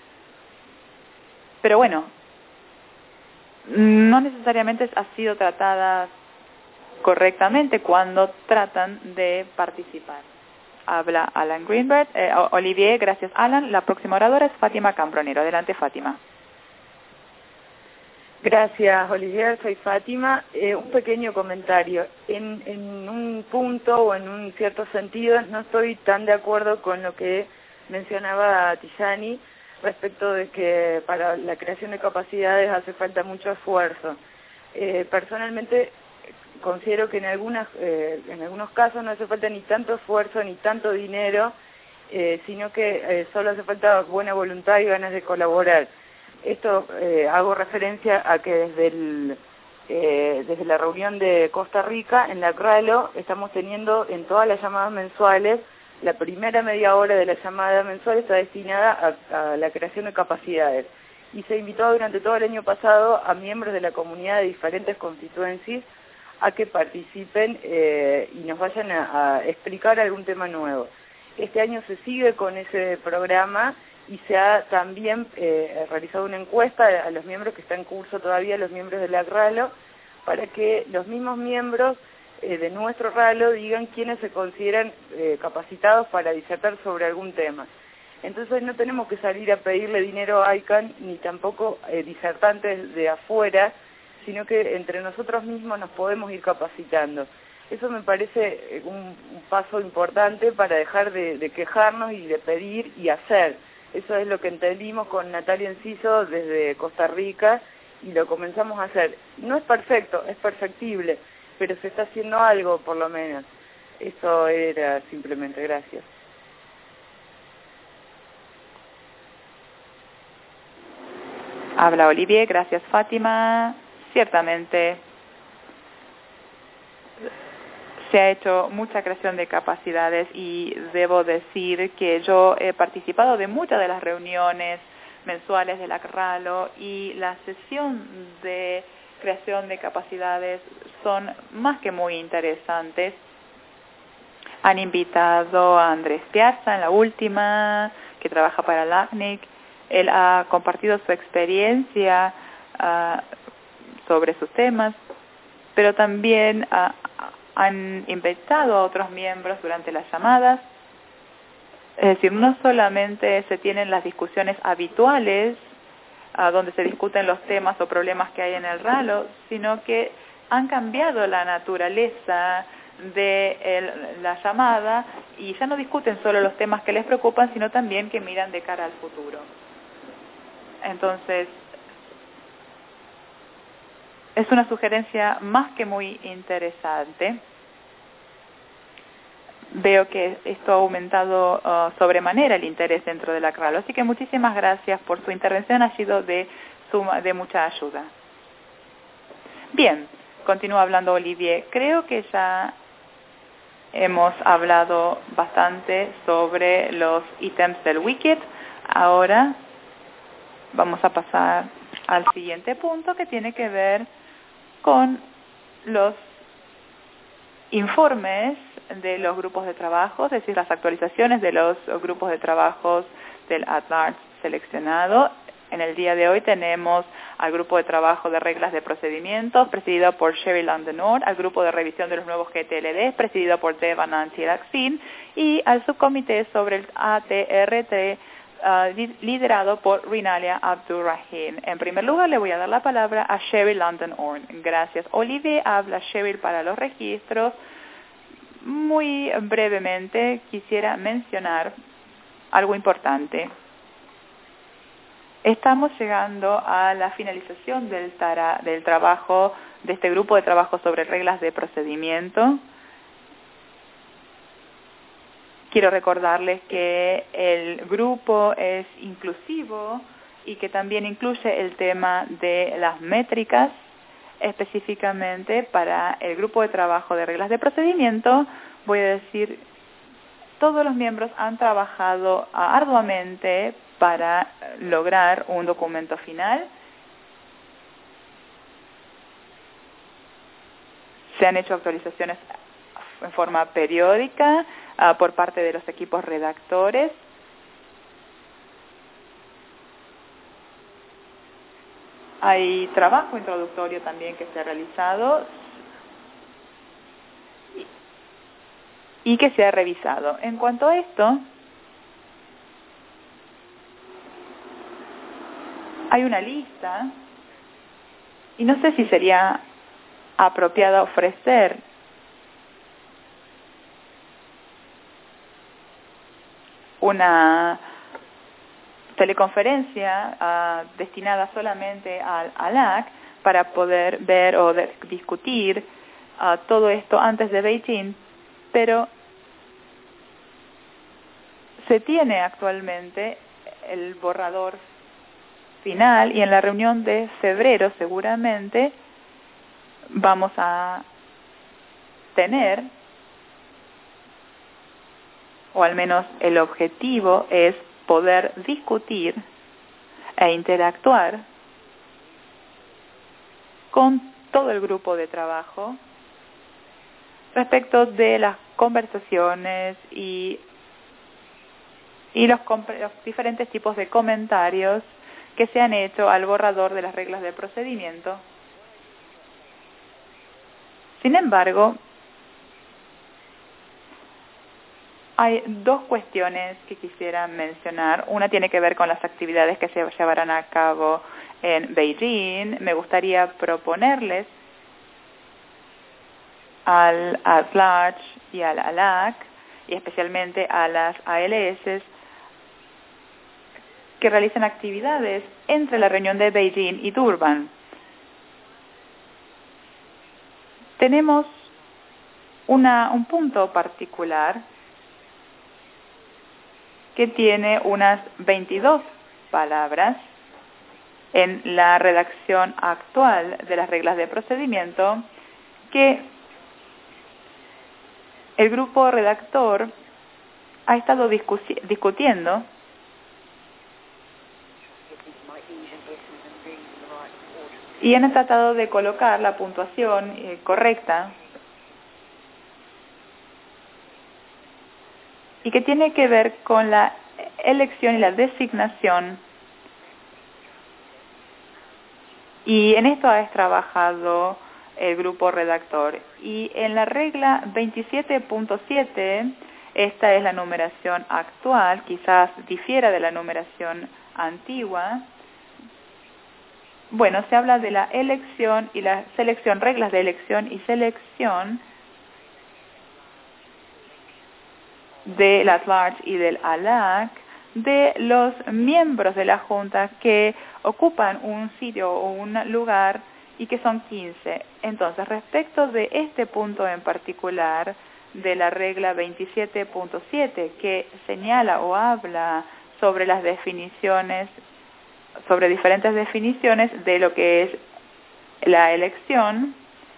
pero bueno, no necesariamente ha sido tratada correctamente cuando tratan de participar. Habla Alan Greenberg. Olivier, gracias Alan. La próxima oradora es Fátima Cambronero. Adelante, Fátima. Gracias, Olivier. Soy Fátima. Un pequeño comentario. En un punto o en un cierto sentido no estoy tan de acuerdo con lo que mencionaba Tijani respecto de que para la creación de capacidades hace falta mucho esfuerzo. Personalmente considero que en algunos casos no hace falta ni tanto esfuerzo ni tanto dinero, sino que solo hace falta buena voluntad y ganas de colaborar. Esto hago referencia a que desde la reunión de Costa Rica en la CRALO estamos teniendo en todas las llamadas mensuales, la primera media hora de la llamada mensual está destinada a la creación de capacidades. Y se invitó durante todo el año pasado a miembros de la comunidad de diferentes constituencias a que participen y nos vayan a explicar algún tema nuevo. Este año se sigue con ese programa y se ha también realizado una encuesta a los miembros que están en curso todavía, los miembros de la RALO, para que los mismos miembros de nuestro RALO digan quiénes se consideran capacitados para disertar sobre algún tema. Entonces no tenemos que salir a pedirle dinero a ICANN ni tampoco disertantes de afuera, sino que entre nosotros mismos nos podemos ir capacitando. Eso me parece un paso importante para dejar de quejarnos y de pedir y hacer. Eso es lo que entendimos con Natalia Enciso desde Costa Rica y lo comenzamos a hacer. No es perfecto, es perfectible, pero se está haciendo algo por lo menos. Eso era simplemente. Gracias. Habla Olivier. Gracias, Fátima. Ciertamente se ha hecho mucha creación de capacidades y debo decir que yo he participado de muchas de las reuniones mensuales de la RALO y la sesión de creación de capacidades son más que muy interesantes. Han invitado a Andrés Piazza en la última, que trabaja para LACNIC. Él ha compartido su experiencia sobre sus temas, pero también han invitado a otros miembros durante las llamadas. Es decir, no solamente se tienen las discusiones habituales, donde se discuten los temas o problemas que hay en el RALO, sino que han cambiado la naturaleza de la llamada y ya no discuten solo los temas que les preocupan, sino también que miran de cara al futuro. Entonces, es una sugerencia más que muy interesante. Veo que esto ha aumentado sobremanera el interés dentro de la RALO, así que muchísimas gracias por su intervención, ha sido de mucha ayuda. Bien, continúa hablando Olivier. Creo que ya hemos hablado bastante sobre los ítems del Wikit. Ahora vamos a pasar al siguiente punto, que tiene que ver con los informes de los grupos de trabajo, es decir, las actualizaciones de los grupos de trabajo del at-large seleccionado. En el día de hoy tenemos al grupo de trabajo de reglas de procedimientos, presidido por Sherry London-Nord, al grupo de revisión de los nuevos GTLD, presidido por Deva Nancy Laxin, y al subcomité sobre el ATRT, liderado por Rinalia Abdurrahim. En primer lugar, le voy a dar la palabra a Sherry London-Nord. Gracias. Olivier habla Sherry para los registros. Muy brevemente quisiera mencionar algo importante. Estamos llegando a la finalización del trabajo de este grupo de trabajo sobre reglas de procedimiento. Quiero recordarles que el grupo es inclusivo y que también incluye el tema de las métricas. Específicamente para el grupo de trabajo de reglas de procedimiento, voy a decir, todos los miembros han trabajado arduamente para lograr un documento final. Se han hecho actualizaciones en forma periódica por parte de los equipos redactores. Hay trabajo introductorio también que se ha realizado y que se ha revisado. En cuanto a esto, hay una lista y no sé si sería apropiado ofrecer una teleconferencia destinada solamente al ALAC para poder ver o discutir todo esto antes de Beijing, pero se tiene actualmente el borrador final y en la reunión de febrero seguramente vamos a tener, o al menos el objetivo es poder discutir e interactuar con todo el grupo de trabajo respecto de las conversaciones y los diferentes tipos de comentarios que se han hecho al borrador de las reglas de procedimiento. Sin embargo, hay dos cuestiones que quisiera mencionar. Una tiene que ver con las actividades que se llevarán a cabo en Beijing. Me gustaría proponerles al at-large y al ALAC, y especialmente a las ALS, que realicen actividades entre la reunión de Beijing y Durban. Tenemos un punto particular que tiene unas 22 palabras en la redacción actual de las reglas de procedimiento, que el grupo redactor ha estado discutiendo y han tratado de colocar la puntuación correcta, y que tiene que ver con la elección y la designación. Y en esto ha trabajado el grupo redactor. Y en la regla 27.7, esta es la numeración actual, quizás difiera de la numeración antigua. Bueno, se habla de la elección y la selección, reglas de elección y selección del at-large y del ALAC, de los miembros de la Junta que ocupan un sitio o un lugar y que son 15. Entonces, respecto de este punto en particular de la regla 27.7 que señala o habla sobre las definiciones, sobre diferentes definiciones de lo que es la elección,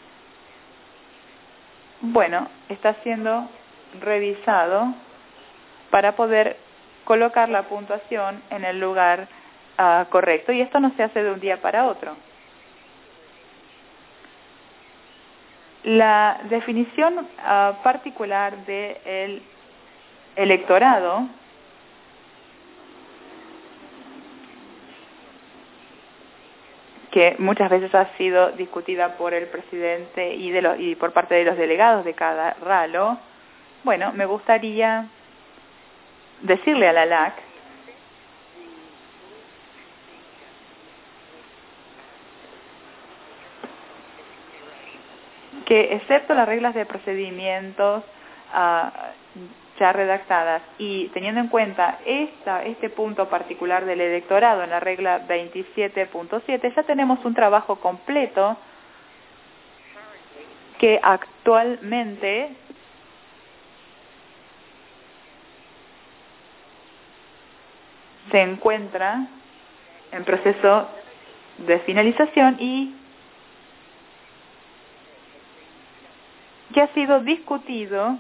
bueno, está siendo revisado para poder colocar la puntuación en el lugar correcto, y esto no se hace de un día para otro. La definición particular del electorado que muchas veces ha sido discutida por el presidente y por parte de los delegados de cada RALO. Bueno, me gustaría decirle a la LAC que, excepto las reglas de procedimientos ya redactadas y teniendo en cuenta este punto particular del electorado en la regla 27.7, ya tenemos un trabajo completo que actualmente se encuentra en proceso de finalización y que ha sido discutido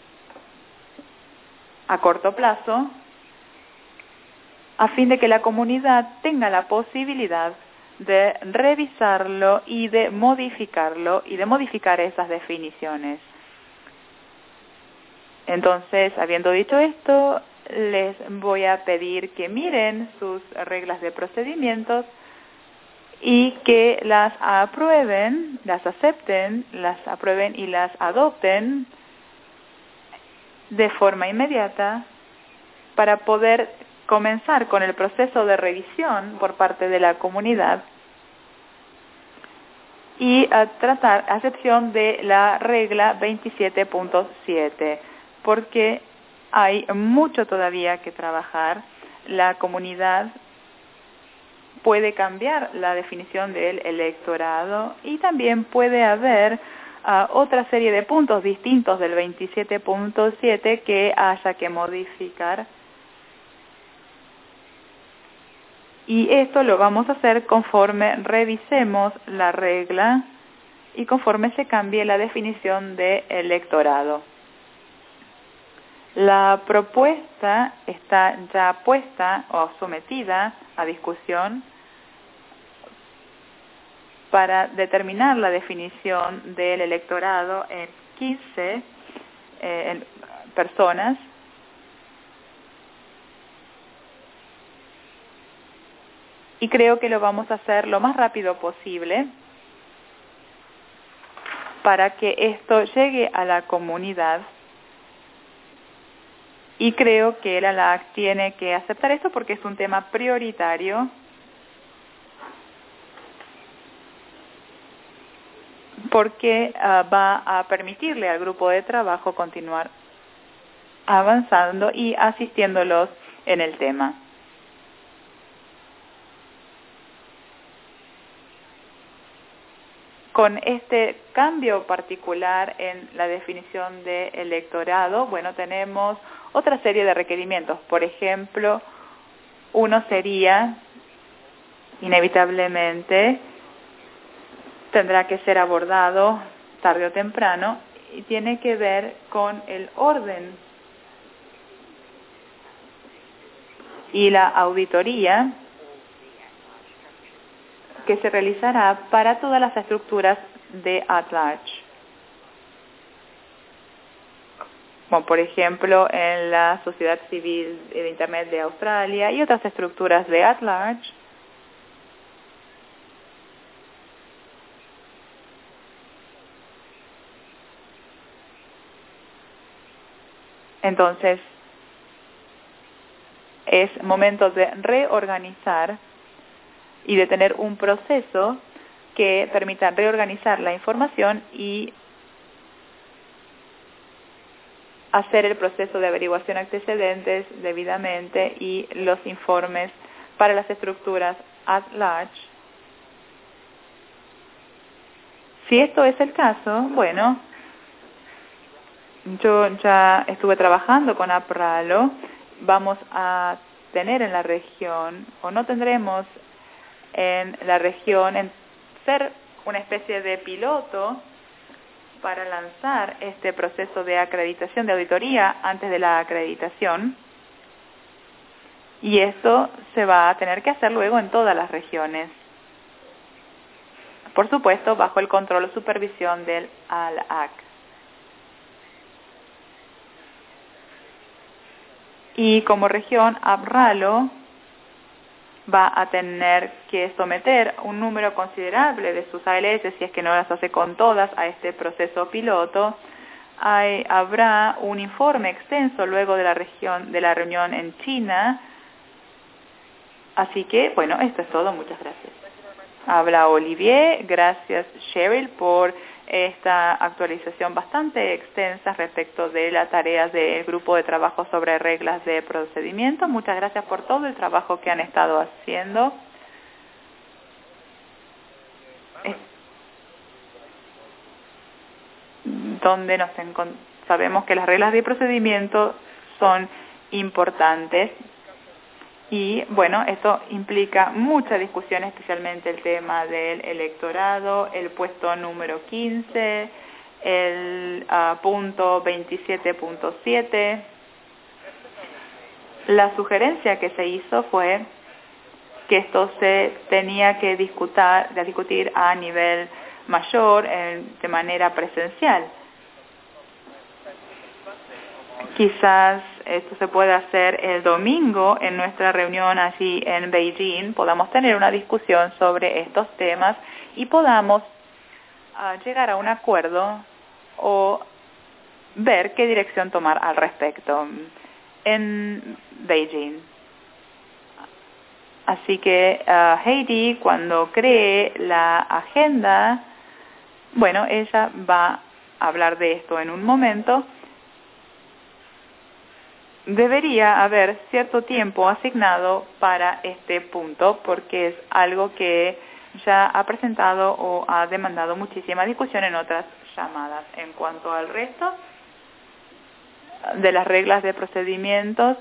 a corto plazo a fin de que la comunidad tenga la posibilidad de revisarlo y de modificarlo y de modificar esas definiciones. Entonces, habiendo dicho esto, les voy a pedir que miren sus reglas de procedimientos y que las aprueben, las acepten, las aprueben y las adopten de forma inmediata para poder comenzar con el proceso de revisión por parte de la comunidad y tratar a excepción de la regla 27.7, porque hay mucho todavía que trabajar. La comunidad puede cambiar la definición del electorado y también puede haber otra serie de puntos distintos del 27.7 que haya que modificar. Y esto lo vamos a hacer conforme revisemos la regla y conforme se cambie la definición de electorado. La propuesta está ya puesta o sometida a discusión para determinar la definición del electorado en 15 personas. Y creo que lo vamos a hacer lo más rápido posible para que esto llegue a la comunidad. Y creo que la LAC tiene que aceptar esto porque es un tema prioritario. Porque va a permitirle al grupo de trabajo continuar avanzando y asistiéndolos en el tema. Con este cambio particular en la definición de electorado, bueno, tenemos otra serie de requerimientos. Por ejemplo, uno sería, inevitablemente, tendrá que ser abordado tarde o temprano y tiene que ver con el orden y la auditoría que se realizará para todas las estructuras de at large. Como por ejemplo en la Sociedad Civil de Internet de Australia y otras estructuras de at large. Entonces, es momento de reorganizar y de tener un proceso que permita reorganizar la información y hacer el proceso de averiguación de antecedentes debidamente y los informes para las estructuras at large. Si esto es el caso, bueno, yo ya estuve trabajando con APRALO, vamos a tener en la región, o no tendremos en la región, en ser una especie de piloto para lanzar este proceso de acreditación de auditoría antes de la acreditación, y esto se va a tener que hacer luego en todas las regiones. Por supuesto, bajo el control o supervisión del ALAC. Y como región, APRALO va a tener que someter un número considerable de sus ALS, si es que no las hace con todas, a este proceso piloto. Habrá un informe extenso luego de la reunión en China. Así que, bueno, esto es todo. Muchas gracias. Habla Olivier. Gracias, Cheryl, por esta actualización bastante extensa respecto de las tareas del grupo de trabajo sobre reglas de procedimiento. Muchas gracias por todo el trabajo que han estado haciendo. Donde sabemos que las reglas de procedimiento son importantes. Y bueno, esto implica mucha discusión, especialmente el tema del electorado, el puesto número 15, el punto 27.7. La sugerencia que se hizo fue que esto se tenía que discutir a nivel mayor, de manera presencial. Quizás esto se pueda hacer el domingo en nuestra reunión allí en Beijing, podamos tener una discusión sobre estos temas y podamos llegar a un acuerdo o ver qué dirección tomar al respecto en Beijing. Así que Heidi, cuando cree la agenda, bueno, ella va a hablar de esto en un momento. Debería haber cierto tiempo asignado para este punto porque es algo que ya ha presentado o ha demandado muchísima discusión en otras llamadas. En cuanto al resto de las reglas de procedimientos,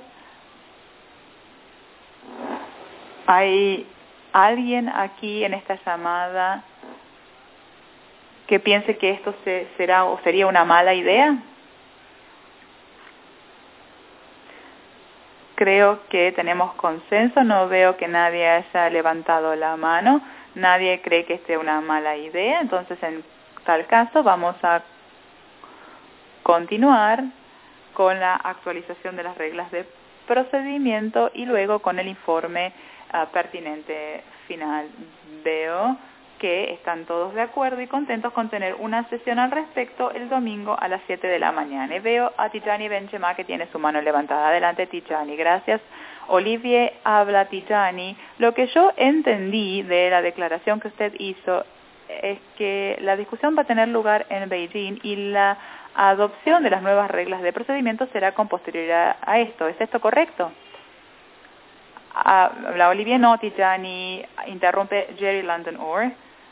¿hay alguien aquí en esta llamada que piense que esto será o sería una mala idea? Creo que tenemos consenso, no veo que nadie haya levantado la mano, nadie cree que esté una mala idea, entonces en tal caso vamos a continuar con la actualización de las reglas de procedimiento y luego con el informe pertinente final. Veo que están todos de acuerdo y contentos con tener una sesión al respecto el domingo a las 7 de la mañana. Y veo a Tijani Benchema que tiene su mano levantada. Adelante, Tijani. Gracias. Olivier, habla Tijani. Lo que yo entendí de la declaración que usted hizo es que la discusión va a tener lugar en Beijing y la adopción de las nuevas reglas de procedimiento será con posterioridad a esto. ¿Es esto correcto? Habla Olivier, no, Tijani, interrumpe Jerry London Orr.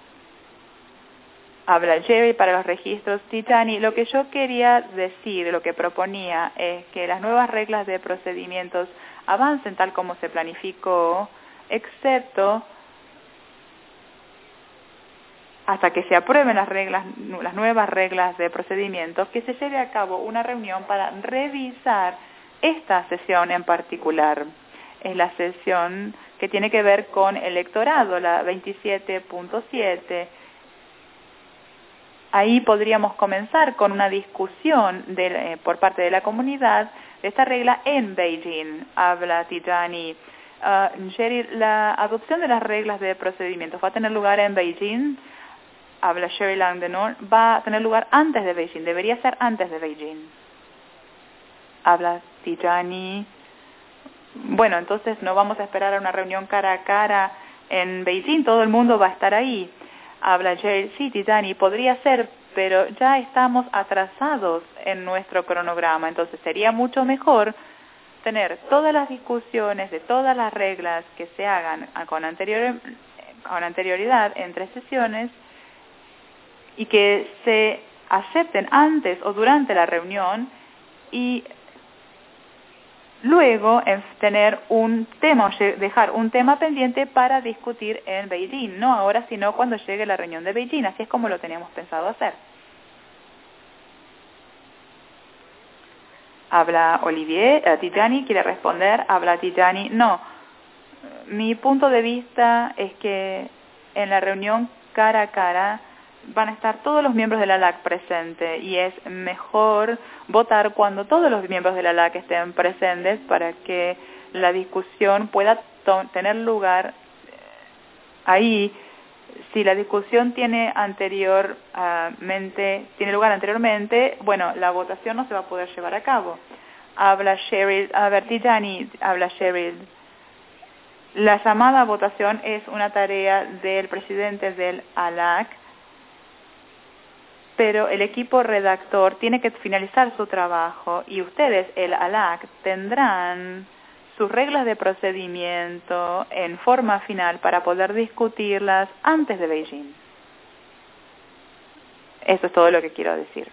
Habla Jerry para los registros. Tijani, lo que yo quería decir, lo que proponía es que las nuevas reglas de procedimientos avancen tal como se planificó, excepto hasta que se aprueben las nuevas reglas de procedimientos, que se lleve a cabo una reunión para revisar esta sesión en particular. Es la sesión que tiene que ver con electorado, la 27.7. Ahí podríamos comenzar con una discusión por parte de la comunidad de esta regla en Beijing. Habla Tijani. Cheryl, la adopción de las reglas de procedimiento va a tener lugar en Beijing. Habla Cheryl Langdenor. Va a tener lugar antes de Beijing. Debería ser antes de Beijing. Habla Tijani. Bueno, entonces no vamos a esperar a una reunión cara a cara en Beijing. Todo el mundo va a estar ahí. Habla Cheryl. Sí, Tijani, podría ser, pero ya estamos atrasados en nuestro cronograma. Entonces sería mucho mejor tener todas las discusiones de todas las reglas que se hagan con anterioridad en 3 sesiones y que se acepten antes o durante la reunión y luego tener un tema, dejar un tema pendiente para discutir en Beijing, no ahora sino cuando llegue la reunión de Beijing. Así es como lo teníamos pensado hacer. Habla Olivier. Tijani quiere responder. Habla Tijani. No, mi punto de vista es que en la reunión cara a cara van a estar todos los miembros de la LAC presentes y es mejor votar cuando todos los miembros de la LAC estén presentes para que la discusión pueda tener lugar ahí. Si la discusión tiene lugar anteriormente, bueno, la votación no se va a poder llevar a cabo. Habla Cheryl. A ver, Tijani, habla Cheryl. La llamada votación es una tarea del presidente del ALAC, pero el equipo redactor tiene que finalizar su trabajo y ustedes, el ALAC, tendrán sus reglas de procedimiento en forma final para poder discutirlas antes de Beijing. Eso es todo lo que quiero decir.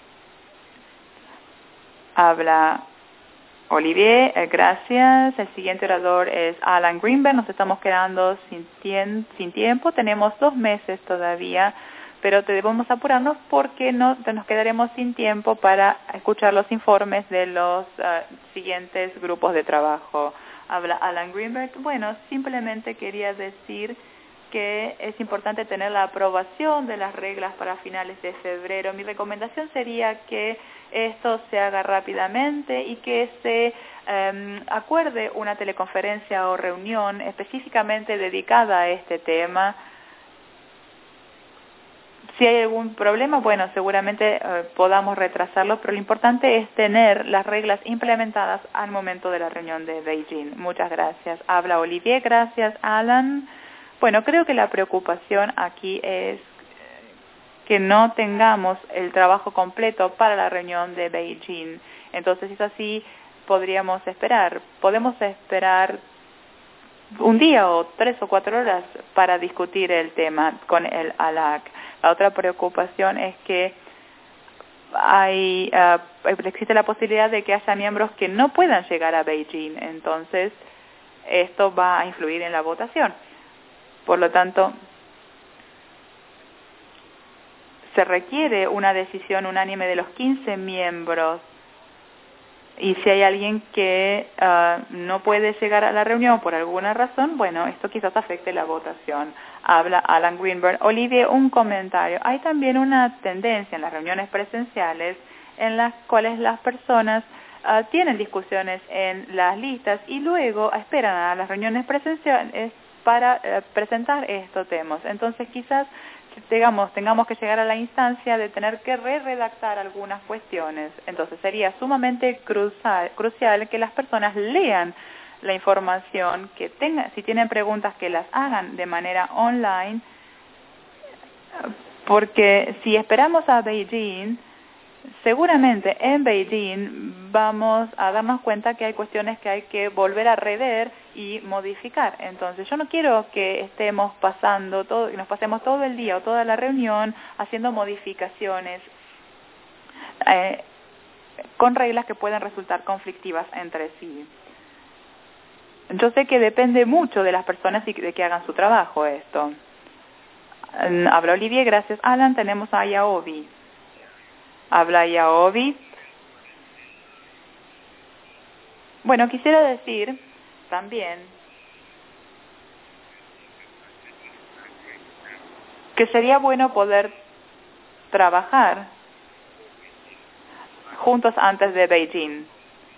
Habla Olivier, gracias. El siguiente orador es Alan Greenberg. Nos estamos quedando sin tiempo. Tenemos 2 meses todavía, pero debemos apurarnos porque nos quedaremos sin tiempo para escuchar los informes de los siguientes grupos de trabajo. Habla Alan Greenberg. Bueno, simplemente quería decir que es importante tener la aprobación de las reglas para finales de febrero. Mi recomendación sería que esto se haga rápidamente y que se acuerde una teleconferencia o reunión específicamente dedicada a este tema. Si hay algún problema, bueno, seguramente podamos retrasarlo, pero lo importante es tener las reglas implementadas al momento de la reunión de Beijing. Muchas gracias. Habla Olivier. Gracias, Alan. Bueno, creo que la preocupación aquí es que no tengamos el trabajo completo para la reunión de Beijing. Entonces, si es así, podemos esperar un día o 3 o 4 horas para discutir el tema con el ALAC. La otra preocupación es que existe la posibilidad de que haya miembros que no puedan llegar a Beijing. Entonces, esto va a influir en la votación. Por lo tanto, se requiere una decisión unánime de los 15 miembros. Y si hay alguien que no puede llegar a la reunión por alguna razón, bueno, esto quizás afecte la votación. Habla Alan Greenberg. Olivier, un comentario. Hay también una tendencia en las reuniones presenciales en las cuales las personas tienen discusiones en las listas y luego esperan a las reuniones presenciales para presentar estos temas. Entonces quizás tengamos que llegar a la instancia de tener que redactar algunas cuestiones. Entonces sería sumamente crucial que las personas lean la información, si tienen preguntas que las hagan de manera online, porque si esperamos a Beijing, seguramente en Beijing vamos a darnos cuenta que hay cuestiones que hay que volver a rever y modificar. Entonces yo no quiero que estemos y nos pasemos todo el día o toda la reunión haciendo modificaciones con reglas que pueden resultar conflictivas entre sí. Yo sé que depende mucho de las personas y de que hagan su trabajo esto. Habla Olivier, gracias Alan. Tenemos a Yaobi. Habla Yaobi. Bueno, quisiera decir también que sería bueno poder trabajar juntos antes de Beijing.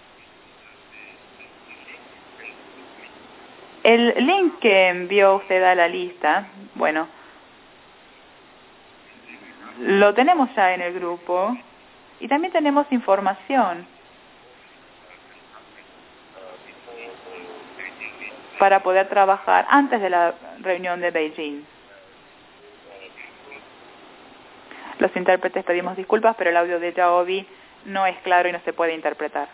El link que envió usted a la lista, bueno, lo tenemos ya en el grupo y también tenemos información para poder trabajar antes de la reunión de Beijing. Los intérpretes pedimos disculpas, pero el audio de Yaobi no es claro y no se puede interpretar.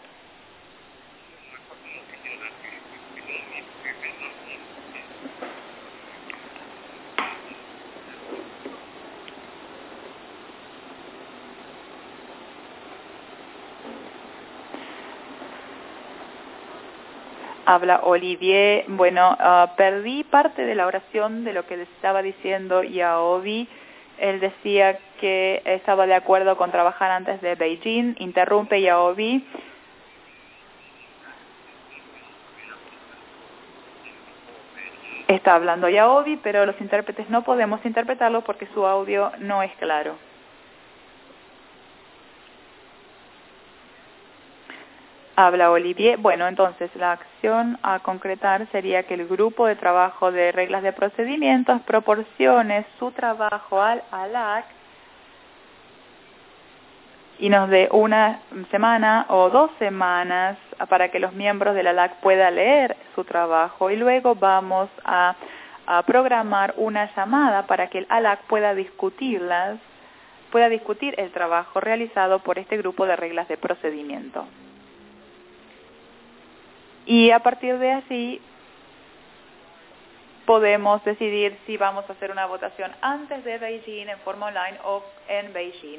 Habla Olivier. Bueno, perdí parte de la oración de lo que le estaba diciendo Yaobi. Él decía que estaba de acuerdo con trabajar antes de Beijing. Interrumpe Yaobi. Está hablando Yaobi, pero los intérpretes no podemos interpretarlo porque su audio no es claro. Habla Olivier. Bueno, entonces la acción a concretar sería que el grupo de trabajo de reglas de procedimientos proporcione su trabajo al ALAC y nos dé una semana o 2 semanas para que los miembros del ALAC puedan leer su trabajo, y luego vamos a programar una llamada para que el ALAC pueda discutir el trabajo realizado por este grupo de reglas de procedimiento. Y a partir de allí podemos decidir si vamos a hacer una votación antes de Beijing en forma online o en Beijing.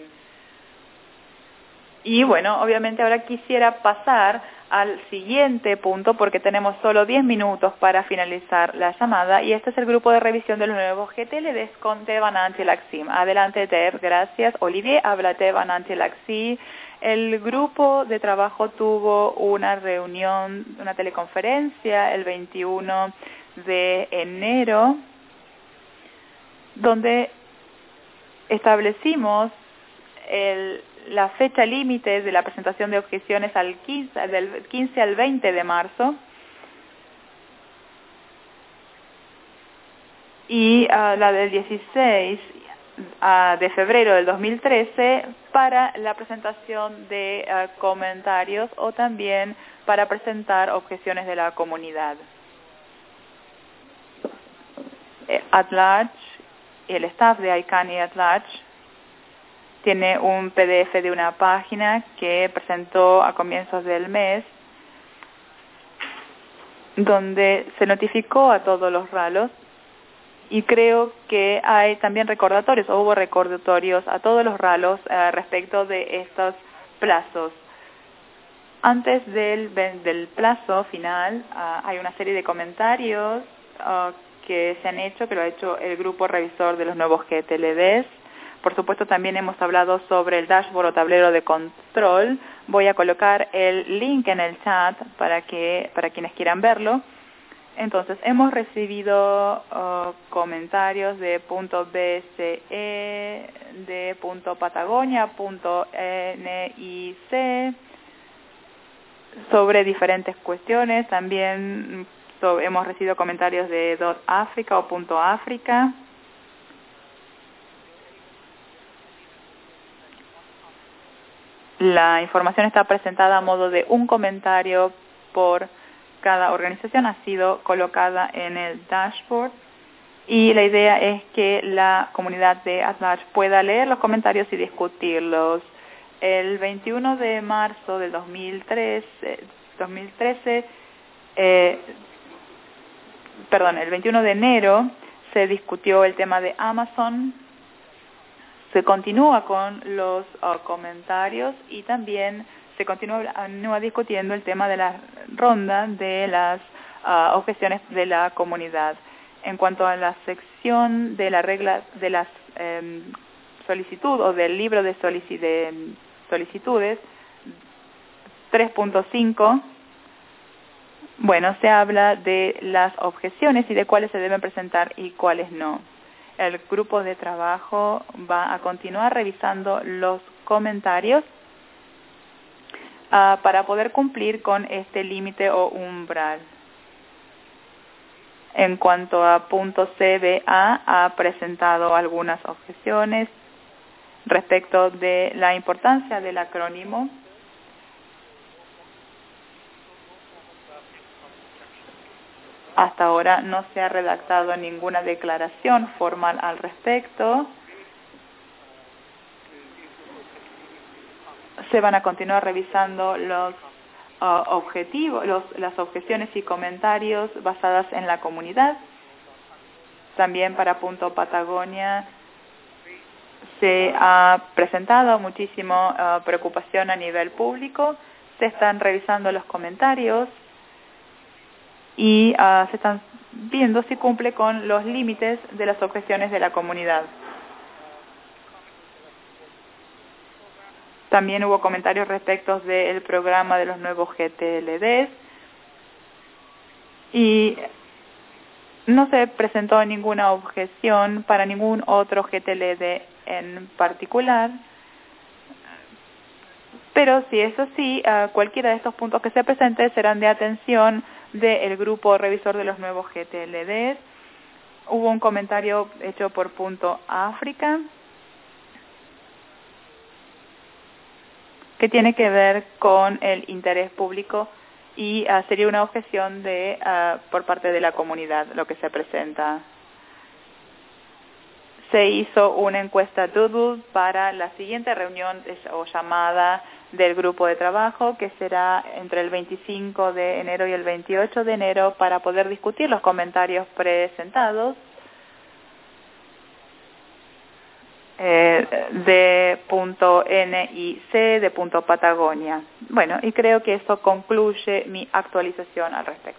Y bueno, obviamente ahora quisiera pasar al siguiente punto porque tenemos solo 10 minutos para finalizar la llamada, y este es el grupo de revisión de los nuevos GTLDs con Tev Anant y Laxim. Adelante, Tev. Gracias. Olivier, habla Tev Anant y Laxim. El grupo de trabajo tuvo una reunión, una teleconferencia el 21 de enero, donde establecimos la fecha límite de la presentación de objeciones del 15 al 20 de marzo y la del 16 de febrero del 2013 para la presentación de comentarios o también para presentar objeciones de la comunidad. AtLarge, el staff de ICANN y AtLarge tiene un PDF de una página que presentó a comienzos del mes, donde se notificó a todos los RALos, y creo que hay también recordatorios, o hubo recordatorios a todos los RALos respecto de estos plazos. Antes del plazo final hay una serie de comentarios que se han hecho, que lo ha hecho el grupo revisor de los nuevos GTLDs. Por supuesto, también hemos hablado sobre el dashboard o tablero de control. Voy a colocar el link en el chat para quienes quieran verlo. Entonces, hemos recibido comentarios de .bce, de .patagonia, .nic, sobre diferentes cuestiones. También hemos recibido comentarios de .africa o .africa. La información está presentada a modo de un comentario por cada organización, ha sido colocada en el dashboard, y la idea es que la comunidad de AtLarge pueda leer los comentarios y discutirlos. El 21 de marzo del 21 de enero se discutió el tema de Amazon. Se continúa con los comentarios y también se continúa discutiendo el tema de la ronda de las objeciones de la comunidad. En cuanto a la sección de la regla de las solicitud o del libro de solicitudes 3.5, bueno, se habla de las objeciones y de cuáles se deben presentar y cuáles no. el grupo de trabajo va a continuar revisando los comentarios para poder cumplir con este límite o umbral. En cuanto a punto CBA, ha presentado algunas objeciones respecto de la importancia del acrónimo. Hasta ahora no se ha redactado ninguna declaración formal al respecto. Se van a continuar revisando los objetivos, las objeciones y comentarios basadas en la comunidad. También para Punto Patagonia se ha presentado muchísimo preocupación a nivel público. Se están revisando los comentarios y se están viendo si cumple con los límites de las objeciones de la comunidad. También hubo comentarios respecto del programa de los nuevos GTLDs y no se presentó ninguna objeción para ningún otro GTLD en particular. Pero si es así, cualquiera de estos puntos que se presenten serán de atención del grupo revisor de los nuevos GTLDs. Hubo un comentario hecho por Punto África que tiene que ver con el interés público y sería una objeción por parte de la comunidad lo que se presenta. Se hizo una encuesta Doodle para la siguiente reunión o llamada del grupo de trabajo, que será entre el 25 de enero y el 28 de enero, para poder discutir los comentarios presentados de punto NIC, de Punto Patagonia. Bueno, y creo que eso concluye mi actualización al respecto.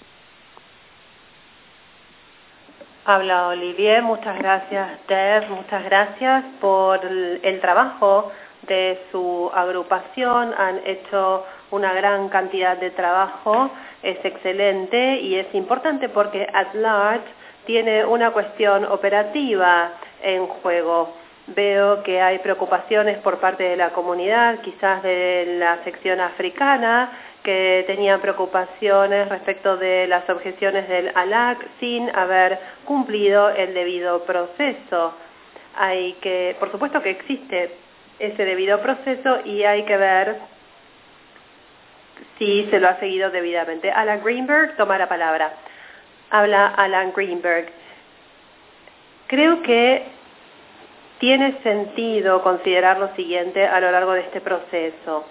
Habla Olivier, muchas gracias Dev, muchas gracias por el trabajo de su agrupación. Han hecho una gran cantidad de trabajo, es excelente y es importante porque At Large tiene una cuestión operativa en juego. Veo que hay preocupaciones por parte de la comunidad, quizás de la sección africana, que tenían preocupaciones respecto de las objeciones del ALAC sin haber cumplido el debido proceso. Por supuesto que existe ese debido proceso y hay que ver si se lo ha seguido debidamente. Alan Greenberg toma la palabra. Habla Alan Greenberg. Creo que tiene sentido considerar lo siguiente a lo largo de este proceso.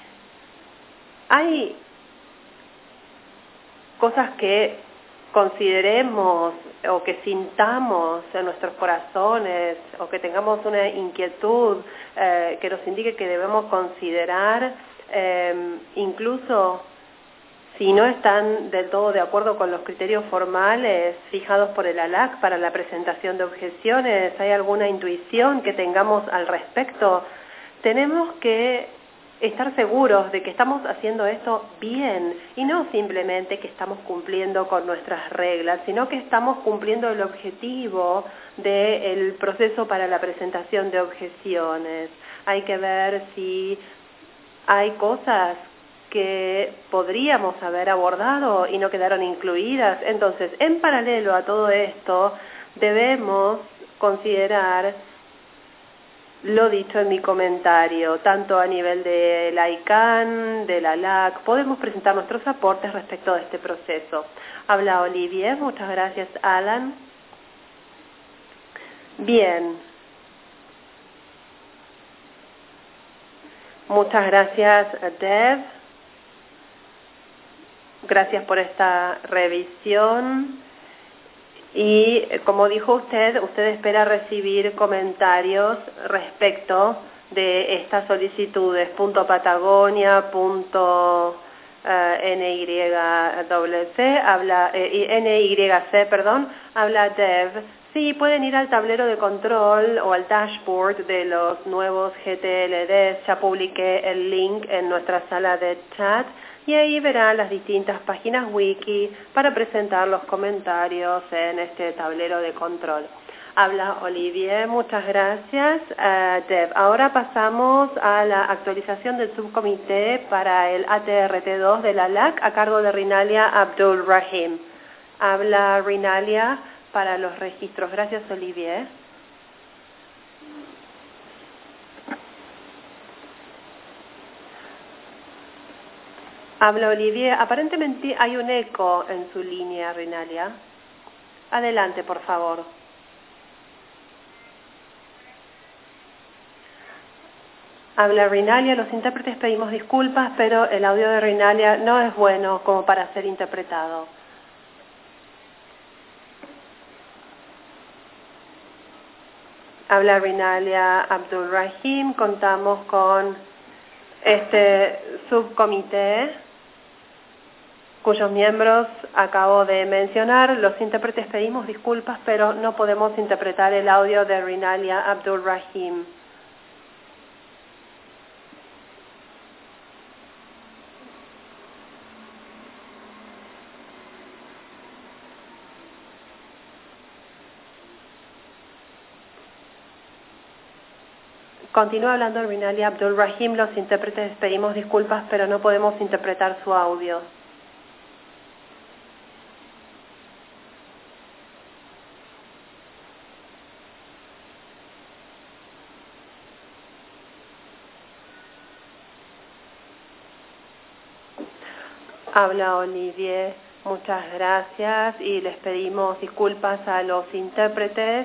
Hay cosas que consideremos o que sintamos en nuestros corazones o que tengamos una inquietud que nos indique que debemos considerar, incluso si no están del todo de acuerdo con los criterios formales fijados por el ALAC para la presentación de objeciones. ¿Hay alguna intuición que tengamos al respecto? Tenemos que estar seguros de que estamos haciendo esto bien y no simplemente que estamos cumpliendo con nuestras reglas, sino que estamos cumpliendo el objetivo del proceso para la presentación de objeciones. Hay que ver si hay cosas que podríamos haber abordado y no quedaron incluidas. Entonces, en paralelo a todo esto, debemos considerar lo dicho en mi comentario, tanto a nivel de la ICANN, de la LAC, podemos presentar nuestros aportes respecto de este proceso. Habla Olivier, muchas gracias Alan. Bien. Muchas gracias Dev. Gracias por esta revisión. Y como dijo usted espera recibir comentarios respecto de estas solicitudes. Punto Patagonia, punto NYC, habla Dev. Sí, pueden ir al tablero de control o al dashboard de los nuevos GTLDs. Ya publiqué el link en nuestra sala de chat. Y ahí verán las distintas páginas wiki para presentar los comentarios en este tablero de control. Habla Olivier, muchas gracias. Deb, ahora pasamos a la actualización del subcomité para el ATRT2 de la LAC a cargo de Rinalia Abdul Rahim. Habla Rinalia para los registros. Gracias, Olivier. Habla Olivier. Aparentemente hay un eco en su línea, Rinalia. Adelante, por favor. Habla Rinalia. Los intérpretes pedimos disculpas, pero el audio de Rinalia no es bueno como para ser interpretado. Habla Rinalia Abdul Rahim. Contamos con este subcomité cuyos miembros acabo de mencionar. Los intérpretes pedimos disculpas, pero no podemos interpretar el audio de Rinalia Abdul Rahim. Continúa hablando Rinalia Abdul Rahim. Los intérpretes pedimos disculpas, pero no podemos interpretar su audio. Habla Olivier, muchas gracias y les pedimos disculpas a los intérpretes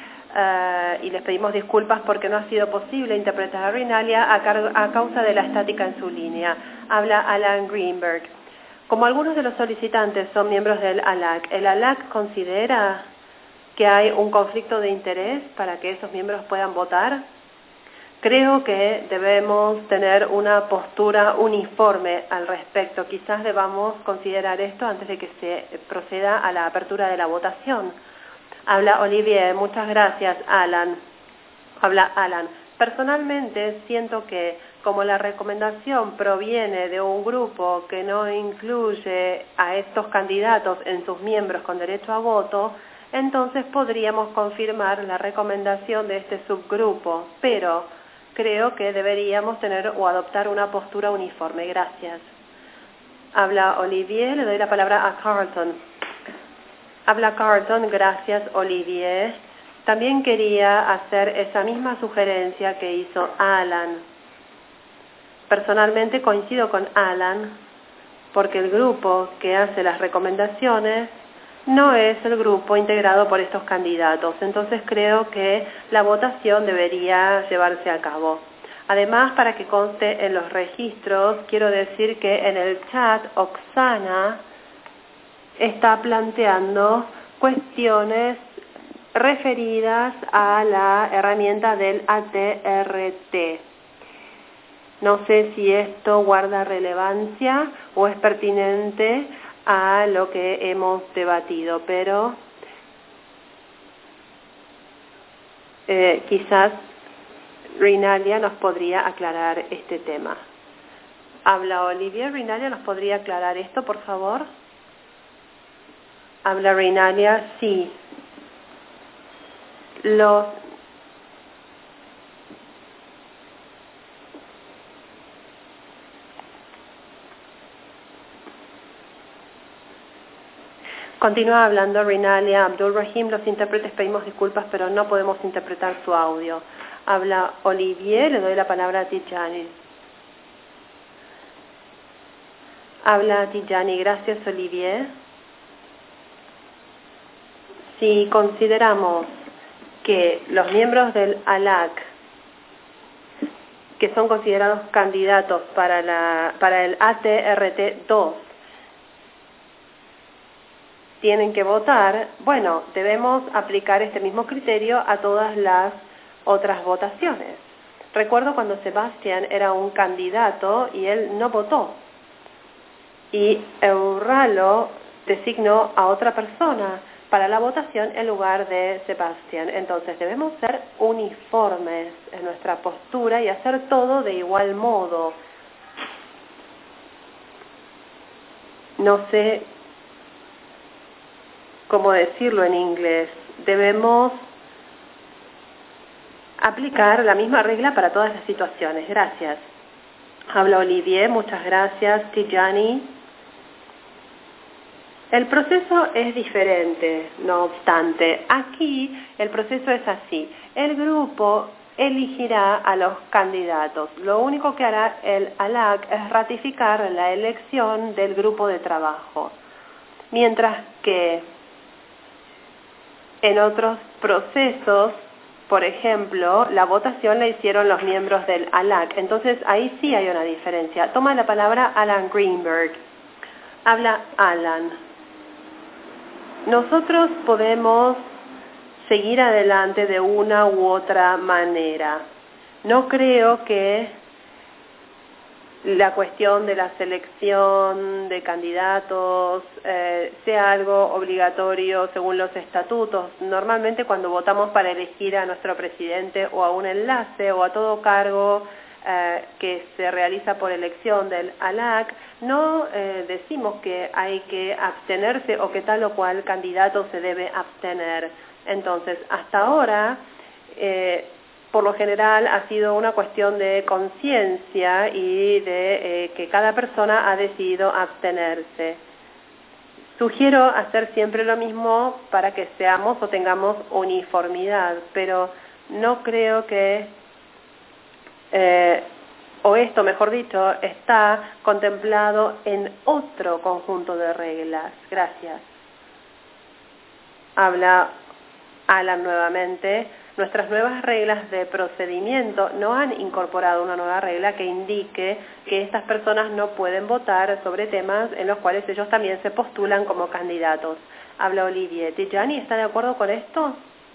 y les pedimos disculpas porque no ha sido posible interpretar a Rinalia a causa de la estática en su línea. Habla Alan Greenberg. Como algunos de los solicitantes son miembros del ALAC, ¿el ALAC considera que hay un conflicto de interés para que esos miembros puedan votar? Creo que debemos tener una postura uniforme al respecto. Quizás debamos considerar esto antes de que se proceda a la apertura de la votación. Habla Olivier. Muchas gracias, Alan. Habla Alan. Personalmente siento que como la recomendación proviene de un grupo que no incluye a estos candidatos en sus miembros con derecho a voto, entonces podríamos confirmar la recomendación de este subgrupo, pero creo que deberíamos tener o adoptar una postura uniforme. Gracias. Habla Olivier. Le doy la palabra a Carlton. Habla Carlton. Gracias, Olivier. También quería hacer esa misma sugerencia que hizo Alan. Personalmente coincido con Alan porque el grupo que hace las recomendaciones no es el grupo integrado por estos candidatos. Entonces creo que la votación debería llevarse a cabo. Además, para que conste en los registros, quiero decir que en el chat Oksana está planteando cuestiones referidas a la herramienta del ATRT. No sé si esto guarda relevancia o es pertinente a lo que hemos debatido, pero quizás Rinalia nos podría aclarar este tema. Habla Olivier. Rinalia, ¿nos podría aclarar esto, por favor? Habla Rinalia. Sí. Continúa hablando Rinalia Abdul Rahim. Los intérpretes pedimos disculpas, pero no podemos interpretar su audio. Habla Olivier. Le doy la palabra a Tijani. Habla Tijani. Gracias, Olivier. Si consideramos que los miembros del ALAC, que son considerados candidatos para el ATRT2, tienen que votar, bueno, debemos aplicar este mismo criterio a todas las otras votaciones. Recuerdo cuando Sebastián era un candidato y él no votó. Y Euralo designó a otra persona para la votación en lugar de Sebastián. Entonces debemos ser uniformes en nuestra postura y hacer todo de igual modo. No sé cómo decirlo en inglés. Debemos aplicar la misma regla para todas las situaciones. Gracias. Habla Olivier, muchas gracias. Tijani. El proceso es diferente, no obstante. Aquí el proceso es así. El grupo elegirá a los candidatos. Lo único que hará el ALAC es ratificar la elección del grupo de trabajo. Mientras que en otros procesos, por ejemplo, la votación la hicieron los miembros del ALAC. Entonces, ahí sí hay una diferencia. Toma la palabra Alan Greenberg. Habla Alan. Nosotros podemos seguir adelante de una u otra manera. No creo que la cuestión de la selección de candidatos sea algo obligatorio según los estatutos. Normalmente cuando votamos para elegir a nuestro presidente o a un enlace o a todo cargo que se realiza por elección del ALAC, no decimos que hay que abstenerse o que tal o cual candidato se debe abstener. Entonces, hasta ahora, por lo general ha sido una cuestión de conciencia y de que cada persona ha decidido abstenerse. Sugiero hacer siempre lo mismo para que seamos o tengamos uniformidad, pero no creo que, o esto mejor dicho, está contemplado en otro conjunto de reglas. Gracias. Habla Alan nuevamente. Nuestras nuevas reglas de procedimiento no han incorporado una nueva regla que indique que estas personas no pueden votar sobre temas en los cuales ellos también se postulan como candidatos. Habla Olivier. ¿Tijani está de acuerdo con esto?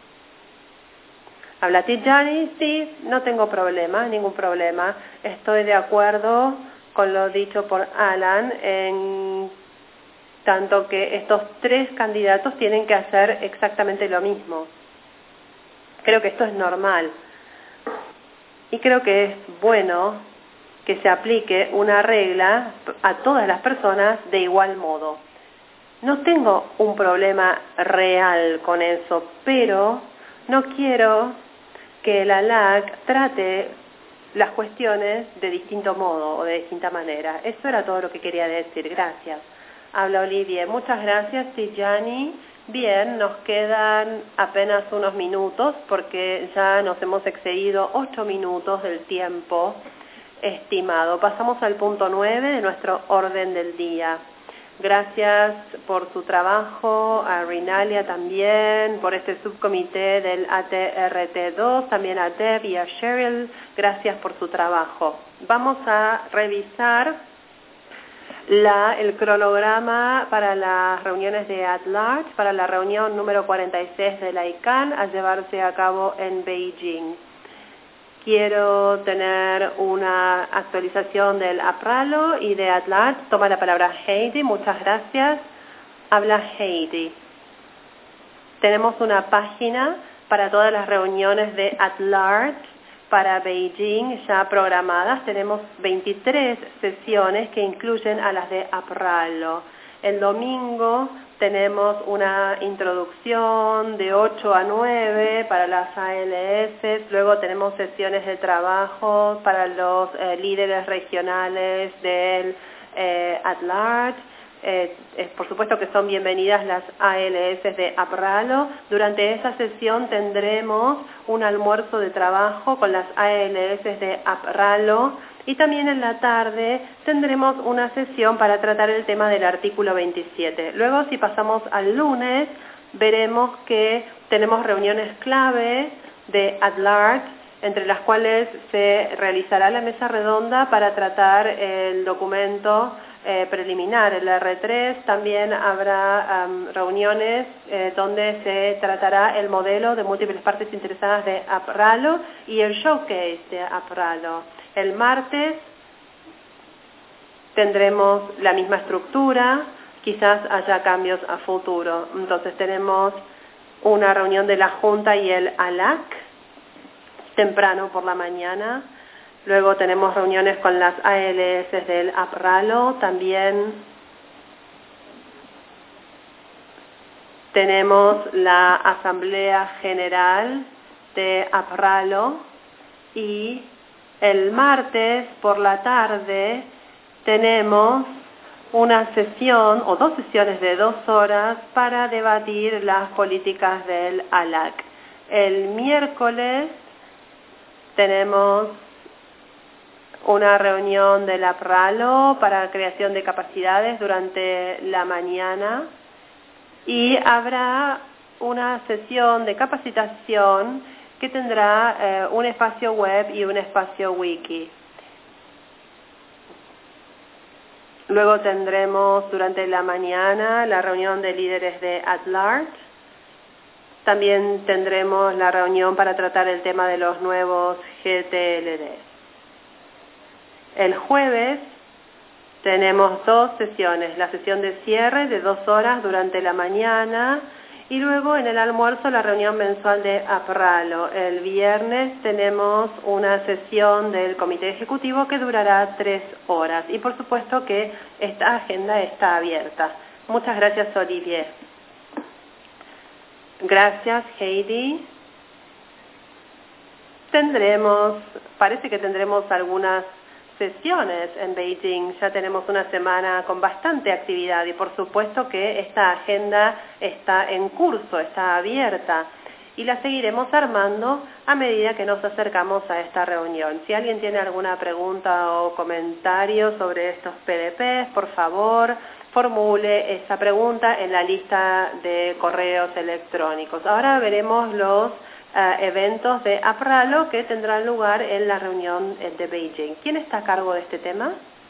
Habla Tijani. Sí, no tengo problema, ningún problema. Estoy de acuerdo con lo dicho por Alan en tanto que estos 3 candidatos tienen que hacer exactamente lo mismo. Creo que esto es normal y creo que es bueno que se aplique una regla a todas las personas de igual modo. No tengo un problema real con eso, pero no quiero que el ALAC trate las cuestiones de distinto modo o de distinta manera. Eso era todo lo que quería decir. Gracias. Habla Olivia. Muchas gracias, Tijani. Bien, nos quedan apenas unos minutos porque ya nos hemos excedido 8 minutos del tiempo estimado. Pasamos al punto 9 de nuestro orden del día. Gracias por su trabajo, a Rinalia también, por este subcomité del ATRT2, también a Deb y a Cheryl, gracias por su trabajo. Vamos a revisar el cronograma para las reuniones de At-Large, para la reunión número 46 de la ICANN a llevarse a cabo en Beijing. Quiero tener una actualización del APRALO y de At-Large. Toma la palabra Heidi, muchas gracias. Habla Heidi. Tenemos una página para todas las reuniones de At-Large para Beijing ya programadas. Tenemos 23 sesiones que incluyen a las de APRALO. El domingo tenemos una introducción de 8 a 9 para las ALS, luego tenemos sesiones de trabajo para los líderes regionales del At-Large. Por supuesto que son bienvenidas las ALS de APRALO. Durante esa sesión tendremos un almuerzo de trabajo con las ALS de APRALO y también en la tarde tendremos una sesión para tratar el tema del artículo 27. Luego, si pasamos al lunes, veremos que tenemos reuniones clave de At-Large, entre las cuales se realizará la mesa redonda para tratar el documento preliminar, el R3. También habrá reuniones donde se tratará el modelo de múltiples partes interesadas de APRALO y el showcase de APRALO. El martes tendremos la misma estructura, quizás haya cambios a futuro. Entonces tenemos una reunión de la Junta y el ALAC temprano por la mañana. Luego tenemos reuniones con las ALS del APRALO. También tenemos la Asamblea General de APRALO, y el martes por la tarde tenemos una sesión o 2 sesiones de 2 horas para debatir las políticas del ALAC. El miércoles tenemos una reunión del APRALO para creación de capacidades durante la mañana y habrá una sesión de capacitación que tendrá un espacio web y un espacio wiki. Luego tendremos durante la mañana la reunión de líderes de AT-LART. También tendremos la reunión para tratar el tema de los nuevos GTLD. El jueves tenemos 2 sesiones, la sesión de cierre de 2 horas durante la mañana y luego en el almuerzo la reunión mensual de APRALO. El viernes tenemos una sesión del comité ejecutivo que durará 3 horas y por supuesto que esta agenda está abierta. Muchas gracias, Olivier. Gracias, Heidi. Parece que tendremos algunas sesiones en Beijing. Ya tenemos una semana con bastante actividad y por supuesto que esta agenda está en curso, está abierta y la seguiremos armando a medida que nos acercamos a esta reunión. Si alguien tiene alguna pregunta o comentario sobre estos PDPs, por favor, formule esa pregunta en la lista de correos electrónicos. Ahora veremos los eventos de APRALO que tendrán lugar en la reunión de Beijing. ¿Quién está a cargo de este tema?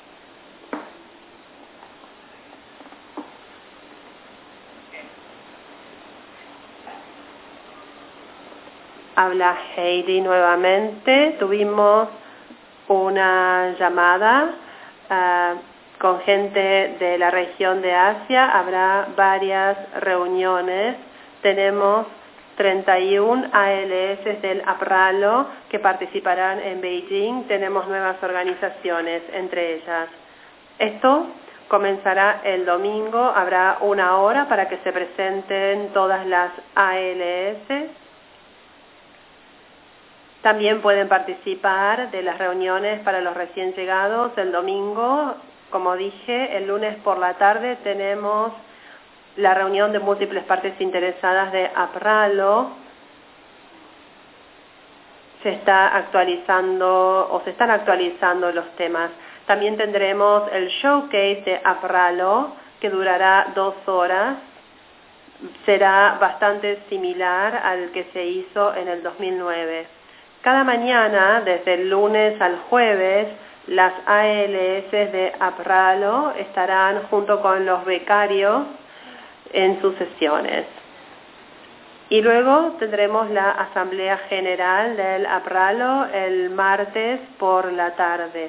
Habla Heidi nuevamente. Tuvimos una llamada con gente de la región de Asia. Habrá varias reuniones. Tenemos 31 ALS del APRALO que participarán en Beijing. Tenemos nuevas organizaciones entre ellas. Esto comenzará el domingo. Habrá 1 hora para que se presenten todas las ALS. También pueden participar de las reuniones para los recién llegados el domingo. Como dije, el lunes por la tarde tenemos la reunión de múltiples partes interesadas de APRALO. Se están actualizando los temas. También tendremos el showcase de APRALO que durará 2 horas. Será bastante similar al que se hizo en el 2009. Cada mañana, desde el lunes al jueves, las ALS de APRALO estarán junto con los becarios en sus sesiones. Y luego tendremos la Asamblea General del APRALO el martes por la tarde.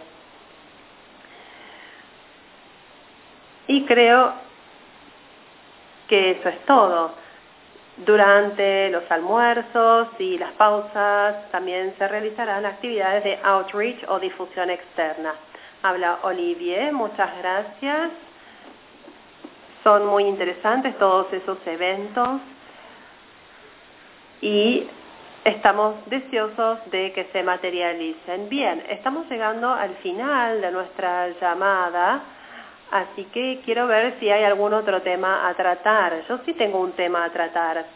Y creo que eso es todo. Durante los almuerzos y las pausas también se realizarán actividades de outreach o difusión externa. Habla Olivier, muchas gracias. Son muy interesantes todos esos eventos y estamos deseosos de que se materialicen. Bien, estamos llegando al final de nuestra llamada, así que quiero ver si hay algún otro tema a tratar. Yo sí tengo un tema a tratar,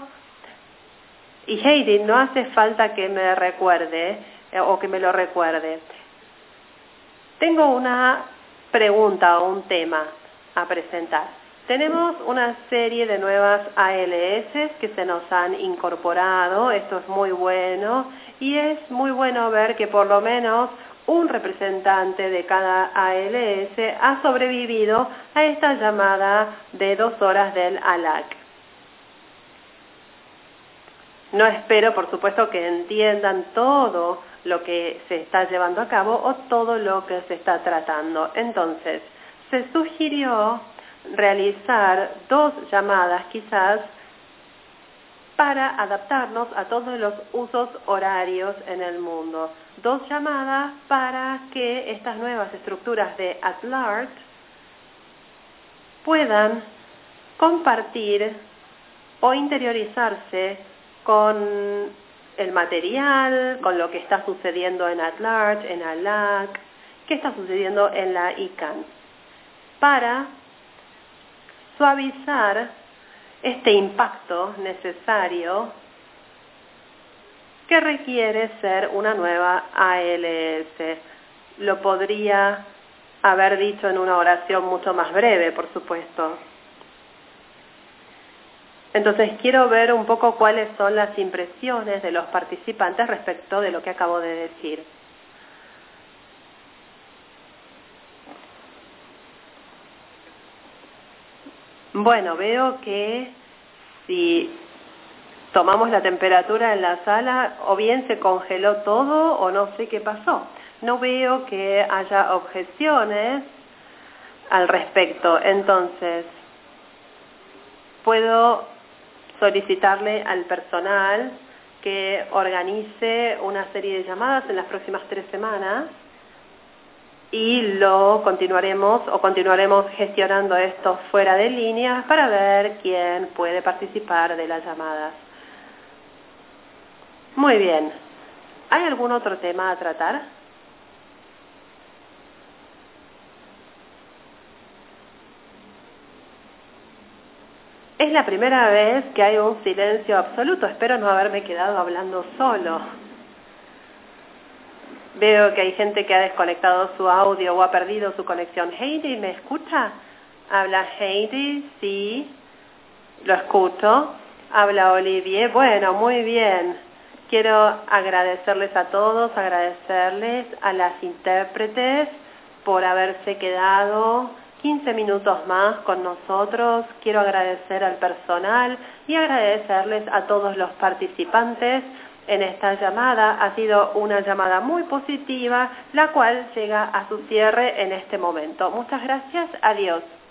y Heidi, no hace falta que me recuerde o que me lo recuerde. Tengo una pregunta o un tema a presentar. Tenemos una serie de nuevas ALS que se nos han incorporado. Esto es muy bueno y es muy bueno ver que por lo menos un representante de cada ALS ha sobrevivido a esta llamada de 2 horas del ALAC. No espero, por supuesto, que entiendan todo lo que se está llevando a cabo o todo lo que se está tratando. Entonces, se sugirió realizar 2 llamadas quizás para adaptarnos a todos los usos horarios en el mundo. 2 llamadas para que estas nuevas estructuras de AT-LART puedan compartir o interiorizarse con el material, con lo que está sucediendo en @large, en ALAC, qué está sucediendo en la ICANN, para suavizar este impacto necesario que requiere ser una nueva ALS. Lo podría haber dicho en una oración mucho más breve, por supuesto. Entonces quiero ver un poco cuáles son las impresiones de los participantes respecto de lo que acabo de decir. Bueno, veo que si tomamos la temperatura en la sala, o bien se congeló todo o no sé qué pasó. No veo que haya objeciones al respecto. Entonces, puedo solicitarle al personal que organice una serie de llamadas en las próximas 3 semanas y continuaremos gestionando esto fuera de línea para ver quién puede participar de las llamadas. Muy bien. ¿Hay algún otro tema a tratar? Es la primera vez que hay un silencio absoluto. Espero no haberme quedado hablando solo. Veo que hay gente que ha desconectado su audio o ha perdido su conexión. Heidi, ¿me escucha? Habla Heidi, sí, lo escucho. Habla Olivier, bueno, muy bien. Quiero agradecerles a todos, agradecerles a las intérpretes por haberse quedado 15 minutos más con nosotros. Quiero agradecer al personal y agradecerles a todos los participantes en esta llamada. Ha sido una llamada muy positiva, la cual llega a su cierre en este momento. Muchas gracias, adiós.